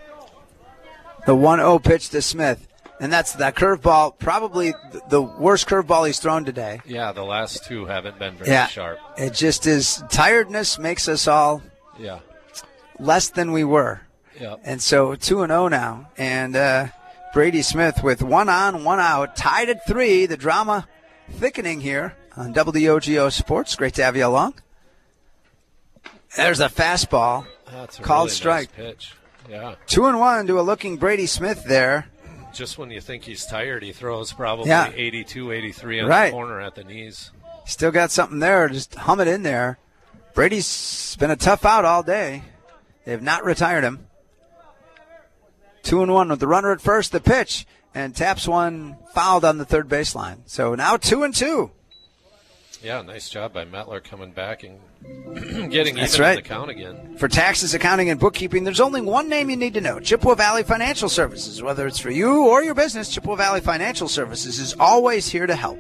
The one oh pitch to Smith, and that's that curveball, probably th- the worst curveball he's thrown today. Yeah, the last two haven't been very Yeah, sharp. it just is tiredness makes us all Yeah. less than we were. Yep. And so two and oh now, and uh, Brady Smith with one on, one out, tied at three. The drama thickening here on W O G O Sports. Great to have you along. There's a fastball That's a called really strike. Nice pitch. Yeah. Two and one to a looking Brady Smith there. Just when you think he's tired, he throws probably Yeah. eighty-two, eighty-three on Right. the corner at the knees. Still got something there. Just hum it in there. Brady's been a tough out all day. They have not retired him. Two and one with the runner at first, the pitch, and taps one fouled on the third baseline. So now two and two. Yeah, nice job by Mettler coming back and getting That's even right. in the count again. For taxes, accounting, and bookkeeping, there's only one name you need to know, Chippewa Valley Financial Services. Whether it's for you or your business, Chippewa Valley Financial Services is always here to help.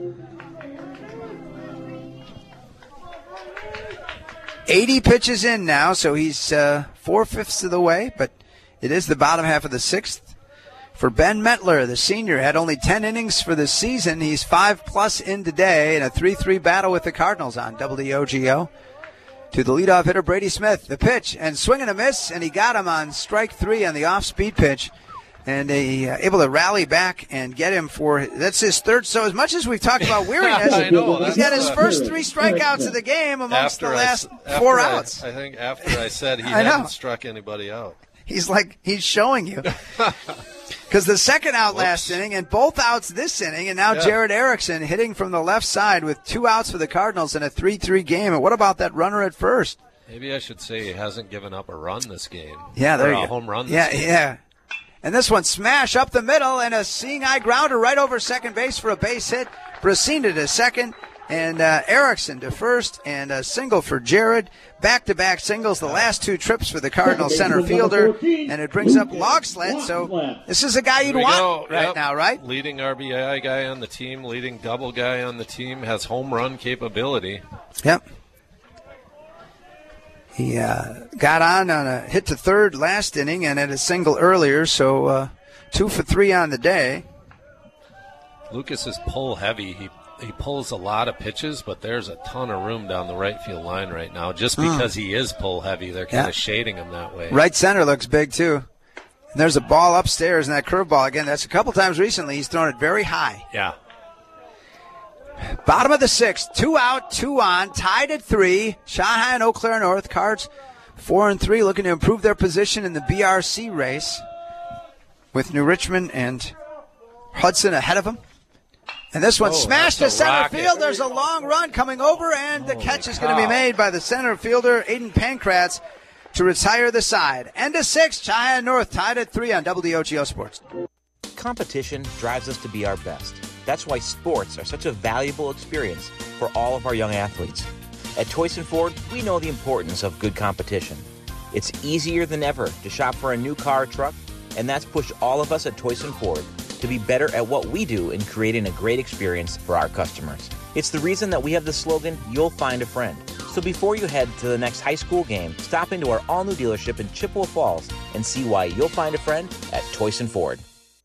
eighty pitches in now, so he's uh, four-fifths of the way, but it is the bottom half of the sixth. For Ben Mettler, the senior, had only ten innings for the season. He's five-plus in today in a three three battle with the Cardinals on W O G O. To the leadoff hitter, Brady Smith. The pitch, and swing and a miss, and he got him on strike three on the off-speed pitch. And he uh, able to rally back and get him for, that's his third. So as much as we've talked about weariness, I know, he's that's got his uh, first three strikeouts of the game amongst After the I last s- after four I- outs. I think after I said he I know. hadn't struck anybody out. He's like, he's showing you. Because the second out last inning and both outs this inning, and now Yeah. Jared Erickson hitting from the left side with two outs for the Cardinals in a three three game. And what about that runner at first? Maybe I should say he hasn't given up a run this game. Yeah, there or you a go. home run this Yeah, game. yeah. And this one smash up the middle and a seeing eye grounder right over second base for a base hit. Brasina to second and uh, Erickson to first and a single for Jared. Back-to-back singles, the last two trips for the Cardinal center fielder, and it brings up Logsled. So this is a guy you'd Here we want go. right Yep. now, right? Leading R B I guy on the team, leading double guy on the team, has home run capability. Yep. He uh, got on on a hit to third last inning and had a single earlier, so uh, two for three on the day. Lucas is pull heavy. He he pulls a lot of pitches, but there's a ton of room down the right field line right now. Just Mm. because he is pull heavy, they're kind Yeah. of shading him that way. Right center looks big, too. And there's a ball upstairs, and that curveball, again, that's a couple times recently. He's thrown it very high. Yeah. Bottom of the sixth, two out, two on, tied at three. Shanghai and Eau Claire North, Cards four and three, looking to improve their position in the B R C race with New Richmond and Hudson ahead of them. And this one Oh, smashed to that's a center rocket. field. There's a long run coming over, and the catch is going to be cow. made by the center fielder, Aiden Pankratz, to retire the side. End of six, Shanghai and North tied at three on W O G O Sports. Competition drives us to be our best. That's why sports are such a valuable experience for all of our young athletes. At Toyson Ford, we know the importance of good competition. It's easier than ever to shop for a new car or truck, and that's pushed all of us at Toyson Ford to be better at what we do in creating a great experience for our customers. It's the reason that we have the slogan, "You'll find a friend." So before you head to the next high school game, stop into our all-new dealership in Chippewa Falls and see why you'll find a friend at Toyson Ford.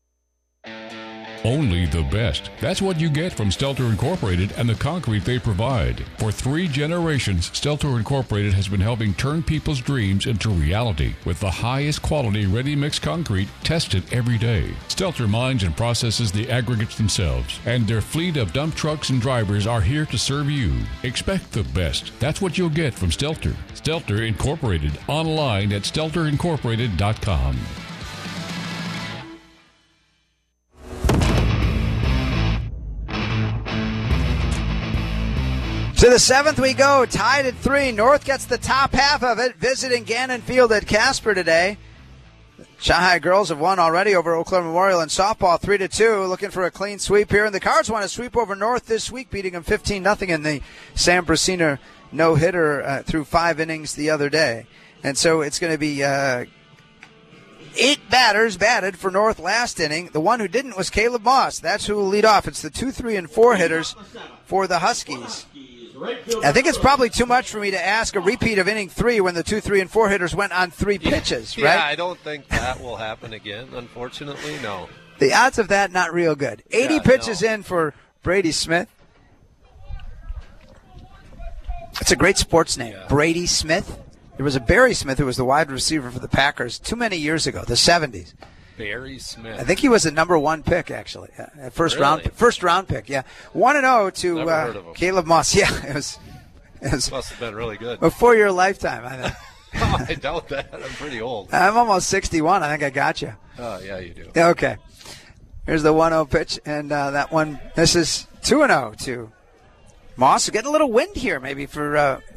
Only the best. That's what you get from Stelter Incorporated and the concrete they provide. For three generations, Stelter Incorporated has been helping turn people's dreams into reality with the highest quality ready-mix concrete tested every day. Stelter mines and processes the aggregates themselves, and their fleet of dump trucks and drivers are here to serve you. Expect the best. That's what you'll get from Stelter. Stelter Incorporated, online at stelter incorporated dot com. To the seventh we go, tied at three. North gets the top half of it, visiting Gannon Field at Casper today. Shanghai girls have won already over Eau Claire Memorial in softball, three to two, looking for a clean sweep here. And the Cards want to sweep over North this week, beating them fifteen nothing in the Sam Brasina no-hitter uh, through five innings the other day. And so it's going to be uh, eight batters batted for North last inning. The one who didn't was Caleb Moss. That's who will lead off. It's the two, three, and four hitters for the Huskies. I think it's probably too much for me to ask a repeat of inning three when the two, three, and four hitters went on three pitches, Yeah, right? I don't think that will happen again, unfortunately, no. The odds of that, not real good. eighty Yeah, pitches no. in for Brady Smith. It's a great sports name, Brady Smith. There was a Barry Smith who was the wide receiver for the Packers too many years ago, the seventies. Barry Smith. I think he was a number one pick, actually. Yeah, first Really? round, first round pick. Yeah, one and zero to Never heard of uh, him. Caleb Moss. Yeah, it was. It was Must have been really good. before your lifetime. I think. Oh, I doubt that. I'm pretty old. I'm almost sixty-one. I think I got you. Oh, yeah, you do. Yeah, okay. Here's the one oh pitch, and uh, that one, this is two and oh to Moss. Getting a little wind here maybe for uh,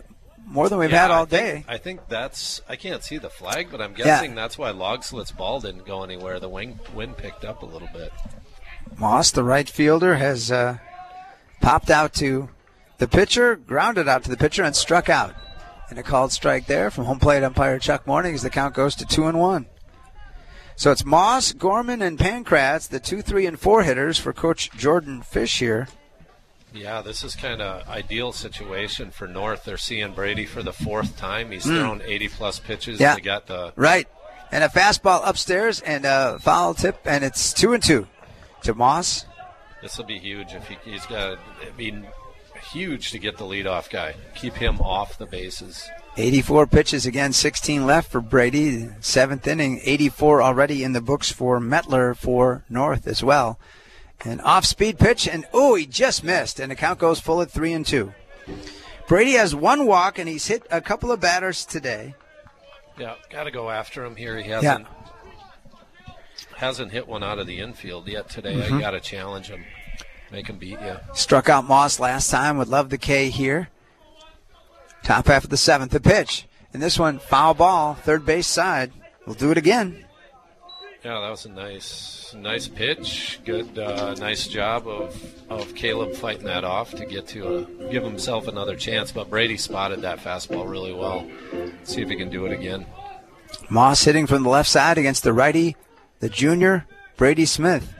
more than we've yeah, had all I think, day. I think that's – I can't see the flag, but I'm guessing yeah. that's why Logslit's ball didn't go anywhere. The wing, wind picked up a little bit. Moss, the right fielder, has uh, popped out to the pitcher, grounded out to the pitcher, and struck out. And a called strike there from home plate umpire Chuck Morning as the count goes to two and one. So it's Moss, Gorman, and Pankratz, the two, three, and four hitters for Coach Jordan Fish here. Yeah, this is kind of ideal situation for North. They're seeing Brady for the fourth time. He's Mm. thrown eighty-plus pitches. Yeah. They got the Right. And a fastball upstairs and a foul tip, and it's two and two to Moss. This will be huge if he, he's got. I mean, huge to get the leadoff guy. Keep him off the bases. eighty-four pitches again, sixteen left for Brady. Seventh inning, eighty-four already in the books for Mettler for North as well. An off-speed pitch, and oh, he just missed, and the count goes full at three and two. Brady has one walk, and he's hit a couple of batters today. Yeah, got to go after him here. He hasn't Yeah. hasn't hit one out of the infield yet today. Mhm. I got to challenge him, make him beat you. Struck out Moss last time. Would love the K here. Top half of the seventh, the pitch. And this one, foul ball, third base side. We'll do it again. Yeah, that was a nice, nice pitch. Good, uh, nice job of, of Caleb fighting that off to get to a, give himself another chance. But Brady spotted that fastball really well. See if he can do it again. Moss hitting from the left side against the righty, the junior, Brady Smith.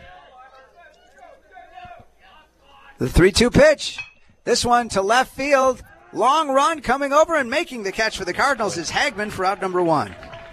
The three two pitch. This one to left field. Long run coming over and making the catch for the Cardinals is Hagman for out number one.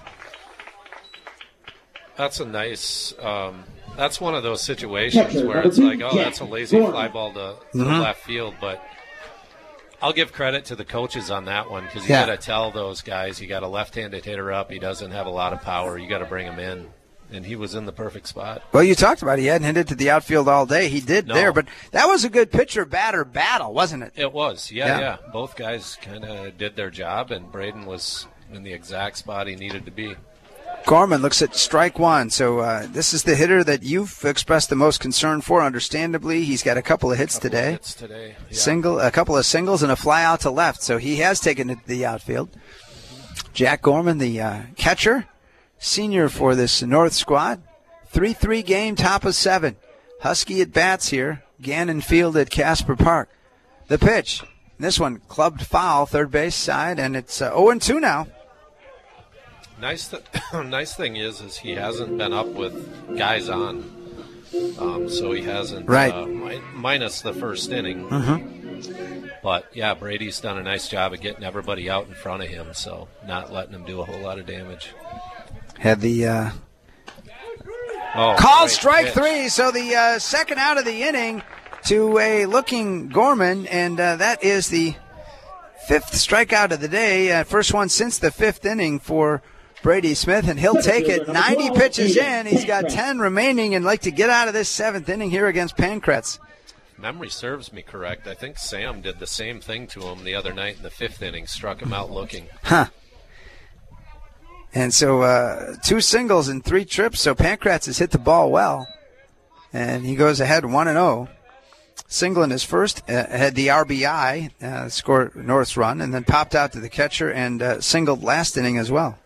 That's a nice. Um, that's one of those situations where it's like, oh, that's a lazy fly ball to, to Mhm. left field. But I'll give credit to the coaches on that one because you Yeah. got to tell those guys you got a left-handed hitter up. He doesn't have a lot of power. You got to bring him in, and he was in the perfect spot. Well, you talked about it. He hadn't hit it to the outfield all day. He did No. there, but that was a good pitcher-batter battle, wasn't it? It was, yeah, Yeah. yeah. Both guys kind of did their job, and Braden was in the exact spot he needed to be. Gorman looks at strike one. So uh, this is the hitter that you've expressed the most concern for, understandably. He's got a couple of hits Couple today. Of hits today. Yeah. Single, a couple of singles and a fly out to left. So he has taken it to the outfield. Jack Gorman, the uh, catcher, senior for this North squad. three three game, top of seven. Husky at bats here. Gannon Field at Casper Park. The pitch. This one clubbed foul, third base side, and it's uh, oh and two now. Nice, th- nice thing is, is he hasn't been up with guys on, um, so he hasn't. Right. Uh, mi- minus the first inning. Mm-hmm. But yeah, Brady's done a nice job of getting everybody out in front of him, so not letting him do a whole lot of damage. Had the uh, Oh, call great strike pitch. three. So the uh, second out of the inning to a looking Gorman, and uh, that is the fifth strikeout of the day. Uh, first one since the fifth inning for Brady Smith, and he'll take it. ninety pitches in. He's got ten remaining and like to get out of this seventh inning here against Pankratz. Memory serves me correct. I think Sam did the same thing to him the other night in the fifth inning, struck him out looking. Huh. And so uh, two singles and three trips. So Pankratz has hit the ball well, and he goes ahead one and zero. Single in his first, uh, had the R B I, uh, scored North's run, and then popped out to the catcher and uh, singled last inning as well.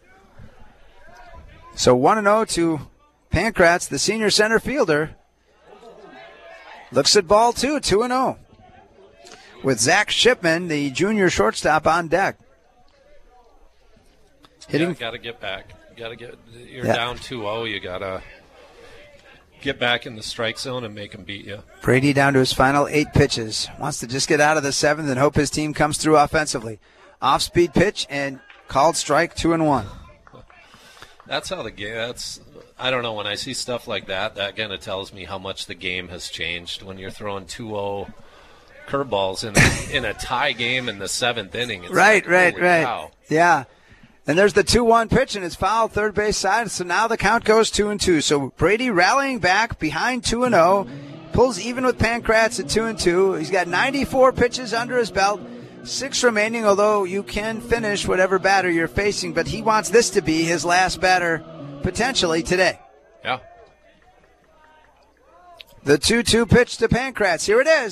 So one and zero to Pankratz, the senior center fielder. Looks at ball two, two and zero. With Zach Shipman, the junior shortstop, on deck. Hitting. Yeah, got to get back. Got to get. You're Yeah. down two oh. You got to get back in the strike zone and make them beat you. Brady down to his final eight pitches. Wants to just get out of the seventh and hope his team comes through offensively. Off-speed pitch and called strike, two and one. That's how the game. That's. I don't know. When I see stuff like that, that kind of tells me how much the game has changed. When you're throwing two oh curveballs in a, in a tie game in the seventh inning. It's Right, like, right, holy right. cow. Yeah. And there's the two one pitch, and it's fouled third base side. So now the count goes two and two. So Brady rallying back behind two and zero, pulls even with Pankratz at two and two. He's got ninety-four pitches under his belt, six remaining. Although you can finish whatever batter you're facing, but he wants this to be his last batter potentially today. Yeah. The two two pitch to Pankratz. Here it is.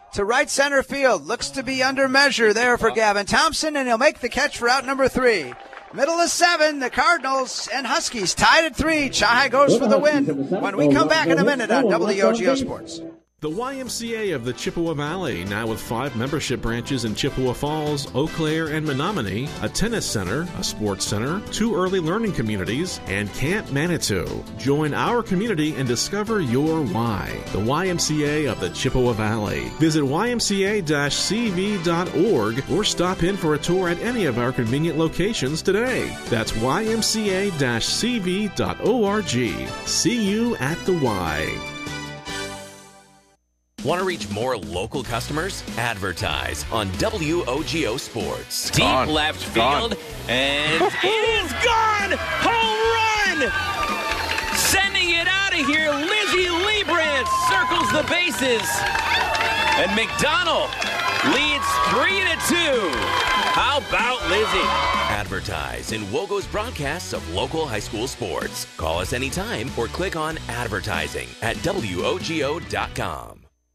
to right center field. Looks to be under measure there for Gavin Thompson, and he'll make the catch for out number three. Middle of seven, the Cardinals and Huskies tied at three. Chai goes for the win when we come back in a minute on W O G O Sports. The Y M C A of the Chippewa Valley, now with five membership branches in Chippewa Falls, Eau Claire, and Menominee, a tennis center, a sports center, two early learning communities, and Camp Manitou. Join our community and discover your why. The Y M C A of the Chippewa Valley. Visit Y M C A C V dot org or stop in for a tour at any of our convenient locations today. That's Y M C A C V dot org. See you at the Y. Want to reach more local customers? Advertise on W O G O Sports. Deep Gone. left Gone. field, and it is gone! Home run! Sending it out of here, Lizzie Liebrandt circles the bases. And McDonald leads three to two. How about Lizzie? Advertise in Wogo's broadcasts of local high school sports. Call us anytime or click on advertising at W O G O dot com.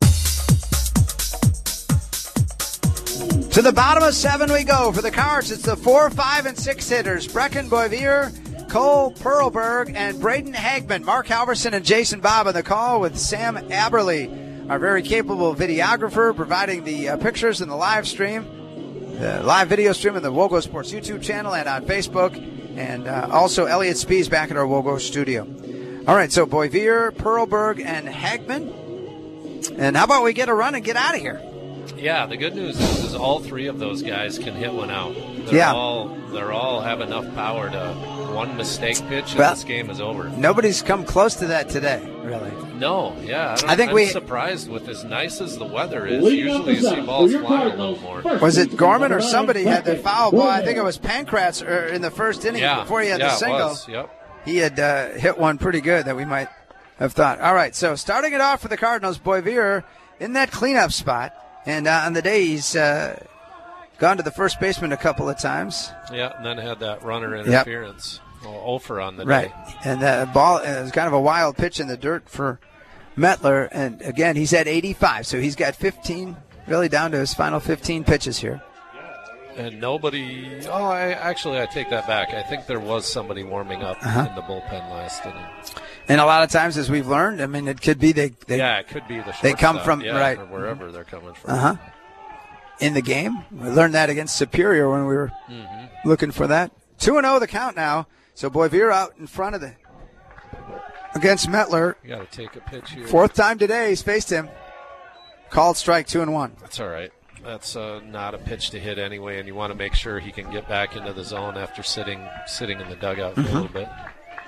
To the bottom of seven we go. For the Cards, it's the four, five, and six hitters. Brecken Boivier, Cole Perlberg, and Braden Hagman. Mark Halverson and Jason Bob on the call with Sam Aberly, our very capable videographer, providing the uh, pictures and the live stream, the live video stream on the Wogo Sports YouTube channel and on Facebook. And uh, also Elliot Spees back at our Wogo studio. All right, so Boivier, Perlberg, and Hagman. And how about we get a run and get out of here? Yeah, the good news is, is all three of those guys can hit one out. They're Yeah. all they're all have enough power to one mistake pitch and Well, this game is over. Nobody's come close to that today, really. No, yeah, I, don't, I think I'm we- surprised with as nice as the weather is. Leading off Usually the you see seventh balls for your flying a Cardinals, little more. Was it Gorman or somebody had the foul ball? I think it was Pankratz er, in the first inning Yeah, before he had yeah, the it single. was, yep. He had uh, hit one pretty good that we might have thought. All right, so starting it off for the Cardinals, Boivier in that cleanup spot. And uh, on the day, he's uh, gone to the first baseman a couple of times. Yeah, and then had that runner interference. Well, oh for on the Right. day. And the ball it was kind of a wild pitch in the dirt for Mettler. And again, he's at eighty-five, so he's got fifteen, really down to his final fifteen pitches here. And nobody. Oh, I actually I take that back. I think there was somebody warming up Uh-huh. in the bullpen last inning. And a lot of times, as we've learned, I mean, it could be they. they yeah, it could be the They come shortstop, from yeah, right or wherever they're coming from. Uh huh. In the game, we learned that against Superior when we were Mm-hmm. looking for that. Two and zero the count now. So Boivier out in front of the against Mettler. You got to take a pitch here. Fourth time today he's faced him. Called strike two and one. That's all right. That's uh, not a pitch to hit anyway, and you want to make sure he can get back into the zone after sitting sitting in the dugout for Mhm. a little bit.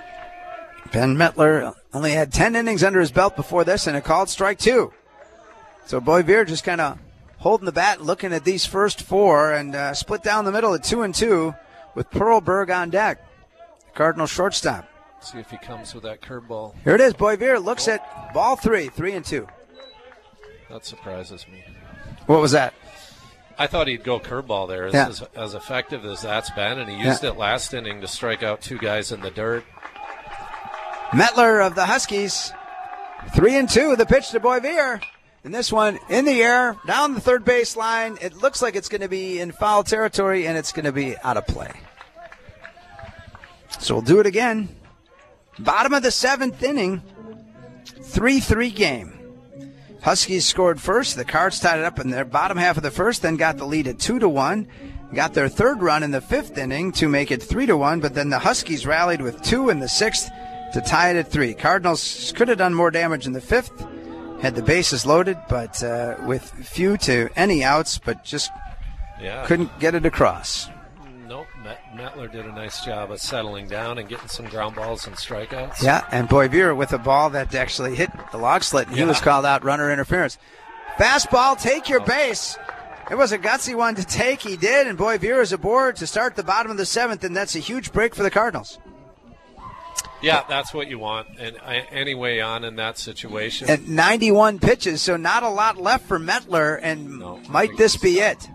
Ben Mettler only had ten innings under his belt before this, and a called strike two. So Boivier just kind of holding the bat, looking at these first four, and uh, split down the middle at two and two with Perlberg on deck. Cardinal shortstop. See if he comes with that curveball. Here it is. Boivier looks at ball three, three and two. That surprises me. What was that? I thought he'd go curveball there. As, Yeah. as, as effective as that's been, and he used Yeah. it last inning to strike out two guys in the dirt. Mettler of the Huskies, three and two. The pitch to Boivier. And this one in the air, down the third base line. It looks like it's going to be in foul territory, and it's going to be out of play. So we'll do it again. Bottom of the seventh inning, three three game. Huskies scored first. The Cards tied it up in their bottom half of the first, then got the lead at two to one. Got their third run in the fifth inning to make it three to one, but then the Huskies rallied with two in the sixth to tie it at three. Cardinals could have done more damage in the fifth, had the bases loaded, but uh, with few to any outs, but just Yeah. couldn't get it across. Nope. Met- Mettler did a nice job of settling down and getting some ground balls and strikeouts. Yeah, and Boivier with a ball that actually hit the log slit, and he Yeah. was called out runner interference. Fastball, take your base. It was a gutsy one to take. He did, and Boivier is aboard to start the bottom of the seventh, and that's a huge break for the Cardinals. Yeah, that's what you want. And uh, anyway, on in that situation. At ninety-one pitches, so not a lot left for Mettler, and might this be it?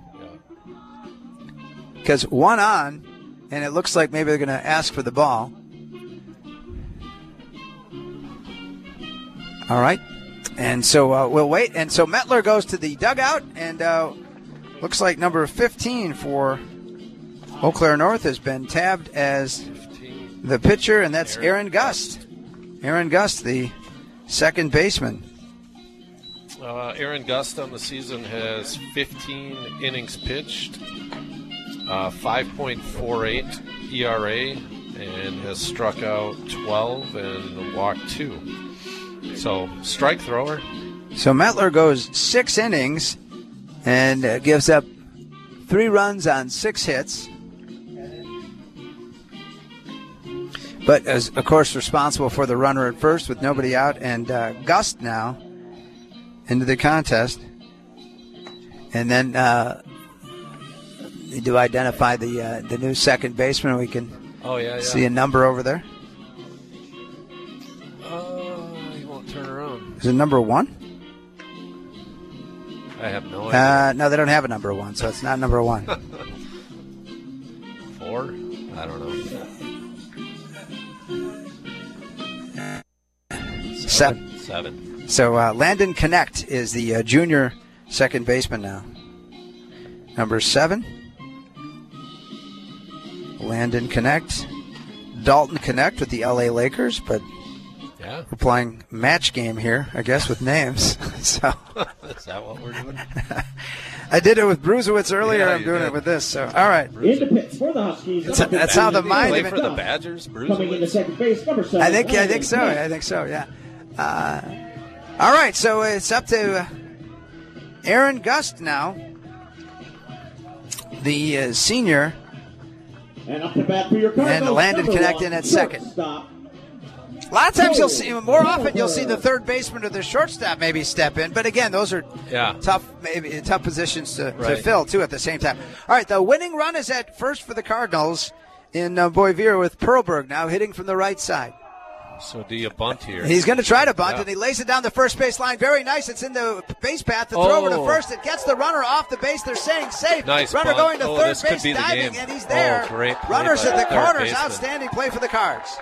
Because one on, and it looks like maybe they're going to ask for the ball. All right. And so uh, we'll wait. And so Mettler goes to the dugout, and uh, looks like number fifteen for Eau Claire North has been tabbed as the pitcher, and that's Aaron Gust. Aaron Gust, the second baseman. Uh, Aaron Gust on the season has fifteen innings pitched, uh, five point four eight E R A, and has struck out twelve and walked two. So, strike thrower. So Mettler goes six innings and uh, gives up three runs on six hits. But is, of course, responsible for the runner at first with nobody out. And uh, Gust now into the contest. And then uh, they do identify the uh, the new second baseman. We can oh, yeah, yeah. see a number over there. Uh, he won't turn around. Is it number one? I have no idea. Uh, no, they don't have a number one, so it's not number one. Four? I don't know. Seven. Seven. So uh, Landon Connect is the uh, junior second baseman now. Number seven. Landon Connect. Dalton Connect with the L A Lakers, but yeah. we're playing match game here, I guess, with names. So is that what we're doing? I did it with Brusewitz earlier. Yeah, I'm doing did. it with this. So all right. In the pit for the Huskies. That's, that's how the mind play of it. for the Badgers, Bruce. Coming into second base, number seven. I think. I think so. I think so. Yeah. Uh, all right. So it's up to uh, Aaron Gust now, the uh, senior, and up to bat for your Cardinals, and Landon number Connect one, in at second. shortstop. A lot of times you'll see, more often you'll see the third baseman or the shortstop maybe step in. But again, those are Yeah. tough, maybe tough positions to, to Right. fill too at the same time. All right, the winning run is at first for the Cardinals in uh, Boisville with Perlberg now hitting from the right side. So do you bunt here? He's going to try to bunt, Yeah. and he lays it down the first base line. Very nice. It's in the base path. The throw over to Oh. first. It gets the runner off the base. They're saying safe. Nice runner bunt. going to Oh, third this could base, be the diving, game. and he's there. Oh, great play Runners by at the the third corners. baseman. Outstanding play for the Cards.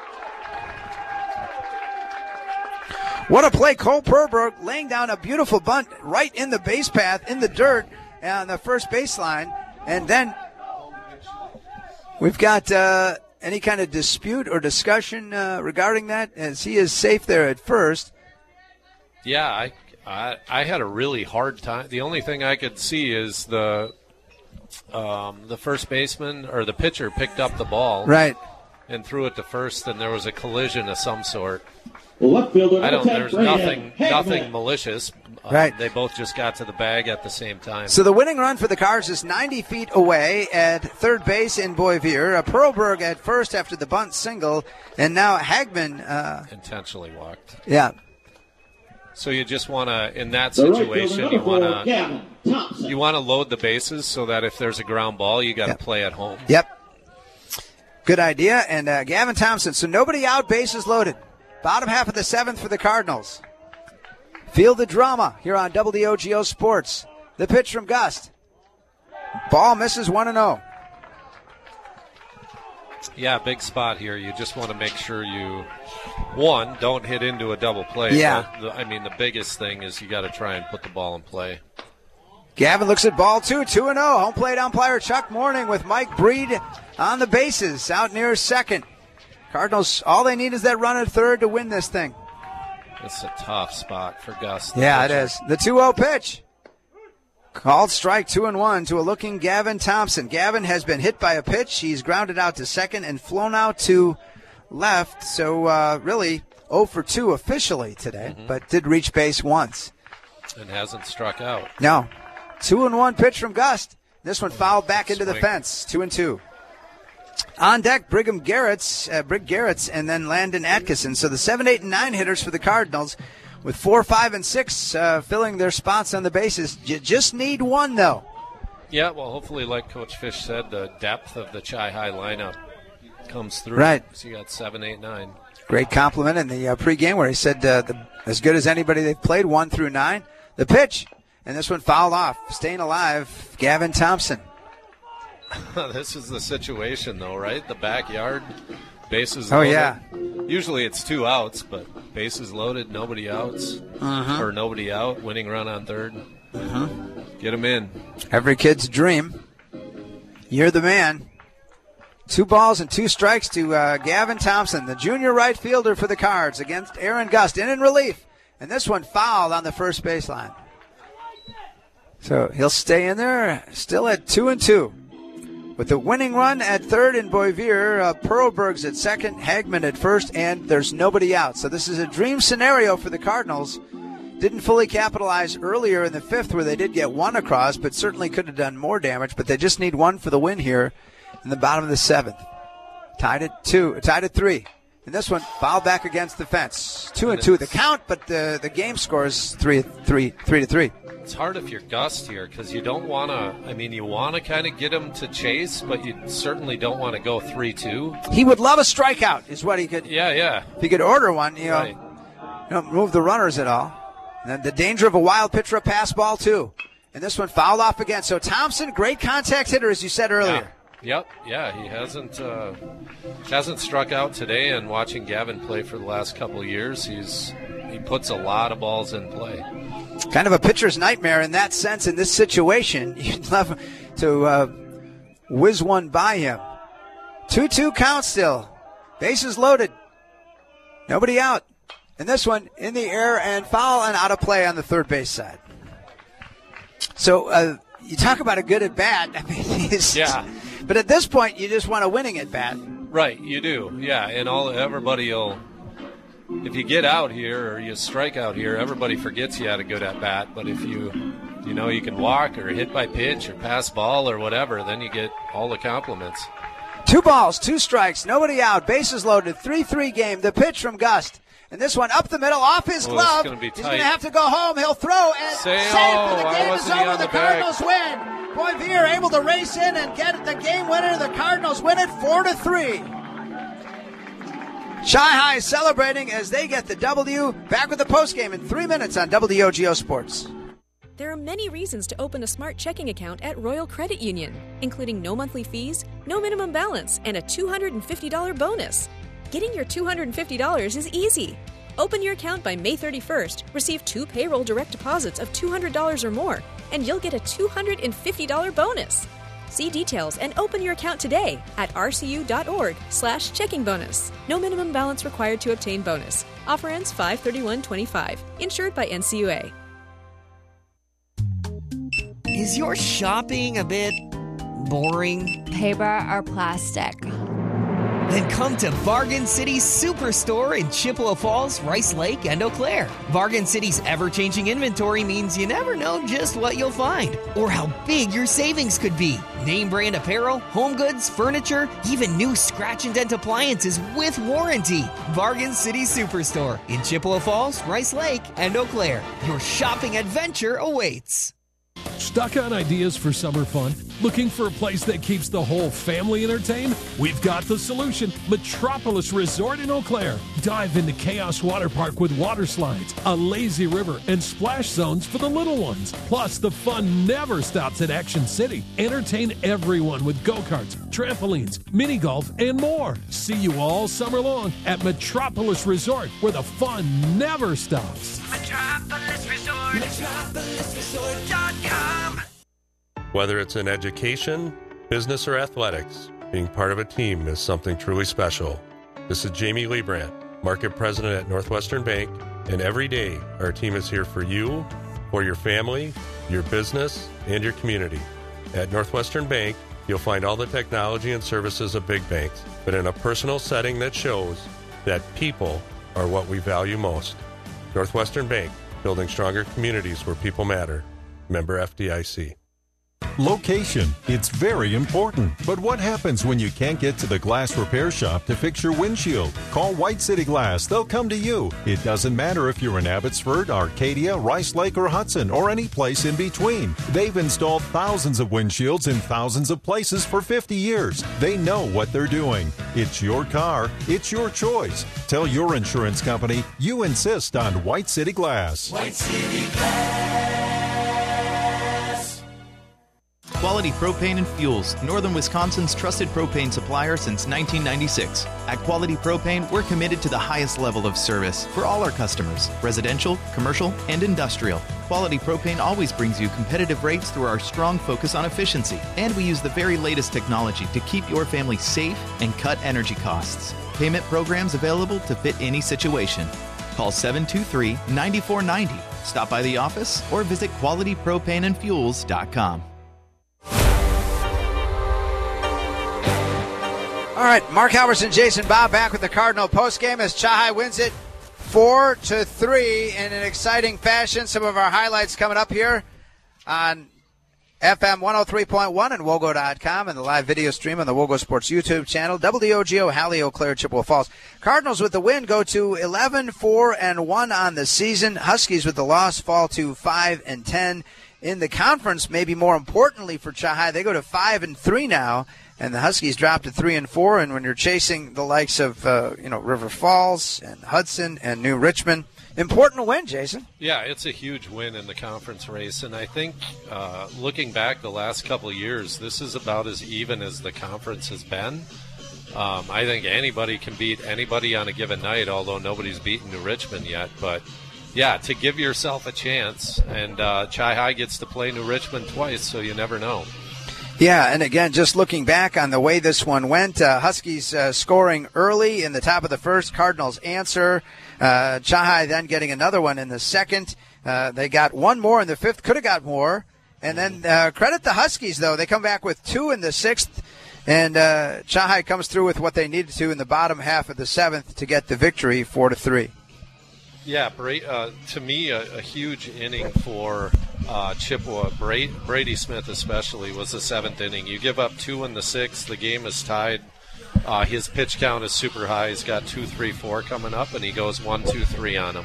What a play. Cole Perlberg laying down a beautiful bunt right in the base path, in the dirt, on the first baseline. And then we've got uh, any kind of dispute or discussion uh, regarding that, as he is safe there at first. Yeah, I, I I had a really hard time. The only thing I could see is the um, the first baseman or the pitcher picked up the ball, Right. and threw it to first, and there was a collision of some sort. Left fielder, I don't. number ten, There's Brandon nothing Hagman. nothing malicious. Um, Right. They both just got to the bag at the same time. So the winning run for the Cards is ninety feet away at third base in Boisville. Uh, Perlberg at first after the bunt single, and now Hagman. Uh, Intentionally walked. yeah. So you just want to, in that The right situation, fielder, you number want four, to Gavin Thompson. you want to load the bases so that if there's a ground ball, you got to Yep. play at home. Yep. Good idea. And uh, Gavin Thompson. So nobody out, bases loaded. Bottom half of the seventh for the Cardinals. Feel the drama here on W O G O Sports. The pitch from Gust. Ball misses one and oh. Yeah, big spot here. You just want to make sure you, one, don't hit into a double play. Yeah. But the, I mean, the biggest thing is you got to try and put the ball in play. Gavin looks at ball two, two and oh. Home plate umpire Chuck Morning with Mike Breed on the bases out near second. Cardinals, all they need is that run at third to win this thing. It's a tough spot for Gus. the Yeah, it pitcher. is. The two oh pitch. Called strike two and one to a looking Gavin Thompson. Gavin has been hit by a pitch. He's grounded out to second and flown out to left. So uh, really oh for two officially today, Mm-hmm. but did reach base once. And hasn't struck out. No. Two and one pitch from Gust. This one fouled back into the Swing. fence. Two and two. On deck, Brigham Garrett's, uh, Brig Garrett's, and then Landon Atkinson. So the seven, eight, and nine hitters for the Cardinals, with four, five, and six uh, filling their spots on the bases. You just need one, though. Yeah, well, hopefully, like Coach Fish said, the depth of the Chi High lineup comes through. Right. So you got seven, eight, nine. Great compliment in the uh, pregame where he said uh, the, as good as anybody they've played, one through nine. The pitch, and this one fouled off. Staying alive, Gavin Thompson. This is the situation, though, right? The backyard, Bases Oh, loaded. yeah. Usually it's two outs, but bases loaded, nobody outs, Uh-huh. or nobody out, winning run on third. Uh-huh. Get them in. Every kid's dream. You're the man. Two balls and two strikes to uh, Gavin Thompson, the junior right fielder for the Cards, against Aaron Gust. In in relief. And this one fouled on the first baseline. So he'll stay in there, still at two and two. With the winning run at third in Boivier, uh, Perlberg's at second, Hagman at first, and there's nobody out. So this is a dream scenario for the Cardinals. Didn't fully capitalize earlier in the fifth where they did get one across, but certainly could have done more damage. But they just need one for the win here in the bottom of the seventh. Tied at two, tied at three. And this one fouled back against the fence. Two and two the count, but the the game scores three, three, three to three. It's hard if you're Gust here because you don't want to, I mean, you want to kind of get him to chase, but you certainly don't want to go three two. He would love a strikeout is what he could. Yeah, yeah. If he could order one, you know, Right. you don't move the runners at all. And then the danger of a wild pitch or a pass ball, too. And this one fouled off again. So Thompson, great contact hitter, as you said earlier. Yeah. Yep, yeah, he hasn't uh, hasn't struck out today, and watching Gavin play for the last couple of years, he's he puts a lot of balls in play. Kind of a pitcher's nightmare in that sense in this situation. You'd love to uh, whiz one by him. two two count still. Bases loaded. Nobody out. And this one in the air and foul and out of play on the third base side. So uh, you talk about a good at bat. I mean, it's, Yeah. But at this point, you just want a winning at bat. Right, you do. Yeah, and all everybody will. If you get out here or you strike out here, everybody forgets you had a good at bat. But if you, you know, you can walk or hit by pitch or pass ball or whatever, then you get all the compliments. Two balls, two strikes, nobody out. Bases loaded. three three game. The pitch from Gust. And this one up the middle, off his Oh, glove. this is gonna be He's tight. going to have to go home. He'll throw and Say, save. oh, and the why game is wasn't he over. on The the bag? Cardinals win. Boivier able to race in and get the game winner. The Cardinals win it four to three. Shy High celebrating as they get the W. Back with the postgame in three minutes on W O G O Sports. There are many reasons to open a smart checking account at Royal Credit Union, including no monthly fees, no minimum balance, and a two hundred fifty dollars bonus. Getting your two hundred fifty dollars is easy. Open your account by May thirty-first, receive two payroll direct deposits of two hundred dollars or more, and you'll get a two hundred fifty dollars bonus. See details and open your account today at rcu.org slash checking bonus. No minimum balance required to obtain bonus. Offer ends five thirty-one twenty-five. Insured by N C U A. Is your shopping a bit boring? Paper or plastic? Then come to Bargain City Superstore in Chippewa Falls, Rice Lake, and Eau Claire. Bargain City's ever-changing inventory means you never know just what you'll find or how big your savings could be. Name brand apparel, home goods, furniture, even new scratch and dent appliances with warranty. Bargain City Superstore in Chippewa Falls, Rice Lake, and Eau Claire. Your shopping adventure awaits. Stuck on ideas for summer fun? Looking for a place that keeps the whole family entertained? We've got the solution. Metropolis Resort in Eau Claire. Dive into Chaos Water Park with water slides, a lazy river, and splash zones for the little ones. Plus, the fun never stops at Action City. Entertain everyone with go-karts, trampolines, mini golf, and more. See you all summer long at Metropolis Resort, where the fun never stops. Metropolis Resort. Metropolis Resort dot com. Whether it's in education, business, or athletics, being part of a team is something truly special. This is Jamie Liebrandt, Market President at Northwestern Bank, and every day our team is here for you, for your family, your business, and your community. At Northwestern Bank, you'll find all the technology and services of big banks, but in a personal setting that shows that people are what we value most. Northwestern Bank, building stronger communities where people matter. Member F D I C. Location. It's very important. But what happens when you can't get to the glass repair shop to fix your windshield? Call White City Glass. They'll come to you. It doesn't matter if you're in Abbotsford, Arcadia, Rice Lake, or Hudson, or any place in between. They've installed thousands of windshields in thousands of places for fifty years. They know what they're doing. It's your car. It's your choice. Tell your insurance company you insist on White City Glass. White City Glass. Quality Quality Propane and Fuels, Northern Wisconsin's trusted propane supplier since nineteen ninety-six. At Quality Propane, we're committed to the highest level of service for all our customers, residential, commercial, and industrial. Quality Propane always brings you competitive rates through our strong focus on efficiency, and we use the very latest technology to keep your family safe and cut energy costs. Payment programs available to fit any situation. Call seven two three, nine four nine zero. Stop by the office or visit quality propane and fuels dot com. All right, Mark Halverson, Jason Bob back with the Cardinal postgame as Chi-Hi wins it four to three in an exciting fashion. Some of our highlights coming up here on F M one oh three point one and Wogo dot com and the live video stream on the Wogo Sports YouTube channel. W D O G O, Halley, Eau Claire, Chippewa Falls. Cardinals with the win go to eleven four and one on the season. Huskies with the loss fall to five and ten in the conference. Maybe more importantly for Chi-Hi, they go to five and three now, and the Huskies drop to three and four. And when you're chasing the likes of uh, you know River Falls and Hudson and New Richmond, important win, Jason. Yeah, it's a huge win in the conference race, and I think uh, looking back the last couple of years, this is about as even as the conference has been. Um, I think anybody can beat anybody on a given night, although nobody's beaten New Richmond yet. But, yeah, to give yourself a chance, and uh, Chi-Hi gets to play New Richmond twice, so you never know. Yeah, and again, just looking back on the way this one went, uh, Huskies uh, scoring early in the top of the first, Cardinals answer. Uh, Chi-Hi then getting another one in the second. Uh, they got one more in the fifth, could have got more. And then uh, credit the Huskies, though. They come back with two in the sixth, and uh, Chi-Hi comes through with what they needed to in the bottom half of the seventh to get the victory, four to three. Yeah, uh, to me, a, a huge inning for uh, Chippewa. Brady, Brady Smith especially was the seventh inning. You give up two in the sixth, the game is tied. Uh, his pitch count is super high. He's got two, three, four coming up, and he goes one, two, three on him.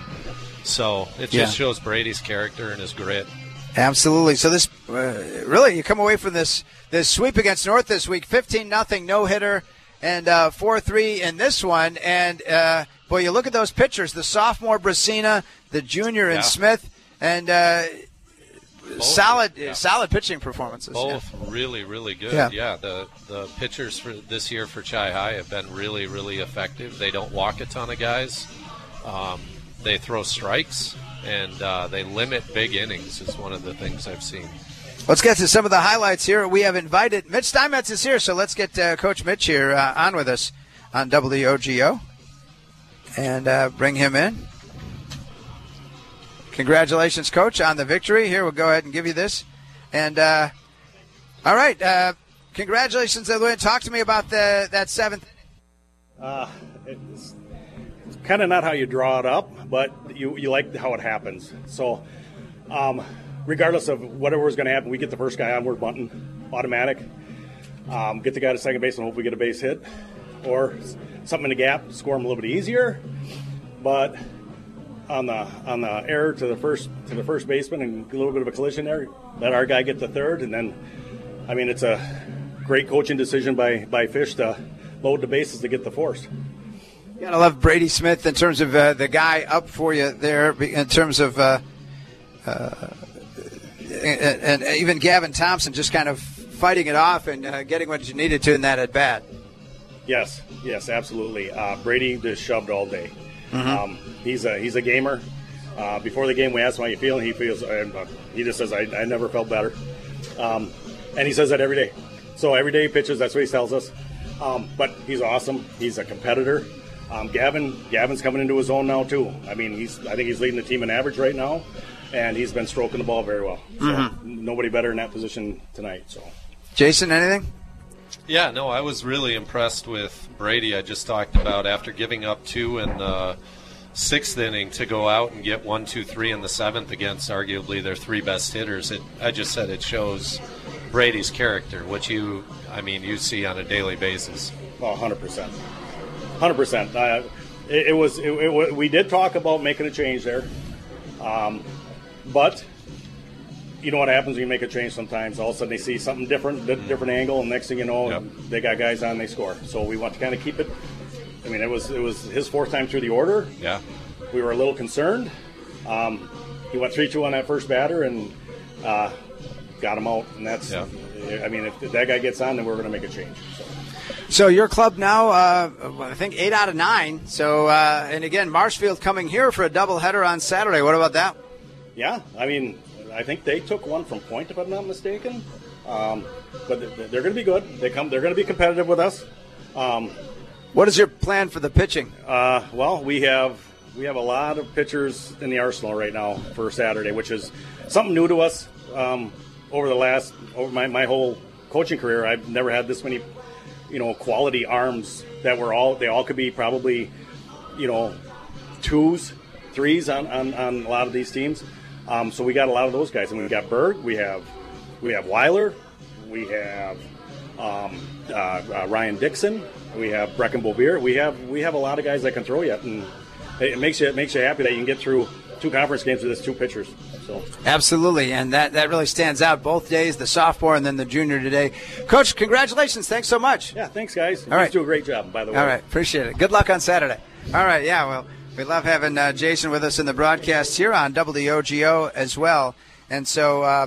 So it just yeah. shows Brady's character and his grit. Absolutely. So this, uh, really, you come away from this this sweep against North this week, fifteen nothing, no-hitter, and uh, four three in this one. And, uh, boy, you look at those pitchers, the sophomore Brasina, the junior in yeah. Smith, and uh, Both, solid yeah. solid pitching performances. Both yeah. really, really good. Yeah. yeah, the the pitchers for this year for Chi-Hi have been really, really effective. They don't walk a ton of guys. Um, they throw strikes, and uh, they limit big innings is one of the things I've seen. Let's get to some of the highlights here. We have invited – Mitch Steinmetz is here, so let's get uh, Coach Mitch here uh, on with us on W O G O and uh, bring him in. Congratulations, Coach, on the victory. Here, we'll go ahead and give you this. And, uh, all right, uh, congratulations on the win. Talk to me about the, that seventh. Uh, it's kind of not how you draw it up, but you, you like how it happens. So um, regardless of whatever is going to happen, we get the first guy on, we're bunting, automatic. Um, get the guy to second base and hope we get a base hit. Or something in the gap, score him a little bit easier. But on the on the error to the first to the first baseman and a little bit of a collision there, let our guy get the third, and then, I mean, it's a great coaching decision by, by Fish to load the bases to get the force. You gotta love Brady Smith in terms of uh, the guy up for you there, in terms of uh, uh, and, and even Gavin Thompson just kind of fighting it off and uh, getting what you needed to in that at bat. Yes, yes, absolutely. Uh, Brady just shoved all day. Mm-hmm. Um, he's a he's a gamer. Uh, before the game, we asked him how you feel, and he feels. Uh, he just says, "I, I never felt better," um, and he says that every day. So every day he pitches. That's what he tells us. Um, but he's awesome. He's a competitor. Um, Gavin, Gavin's coming into his own now too. I mean, he's. I think he's leading the team in average right now, and he's been stroking the ball very well. So Mm-hmm. nobody better in that position tonight. So, Jason, anything? Yeah, no, I was really impressed with Brady. I just talked about after giving up two in the sixth inning to go out and get one, two, three in the seventh against arguably their three best hitters. It, I just said it shows Brady's character, which you, I mean, you see on a daily basis. Oh, one hundred percent. one hundred percent. Uh, it, it was. It, it, we did talk about making a change there, um, but you know what happens when you make a change sometimes? All of a sudden they see something different, different angle, and next thing you know, yep. they got guys on, they score. So we want to kind of keep it. I mean, it was it was his fourth time through the order. Yeah. We were a little concerned. Um, he went three two on that first batter and uh, got him out, and that's yeah. I mean, if that guy gets on, then we're going to make a change. So. So your club now, uh, I think eight out of nine. So, uh, and again, Marshfield coming here for a doubleheader on Saturday. What about that? Yeah, I mean, I think they took one from Point, if I'm not mistaken. Um, but they're going to be good. They come. They're going to be competitive with us. Um, what is your plan for the pitching? Uh, well, we have we have a lot of pitchers in the arsenal right now for Saturday, which is something new to us. Um, over the last over my, my whole coaching career, I've never had this many. You know, quality arms that were all, they all could be probably, you know, twos, threes on, on, on a lot of these teams. Um, so we got a lot of those guys. And we've got Berg, we have we have Weiler, we have um, uh, uh, Ryan Dixon, we have Brecken Bovier. We have we have a lot of guys that can throw yet, and it makes you it makes you happy that you can get through two conference games with this two pitchers. So. Absolutely, and that, that really stands out both days, the sophomore and then the junior today. Coach, congratulations. Thanks so much. Yeah, thanks, guys. You All right. do a great job, by the way. All right, appreciate it. Good luck on Saturday. All right, yeah, well, we love having uh, Jason with us in the broadcast here on W O G O as well. And so, uh,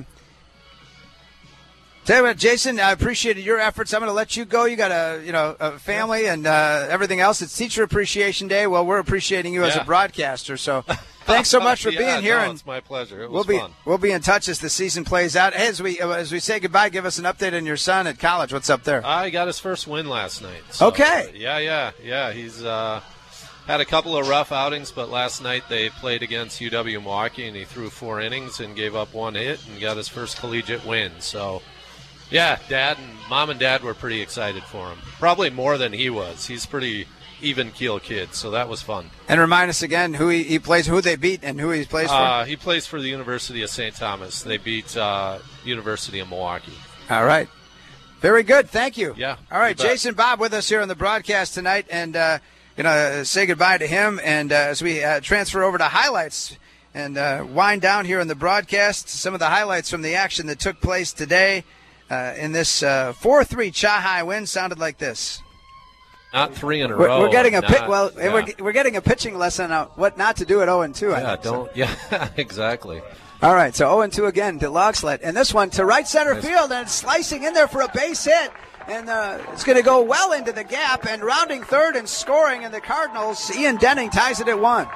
tell you what, Jason, I appreciated your efforts. I'm going to let you go. You got a you know a family and uh, everything else. It's Teacher Appreciation Day. Well, we're appreciating you yeah. as a broadcaster, so... Thanks so much for yeah, being here. No, and it's my pleasure. It was we'll be fun. we'll be in touch as the season plays out. Hey, as we as we say goodbye, give us an update on your son at college. What's up there? I got his first win last night. So, okay. Uh, yeah, yeah, yeah. He's uh, had a couple of rough outings, but last night they played against U W Milwaukee, and he threw four innings and gave up one hit and got his first collegiate win. So, yeah, Dad and Mom and Dad were pretty excited for him. Probably more than he was. He's pretty even keel kid, so that was fun. And remind us again who he, he plays, who they beat, and who he plays for. Uh, he plays for the University of Saint Thomas. They beat uh, University of Milwaukee. All right, very good. Thank you. Yeah. All right, Jason Bob with us here on the broadcast tonight, and uh, gonna say goodbye to him. And uh, as we uh, transfer over to highlights and uh, wind down here on the broadcast, some of the highlights from the action that took place today uh, in this uh, four three Chi-Hi win sounded like this. Not three in a we're, row. We're getting a not, pit, well, yeah. we're, we're getting a pitching lesson on what not to do at oh and two. Yeah, I think, don't. so. Yeah, exactly. All right, so oh and two again to Logslet, and this one to right center field, and it's slicing in there for a base hit, and uh, it's going to go well into the gap, and rounding third and scoring, and the Cardinals, Ian Denning ties it at one.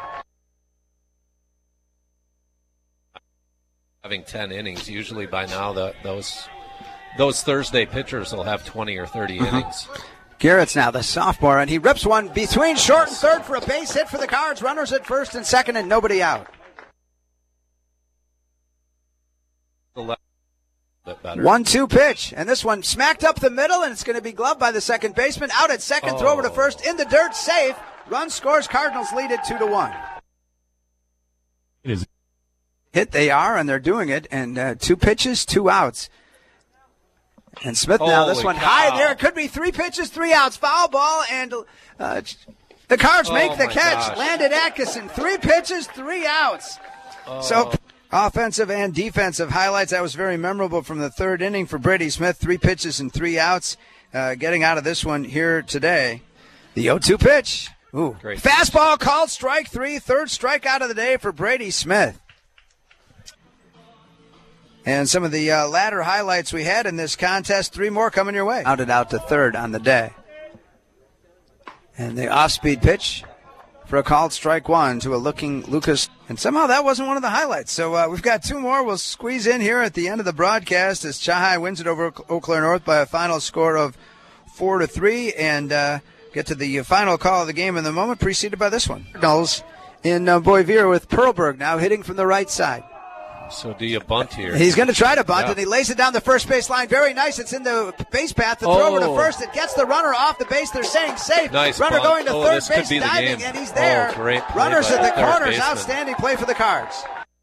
Having ten innings, usually by now the, those those Thursday pitchers will have twenty or thirty uh-huh. innings. Garrett's now the sophomore, and he rips one between short and third for a base hit for the Cards. Runners at first and second, and nobody out. one two pitch, and this one smacked up the middle, and it's going to be gloved by the second baseman. Out at second, oh. Throw over to first, in the dirt, safe. Run scores, Cardinals lead it two to one. It is. Hit they are, and they're doing it, and uh, two pitches, two outs. And Smith now, Holy this one cow. high there. It could be three pitches, three outs. Foul ball, and uh, the Cards Oh, make the my catch. gosh. Landed Atkinson. Three pitches, three outs. Oh. So offensive and defensive highlights. That was very memorable from the third inning for Brady Smith. Three pitches and three outs. Uh, getting out of this one here today. The oh two pitch. Ooh. Great. Fastball called strike three. Third strikeout of the day for Brady Smith. And some of the uh, latter highlights we had in this contest, three more coming your way. Outed out to third on the day. And the off-speed pitch for a called strike one to a looking Lucas. And somehow that wasn't one of the highlights. So uh, we've got two more. We'll squeeze in here at the end of the broadcast as Chi-Hi wins it over Eau Claire North by a final score of four to three. And uh, get to the final call of the game in the moment, preceded by this one. Cardinals in uh, Boivier with Perlberg now hitting from the right side. So do you bunt here? He's going to try to bunt, Yeah. and he lays it down the first base line. Very nice. It's in the base path. The throw Oh. over to first. It gets the runner off the base. They're saying safe. Nice runner bunt. going to Oh, third this could base, be the diving, game. and he's there. Oh, great play Runners by at the the third corners. baseman. Outstanding play for the Cards.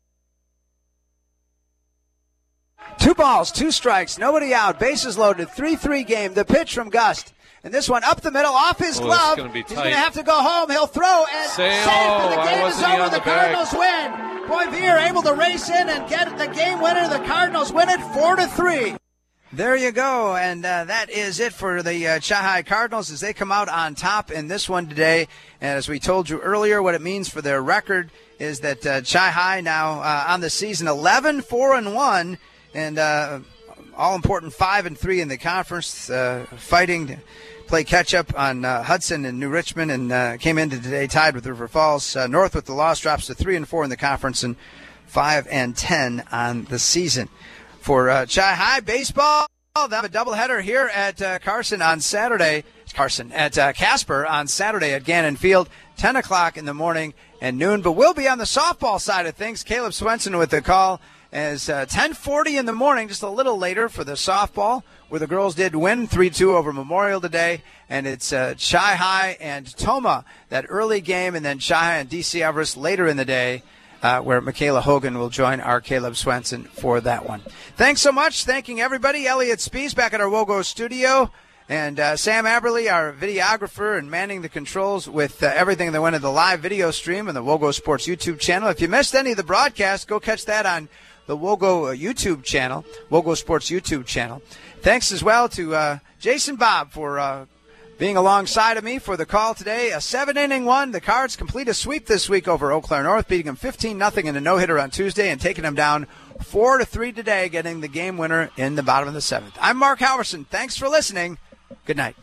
Two balls, two strikes, nobody out. Bases loaded. three three game. The pitch from Gust. And this one up the middle, off his Oh, this glove. is gonna be He's tight. going to have to go home. He'll throw and Say, save, and the oh, why game is wasn't he over. on The the bag? Cardinals win. Boivier able to race in and get the game winner. The Cardinals win it four to three. There you go, and uh, that is it for the uh, Chi-Hi Cardinals as they come out on top in this one today. And as we told you earlier, what it means for their record is that uh, Chi-Hi now uh, on the season eleven four and one, and uh, all-important five and three in the conference, uh, fighting to play catch-up on uh, Hudson and New Richmond, and uh, came into today tied with River Falls. Uh, North with the loss drops to three and four in the conference and five and ten on the season. For uh, Chi High baseball, they'll have a doubleheader here at uh, Carson on Saturday. Carson at uh, Casper on Saturday at Gannon Field, ten o'clock in the morning and noon. But we'll be on the softball side of things. Caleb Swenson with the call as uh, ten forty in the morning, just a little later for the softball, where the girls did win three two over Memorial today. And it's uh, Chi High and Toma, that early game, and then Chi High and D C Everest later in the day, uh, where Michaela Hogan will join our Caleb Swenson for that one. Thanks so much. Thanking everybody. Elliot Spees back at our Wogo studio. And uh, Sam Aberley, our videographer, and manning the controls with uh, everything that went into the live video stream on the Wogo Sports YouTube channel. If you missed any of the broadcast, go catch that on the Wogo uh, YouTube channel, Wogo Sports YouTube channel. Thanks as well to uh, Jason Bob for uh, being alongside of me for the call today. A seven-inning one. The Cards complete a sweep this week over Eau Claire North, beating them fifteen nothing in a no-hitter on Tuesday and taking them down four to three today, getting the game winner in the bottom of the seventh. I'm Mark Halverson. Thanks for listening. Good night.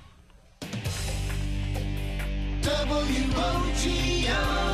W O G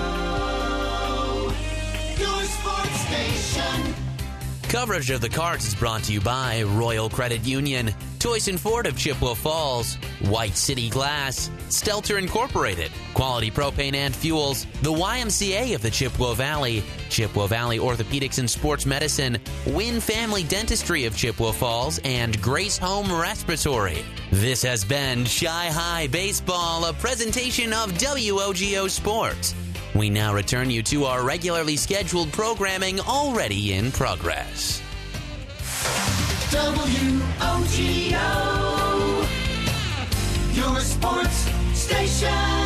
O, your sports station. Coverage of the Cards is brought to you by Royal Credit Union, Toyson Ford of Chippewa Falls, White City Glass, Stelter Incorporated, Quality Propane and Fuels, the Y M C A of the Chippewa Valley, Chippewa Valley Orthopedics and Sports Medicine, Wynn Family Dentistry of Chippewa Falls, and Grace Home Respiratory. This has been Chi High Baseball, a presentation of W O G O Sports. We now return you to our regularly scheduled programming already in progress. W O G O, your sports station.